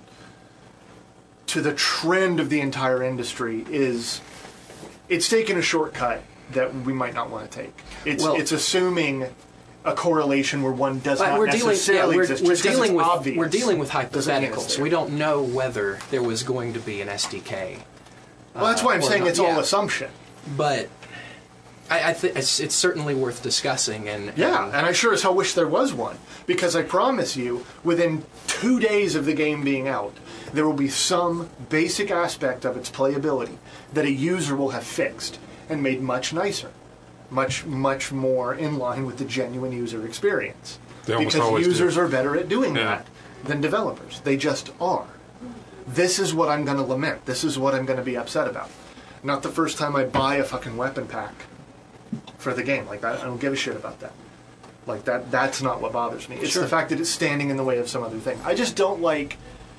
to the trend of the entire industry is, it's taking a shortcut that we might not want to take. It's Well- it's assuming a correlation where one does But not we're dealing, yeah, necessarily we're, exist. we're Just 'cause dealing it's with obvious we're dealing with doesn't mean it's hypotheticals. there. We don't know whether there was going to be an S D K. Well, that's why I'm uh, or saying not. it's all Yeah. assumption. But I, I think it's, it's certainly worth discussing. And Yeah, and and I sure as hell wish there was one. Because I promise you, within two days of the game being out, there will be some basic aspect of its playability that a user will have fixed and made much nicer. Much, much more in line with the genuine user experience. They almost Because always do. users are better at doing Yeah. that than developers. They just are. This is what I'm going to lament. This is what I'm going to be upset about. Not the first time I buy a fucking weapon pack for the game. Like that, I don't give a shit about that. Like that, that's not what bothers me. It's Sure. the fact that it's standing in the way of some other thing. I just don't like.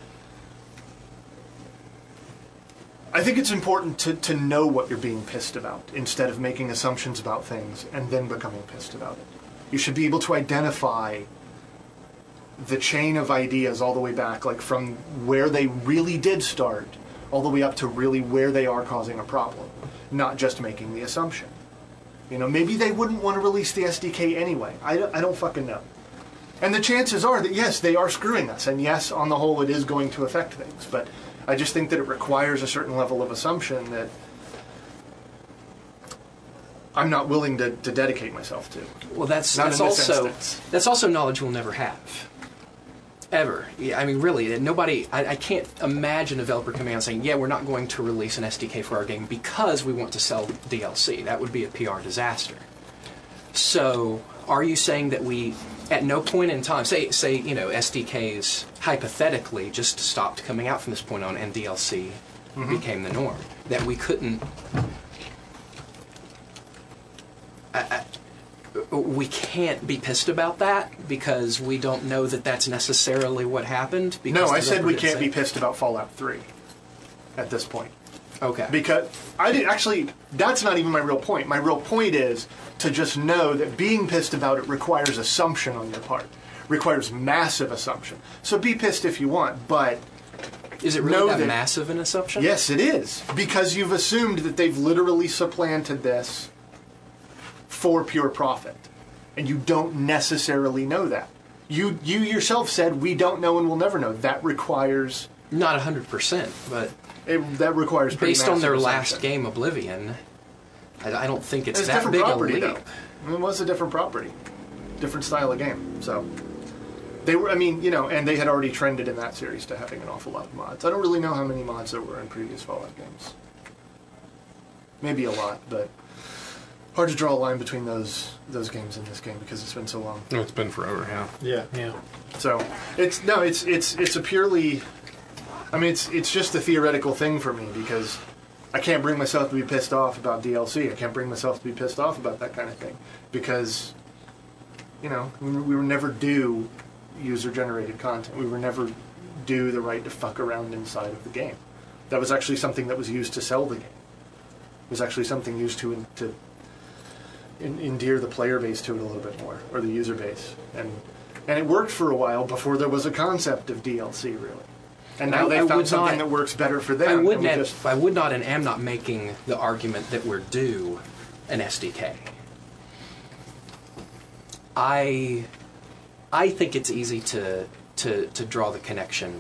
I think it's important to, to know what you're being pissed about instead of making assumptions about things and then becoming pissed about it. You should be able to identify the chain of ideas all the way back, like from where they really did start, all the way up to really where they are causing a problem, not just making the assumption. You know, maybe they wouldn't want to release the S D K anyway. I don't, I don't fucking know. And the chances are that, yes, they are screwing us, and yes, on the whole, it is going to affect things, but I just think that it requires a certain level of assumption that I'm not willing to, to dedicate myself to. well, that's Not that's in this also instance. that's also knowledge we'll never have. Ever. Yeah, I mean, really, nobody. I, I can't imagine a developer coming out and saying, "Yeah, we're not going to release an S D K for our game because we want to sell D L C." That would be a P R disaster. So, are you saying that we, at no point in time, say, say, you know, S D Ks hypothetically just stopped coming out from this point on, and D L C Mhm. became the norm, that we couldn't? I, I, we can't be pissed about that because we don't know that that's necessarily what happened. Because No, the I said developer we didn't can't say be it. pissed about Fallout three at this point. Okay. Because I did actually, that's not even my real point. My real point is to just know that being pissed about it requires assumption on your part, requires massive assumption. So be pissed if you want, but is it really know that, that massive an assumption? Yes, it is, because you've assumed that they've literally supplanted this for pure profit, and you don't necessarily know that. You you yourself said we don't know and we'll never know. That requires not a hundred percent, but it, that requires pretty based on their massive last assumption. game, Oblivion. I, I don't think it's, It's that different big a property, leap. though. It was a different property, different style of game. So they were. I mean, you know, and they had already trended in that series to having an awful lot of mods. I don't really know how many mods there were in previous Fallout games. Maybe a lot, but hard to draw a line between those those games and this game because it's been so long. No, it's been forever. Yeah. Yeah. Yeah. So it's no, it's it's it's a purely. I mean, it's it's just a theoretical thing for me because I can't bring myself to be pissed off about D L C. I can't bring myself to be pissed off about that kind of thing because, you know, we, we were never due user-generated content. We were never due the right to fuck around inside of the game. That was actually something that was used to sell the game. It was actually something used to to en- endear the player base to it a little bit more, or the user base, and and it worked for a while before there was a concept of D L C really. And now I- they I found would something not- that works better for them. I would and we not. just- I would not, and am not making the argument that we're due an S D K. I, I think it's easy to to to draw the connection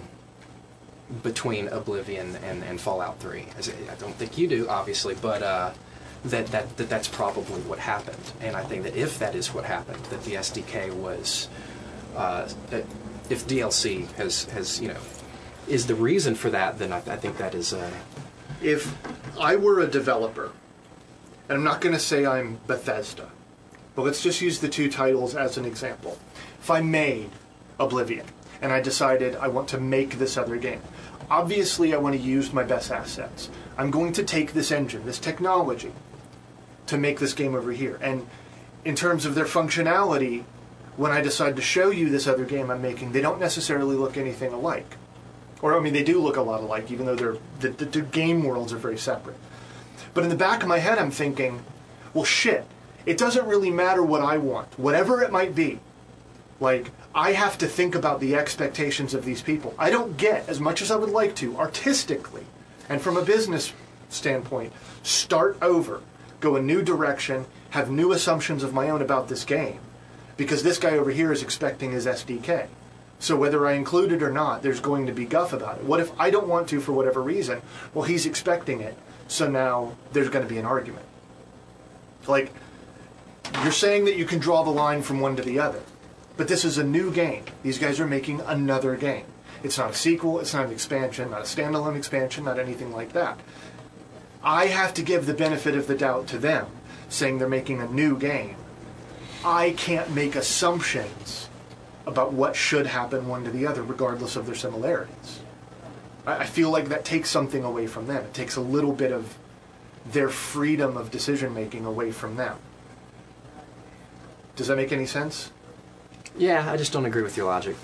between Oblivion and, and Fallout three. As I I don't think you do, obviously, but uh, that, that that that's probably what happened. And I think that if that is what happened, that the S D K was, uh, that if D L C has has you know. is the reason for that, then I, I think that is... Uh, if I were a developer, and I'm not going to say I'm Bethesda, but let's just use the two titles as an example. If I made Oblivion, and I decided I want to make this other game, obviously I want to use my best assets. I'm going to take this engine, this technology, to make this game over here. And in terms of their functionality, when I decide to show you this other game I'm making, they don't necessarily look anything alike. Or, I mean, they do look a lot alike, even though they're, the, the, the game worlds are very separate. But in the back of my head, I'm thinking, well, shit, it doesn't really matter what I want, whatever it might be. Like, I have to think about the expectations of these people. I don't get, as much as I would like to, artistically, and from a business standpoint, start over, go a new direction, have new assumptions of my own about this game, because this guy over here is expecting his S D K. So whether I include it or not, there's going to be guff about it. What if I don't want to for whatever reason? Well, he's expecting it, so now there's going to be an argument. Like, you're saying that you can draw the line from one to the other, but this is a new game. These guys are making another game. It's not a sequel, it's not an expansion, not a standalone expansion, not anything like that. I have to give the benefit of the doubt to them, saying they're making a new game. I can't make assumptions about what should happen one to the other, regardless of their similarities. I, I feel like that takes something away from them. It takes a little bit of their freedom of decision-making away from them. Does that make any sense? yeah, I just don't agree with your logic.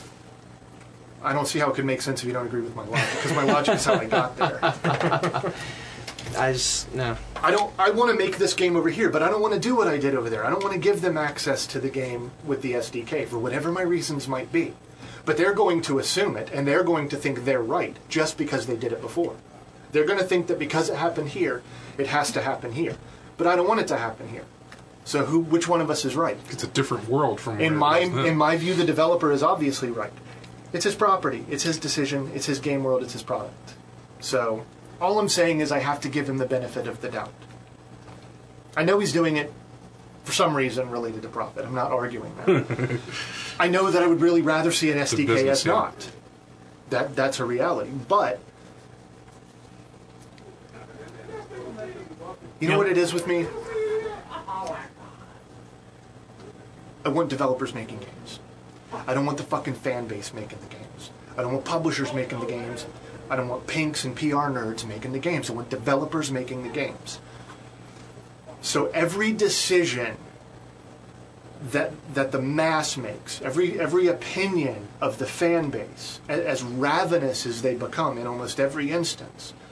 I don't see how it could make sense if you don't agree with my logic, because my logic is how I got there. I just, no. I don't. I want to make this game over here, but I don't want to do what I did over there. I don't want to give them access to the game with the S D K for whatever my reasons might be. But they're going to assume it, and they're going to think they're right just because they did it before. They're going to think that because it happened here, it has to happen here. But I don't want it to happen here. So who? Which one of us is right? It's a different world from where In it my was then. in my view, the developer is obviously right. It's his property. It's his decision. It's his game world. It's his product. So all I'm saying is I have to give him the benefit of the doubt. I know he's doing it for some reason related to profit. I'm not arguing that. I know that I would really rather see an S D K business, as yeah. not. That that's a reality. But you know Yeah. what it is with me? I want developers making games. I don't want the fucking fan base making the games. I don't want publishers making the games. I don't want pinks and P R nerds making the games. I want developers making the games. So every decision that that the mass makes, every every opinion of the fan base, a- as ravenous as they become in almost every instance,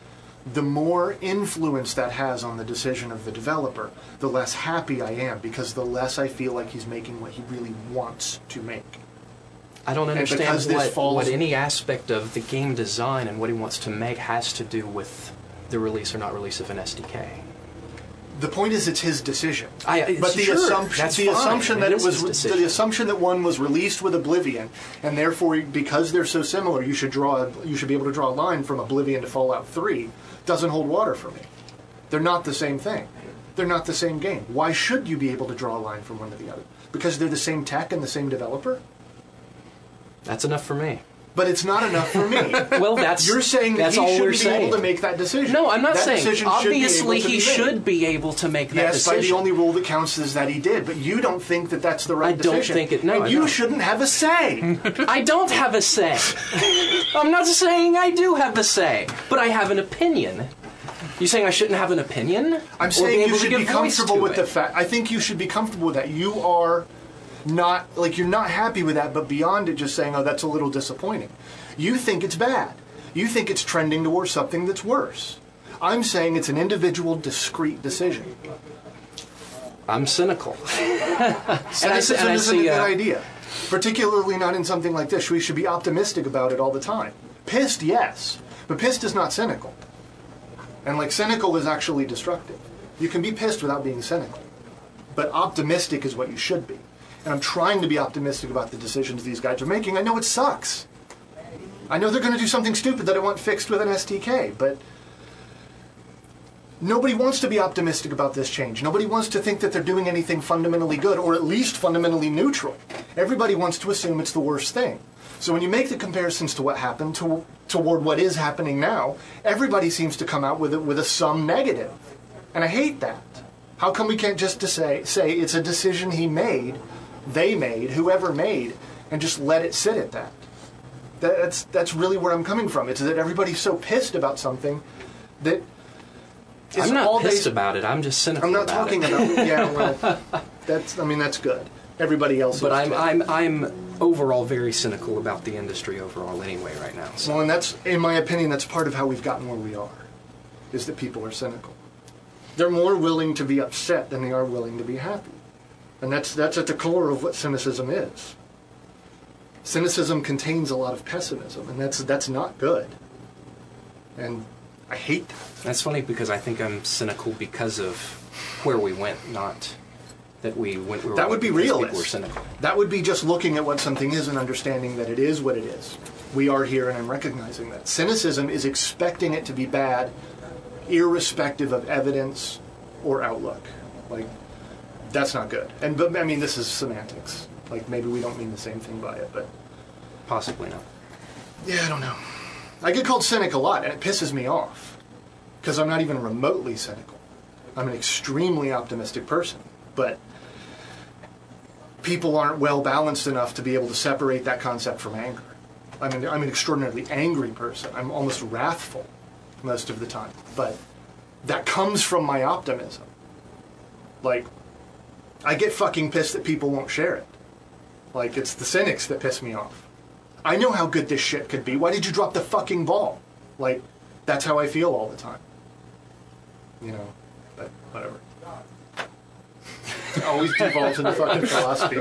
the more influence that has on the decision of the developer, the less happy I am, because the less I feel like he's making what he really wants to make. I don't And understand because this what, falls- what any aspect of the game design and what he wants to make has to do with the release or not release of an S D K. The point is, it's his decision. I, it's but the sure, assumption, that's the fine. assumption that It it is was, his decision. the assumption that one was released with Oblivion, and therefore, because they're so similar, you should draw, a, you should be able to draw a line from Oblivion to Fallout three, doesn't hold water for me. They're not the same thing. They're not the same game. Why should you be able to draw a line from one to the other? Because they're the same tech and the same developer? That's enough for me. But it's not enough for me. Well, that's You're saying that that's he all shouldn't we're be saying. able to make that decision. No, I'm not that saying. Decision Obviously, should be able to he be made. should be able to make that Yes, decision. by the only rule that counts is that he did, but you don't think that that's the right I don't decision. think it- no, And I you don't. shouldn't have a say. I don't have a say. I'm not saying I do have a say, but I have an opinion. You saying I shouldn't have an opinion? I'm Or saying be you able to should give be voice comfortable to with it? the fact. I think you should be comfortable with that. You are not, like, you're not happy with that, but beyond it just saying, oh, that's a little disappointing. You think it's bad. You think it's trending towards something that's worse. I'm saying it's an individual, discrete decision. I'm cynical. and I, Cynicism and I isn't a see, good uh, idea. Particularly not in something like this. We should be optimistic about it all the time. Pissed, yes. But pissed is not cynical. And, like, cynical is actually destructive. You can be pissed without being cynical. But optimistic is what you should be. And I'm trying to be optimistic about the decisions these guys are making. I know it sucks. I know they're going to do something stupid that I want fixed with an S D K, but nobody wants to be optimistic about this change. Nobody wants to think that they're doing anything fundamentally good, or at least fundamentally neutral. Everybody wants to assume it's the worst thing. So when you make the comparisons to what happened to, toward what is happening now, everybody seems to come out with it with a sum negative. And I hate that. How come we can't just to say, say it's a decision he made, they made, whoever made, and just let it sit at that? That's that's really where I'm coming from. It's that everybody's so pissed about something that it's I'm not all pissed they, about it. I'm just cynical I'm not about talking it. about it. Yeah, well, that's. I mean, that's good. Everybody else. But is I'm, too. I'm, I'm overall very cynical about the industry overall anyway right now. So. Well, and that's, in my opinion, that's part of how we've gotten where we are, is that people are cynical. They're more willing to be upset than they are willing to be happy, and that's that's at the core of what cynicism is. Cynicism contains a lot of pessimism, and that's that's not good. And I hate that. That's funny because I think I'm cynical because of where we went, not that we went. We were That would be because realist. People were cynical. That would be just looking at what something is and understanding that it is what it is. We are here, and I'm recognizing that. Cynicism is expecting it to be bad, irrespective of evidence or outlook. Like, that's not good. And but I mean, this is semantics. Like, maybe we don't mean the same thing by it, but Possibly not. yeah, I don't know. I get called cynic a lot, and it pisses me off because I'm not even remotely cynical. I'm an extremely optimistic person, but people aren't well balanced enough to be able to separate that concept from anger. I'm an, I'm an extraordinarily angry person. I'm almost wrathful most of the time, but that comes from my optimism. Like, I get fucking pissed that people won't share it. Like, it's the cynics that piss me off. I know how good this shit could be. Why did you drop the fucking ball? Like, that's how I feel all the time. You know, but whatever. It always devolves into fucking philosophy.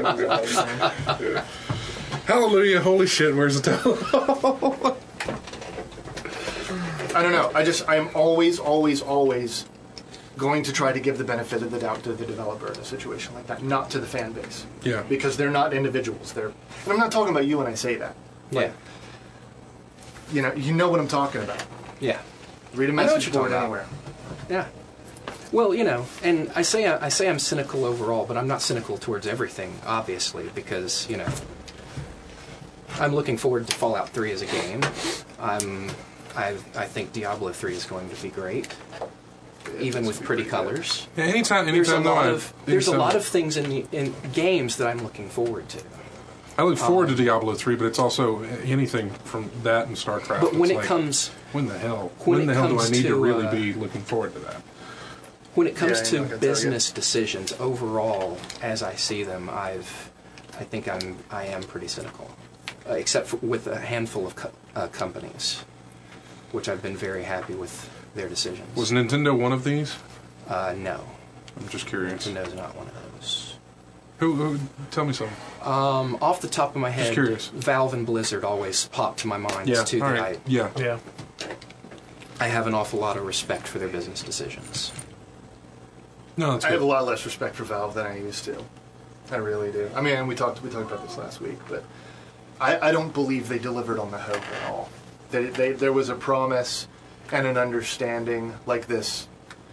Hallelujah, holy shit, where's the telephone? I don't know. I just, I'm always, always, always going to try to give the benefit of the doubt to the developer in a situation like that, not to the fan base. Yeah. Because they're not individuals. They're, and I'm not talking about you when I say that. Yeah. You know, you know what I'm talking about. Yeah. Read a I know what message you're board talking anywhere. Yeah. Well, you know, and I say I say I'm cynical overall, but I'm not cynical towards everything, obviously, because you know, I'm looking forward to Fallout three as a game. I'm, I I think Diablo three is going to be great, even with pretty colors. Yeah, anytime, There's a anytime, though, lot I- of there's a anytime- lot of things in the, in games that I'm looking forward to. I look forward Um, to Diablo three, but it's also anything from that and StarCraft. But when it's it like, comes, when the hell, when when, it the hell do I comes need to, to, really uh, be looking forward to that? When it comes Yeah, to I'm not gonna tell you. business decisions overall, as I see them, I've, I think I'm, I am pretty cynical, uh, except for with a handful of co- uh, companies. which I've been very happy with their decisions. Was Nintendo one of these? Uh, no. I'm just curious. Nintendo's not one of those. Who, who? Tell me something. Um, off the top of my head, Just curious. Valve and Blizzard always pop to my mind. Yeah, Too, all that right. I, Yeah. Yeah. I have an awful lot of respect for their business decisions. No, that's I have a good. lot less respect for Valve than I used to. I really do. I mean, we talked we talked about this last week, but I, I don't believe they delivered on the hope at all. They, they, there was a promise and an understanding, like this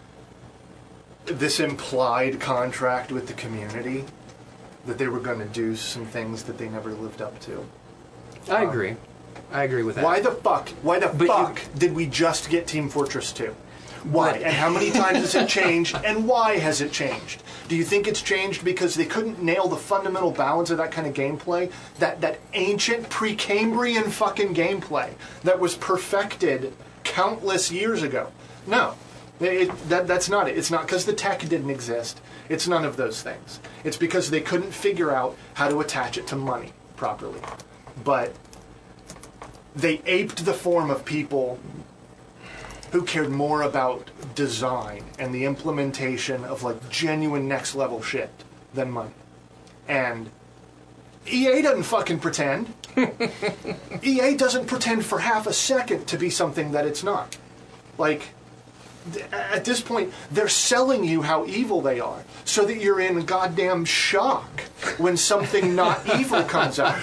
this implied contract with the community, that they were going to do some things that they never lived up to. I Um, agree. I agree with that. Why the fuck? Why the But fuck did we just get Team Fortress two? Why? But- And how many times has it changed? And why has it changed? Do you think it's changed because they couldn't nail the fundamental balance of that kind of gameplay? That that ancient Precambrian fucking gameplay that was perfected countless years ago? No. It, that, that's not it. It's not because the tech didn't exist. It's none of those things. It's because they couldn't figure out how to attach it to money properly. But they aped the form of people who cared more about design and the implementation of like genuine next level shit than money. And E A doesn't fucking pretend. E A doesn't pretend for half a second to be something that it's not. Like, th- at this point, they're selling you how evil they are so that you're in goddamn shock when something not evil comes out.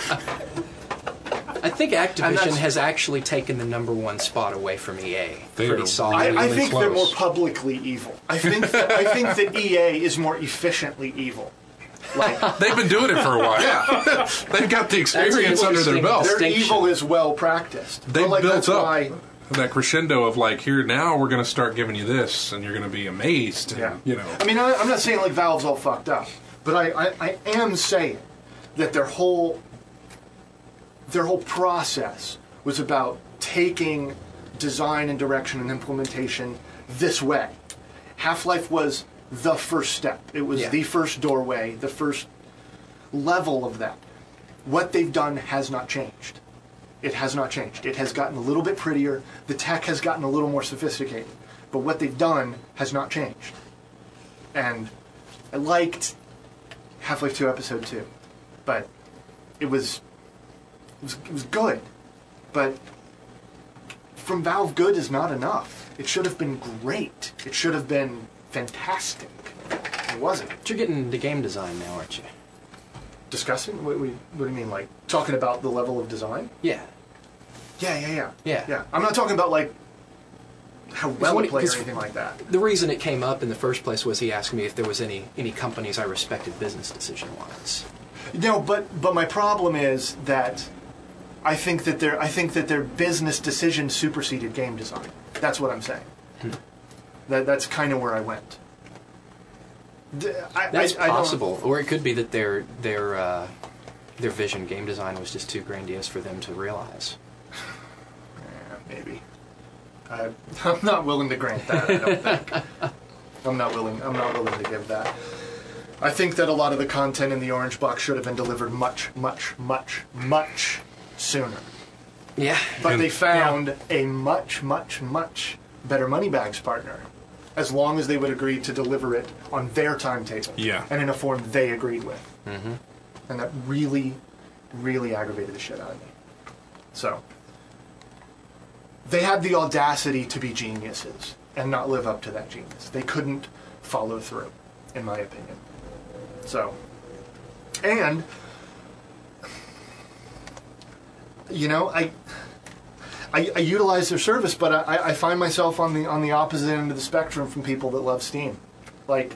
I think And Activision that's- has actually taken the number one spot away from E A. They Pretty are solid. I, I really think they're more close. publicly evil. I think that, I think that E A is more efficiently evil. Like, They've been doing it for a while. yeah, They've got the an experience under their interesting belt. their distinction. evil is well practiced. They But, like, built that's up why- that crescendo of like, here now we're going to start giving you this, and you're going to be amazed. And, Yeah. You know. I mean, I, I'm not saying like Valve's all fucked up, but I, I, I am saying that their whole their whole process was about taking design and direction and implementation this way. Half-Life was the first step. It was Yeah. the first doorway, the first level of that. What they've done has not changed. It has not changed. It has gotten a little bit prettier. The tech has gotten a little more sophisticated. But what they've done has not changed. And I liked Half-Life two Episode two. But it was, it was it was good. But from Valve, good is not enough. It should have been great. It should have been fantastic. It wasn't. But you're getting into game design now, aren't you? Discussing? What, what, what do you mean? Like, talking about the level of design? Yeah. Yeah, yeah, yeah. Yeah. Yeah. I'm not talking about, like, how well what it it- played or because- anything like that. The reason it came up in the first place was he asked me if there was any any companies I respected business decision-wise. No, but but my problem is that I think that their I think that their business decision superseded game design. That's what I'm saying. Hmm. That that's kind of where I went. D- I, That's I, I don't- possible, or it could be that their their uh, their vision game design was just too grandiose for them to realize. Yeah, maybe. I, I'm not willing to grant that. I don't think. I'm not willing. I'm not willing to give that. I think that a lot of the content in the Orange Box should have been delivered much, much, much, much sooner. Yeah, But And- they found a much, much, much better Moneybags partner, as long as they would agree to deliver it on their timetable. Yeah. And in a form they agreed with. Mm-hmm. And that really, really aggravated the shit out of me. So, they had the audacity to be geniuses and not live up to that genius. They couldn't follow through, in my opinion. So, and, you know, I, I, I utilize their service, but I, I find myself on the on the opposite end of the spectrum from people that love Steam. Like,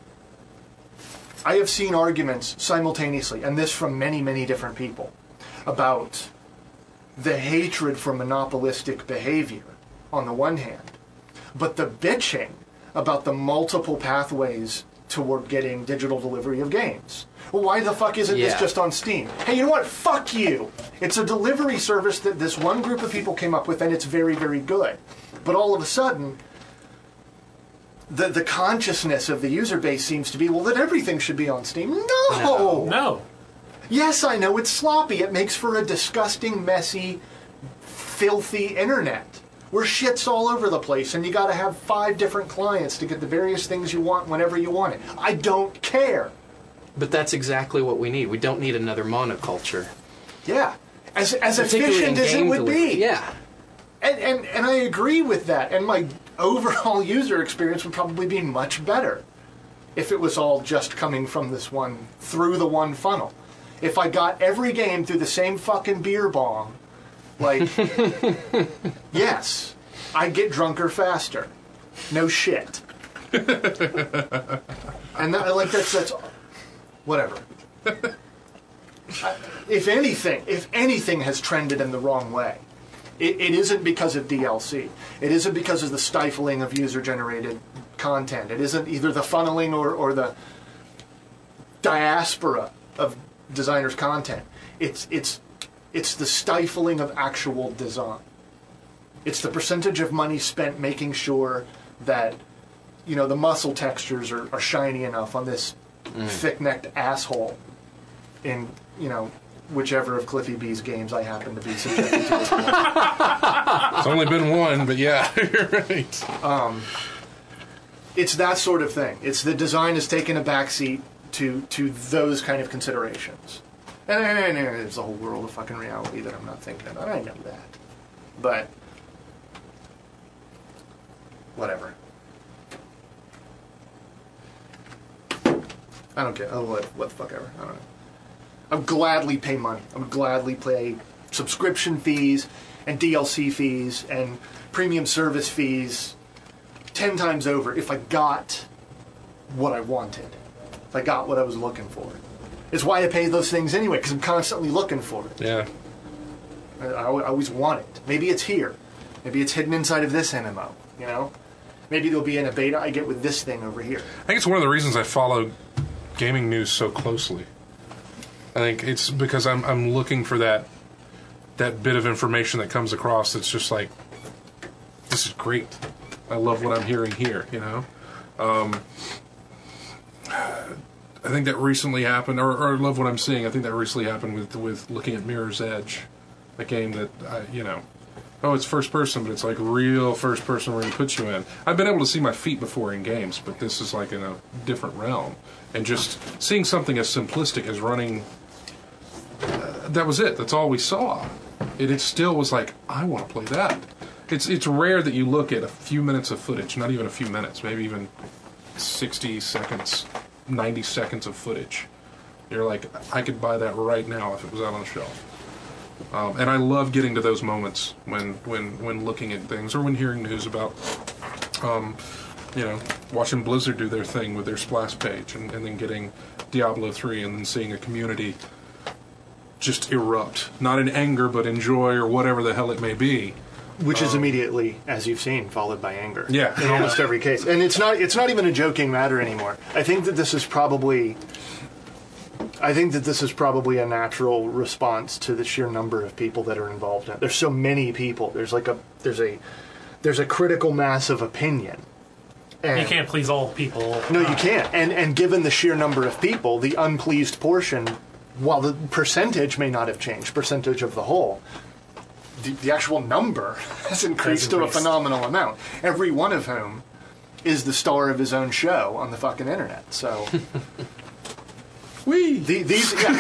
I have seen arguments simultaneously, and this from many, many different people, about the hatred for monopolistic behavior on the one hand, but the bitching about the multiple pathways toward getting digital delivery of games. Well, why the fuck isn't this Yeah. just on Steam? Hey, you know what? Fuck you! It's a delivery service that this one group of people came up with, and it's very, very good. But all of a sudden, the the consciousness of the user base seems to be, well, that everything should be on Steam. No! No. No. Yes, I know, it's sloppy. It makes for a disgusting, messy, filthy internet where shit's all over the place and you got to have five different clients to get the various things you want whenever you want it. I don't care. But that's exactly what we need. We don't need another monoculture. Yeah. As, as Particularly efficient in as it game would delivery. be. Yeah. And, and, and I agree with that. And my overall user experience would probably be much better if it was all just coming from this one, through the one funnel. If I got every game through the same fucking beer bong, like, yes, I'd get drunker faster. No shit. And that, like that's that's whatever. I, if anything, if anything has trended in the wrong way, it, it isn't because of D L C. It isn't because of the stifling of user-generated content. It isn't either the funneling or, or the diaspora of designers' content. It's it's it's the stifling of actual design. It's the percentage of money spent making sure that, you know, the muscle textures are, are shiny enough on this mm. thick-necked asshole in, you know, whichever of Cliffy B's games I happen to be subjected to. It's only been one, but yeah, you're right. Um, it's that sort of thing. It's the design has taken a backseat to to those kind of considerations. And, and, and, and there's a whole world of fucking reality that I'm not thinking about. I know that. But whatever. I don't care. Oh, what, what the fuck ever. I don't know. I would gladly pay money. I would gladly pay subscription fees and D L C fees and premium service fees ten times over if I got what I wanted. If I got what I was looking for. It's why I pay those things anyway, because I'm constantly looking for it. Yeah. I, I always want it. Maybe it's here. Maybe it's hidden inside of this M M O, you know? Maybe there'll be in a beta I get with this thing over here. I think it's one of the reasons I follow gaming news so closely. I think it's because I'm I'm looking for that that bit of information that comes across that's just like, this is great. I love what I'm hearing here, you know? Um, I think that recently happened, or, or I love what I'm seeing. I think that recently happened with with looking at Mirror's Edge, a game that, I, you know, oh, it's first person, but it's like real first person where it puts you in. I've been able to see my feet before in games, but this is like in a different realm. And just seeing something as simplistic as running, uh, that was it. That's all we saw. It, it still was like, I want to play that. It's it's rare that you look at a few minutes of footage, not even a few minutes, maybe even sixty seconds, ninety seconds of footage. You're like, I could buy that right now if it was out on the shelf. Um, and I love getting to those moments when, when, when looking at things or when hearing news about, um, you know, watching Blizzard do their thing with their splash page and, and then getting Diablo three and then seeing a community just erupt. Not in anger, but in joy or whatever the hell it may be. Which is um, immediately, as you've seen, followed by anger. Yeah. In almost every case. And it's not it's not even a joking matter anymore. I think that this is probably I think that this is probably a natural response to the sheer number of people that are involved in it. There's so many people. There's like a there's a there's a critical mass of opinion. And you can't please all people. No, you can't. And and given the sheer number of people, the unpleased portion, while the percentage may not have changed, percentage of the whole, the, the actual number has increased to a phenomenal amount. Every one of whom is the star of his own show on the fucking internet. So, we the, these yeah.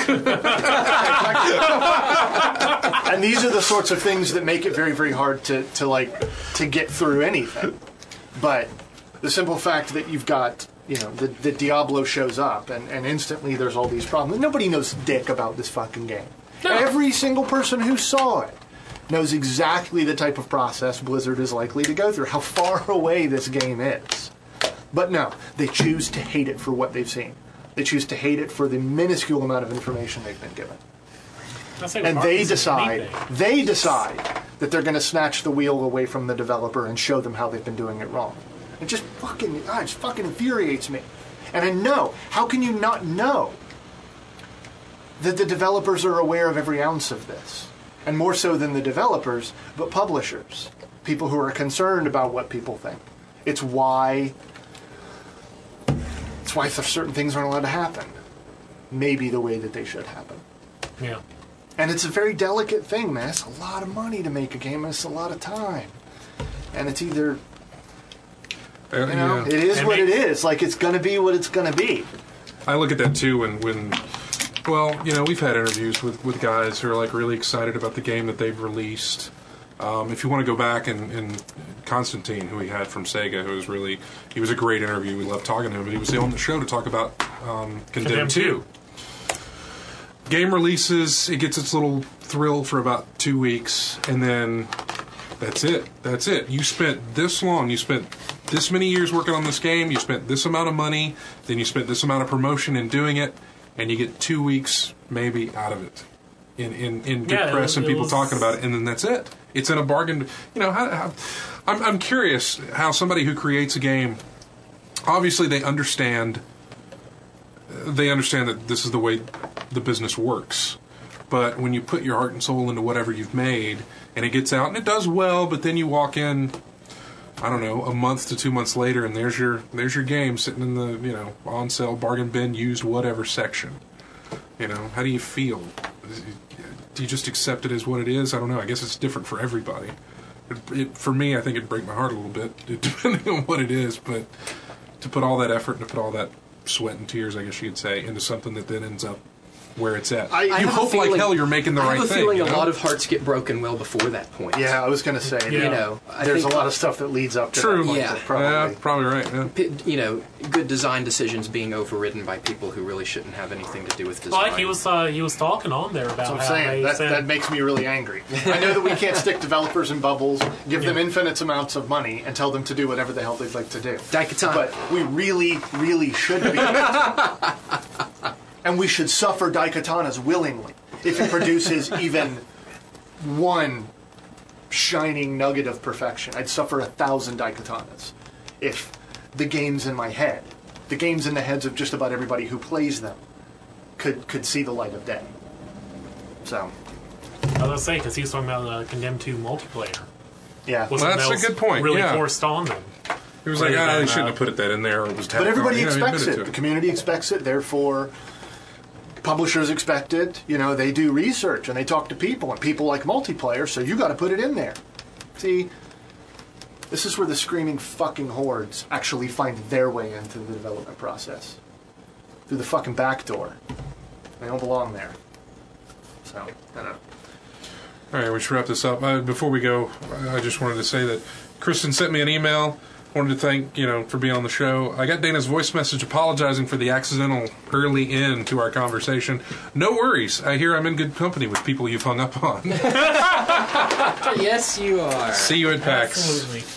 And these are the sorts of things that make it very, very hard to to like to get through anything. But the simple fact that you've got, you know, the, the Diablo shows up and, and instantly there's all these problems. Nobody knows dick about this fucking game. No. Every single person who saw it knows exactly the type of process Blizzard is likely to go through, how far away this game is. But no, they choose to hate it for what they've seen. They choose to hate it for the minuscule amount of information they've been given. And they decide, they decide that they're going to snatch the wheel away from the developer and show them how they've been doing it wrong. It just fucking, ah, it just fucking infuriates me. And I know, how can you not know that the developers are aware of every ounce of this? And more so than the developers, but publishers. People who are concerned about what people think. It's why, it's why certain things aren't allowed to happen. Maybe the way that they should happen. Yeah. And it's a very delicate thing, man. It's a lot of money to make a game, and it's a lot of time. and it's either Uh, you know yeah. it is And what make- it is. Like it's going to be what it's going to be. I look at that too when, when, well, you know, we've had interviews with, with guys who are like really excited about the game that they've released. Um, if you want to go back and, and Constantine, who we had from Sega, who was really, he was a great interview. We loved talking to him, but he was on the show to talk about um, Condemned Condemned two. Game releases, it gets its little thrill for about two weeks, and then that's it. That's it. You spent this long, you spent this many years working on this game, you spent this amount of money, then you spent this amount of promotion in doing it, and you get two weeks maybe out of it in, in, in good Yeah, press it- and it people was- talking about it, and then that's it. It's in a bargain. You know, how, how, I'm, I'm curious how somebody who creates a game, obviously they understand, they understand that this is the way the business works. But when you put your heart and soul into whatever you've made, and it gets out and it does well, but then you walk in, I don't know, a month to two months later, and there's your there's your game sitting in the you know on sale, bargain bin, used, whatever section. You know, how do you feel? Do you just accept it as what it is? I don't know. I guess it's different for everybody. It, it, for me, I think it'd break my heart a little bit, depending on what it is. But to put all that effort and to put all that sweat and tears, I guess you could say, into something that then ends up where it's at. I- I you have a hope like feeling- hell you're making the I right have a thing. feeling you a know? lot of hearts get broken well before that point. Yeah, I was going to say. You know, I there's think- a lot of stuff that leads up to True. that point. Yeah. that probably. Yeah, probably right. Yeah. P- You know, good design decisions being overridden by people who really shouldn't have anything to do with design. Like he was, uh, he was talking on there about That's what I'm how saying. they That, said, that makes me really angry. I know that we can't stick developers in bubbles, give them Yeah. infinite amounts of money, and tell them to do whatever the hell they'd like to do. Daikatana. But we really, really should be. And we should suffer Daikatanas willingly if it produces even one shining nugget of perfection. I'd suffer a thousand Daikatanas if the games in my head, the games in the heads of just about everybody who plays them, could could see the light of day. So, I was gonna say because he was talking about uh, Condemned two multiplayer. yeah. Was Well, something that's a that was good point, Really yeah. forced on them. He was like, Rather ah, they than, shouldn't uh, have put that in there. It was But everybody yeah, he expects admitted it. to The community expects it. Therefore, publishers expect it. You know, they do research and they talk to people, and people like multiplayer. So you got to put it in there. See, this is where the screaming fucking hordes actually find their way into the development process through the fucking back door. They don't belong there. So I don't know. All right, we should wrap this up. Uh, before we go, I just wanted to say that Kristen sent me an email. Wanted to thank, you know, for being on the show. I got Dana's voice message apologizing for the accidental early end to our conversation. No worries. I hear I'm in good company with people you've hung up on. Yes, you are. See you at PAX. Absolutely.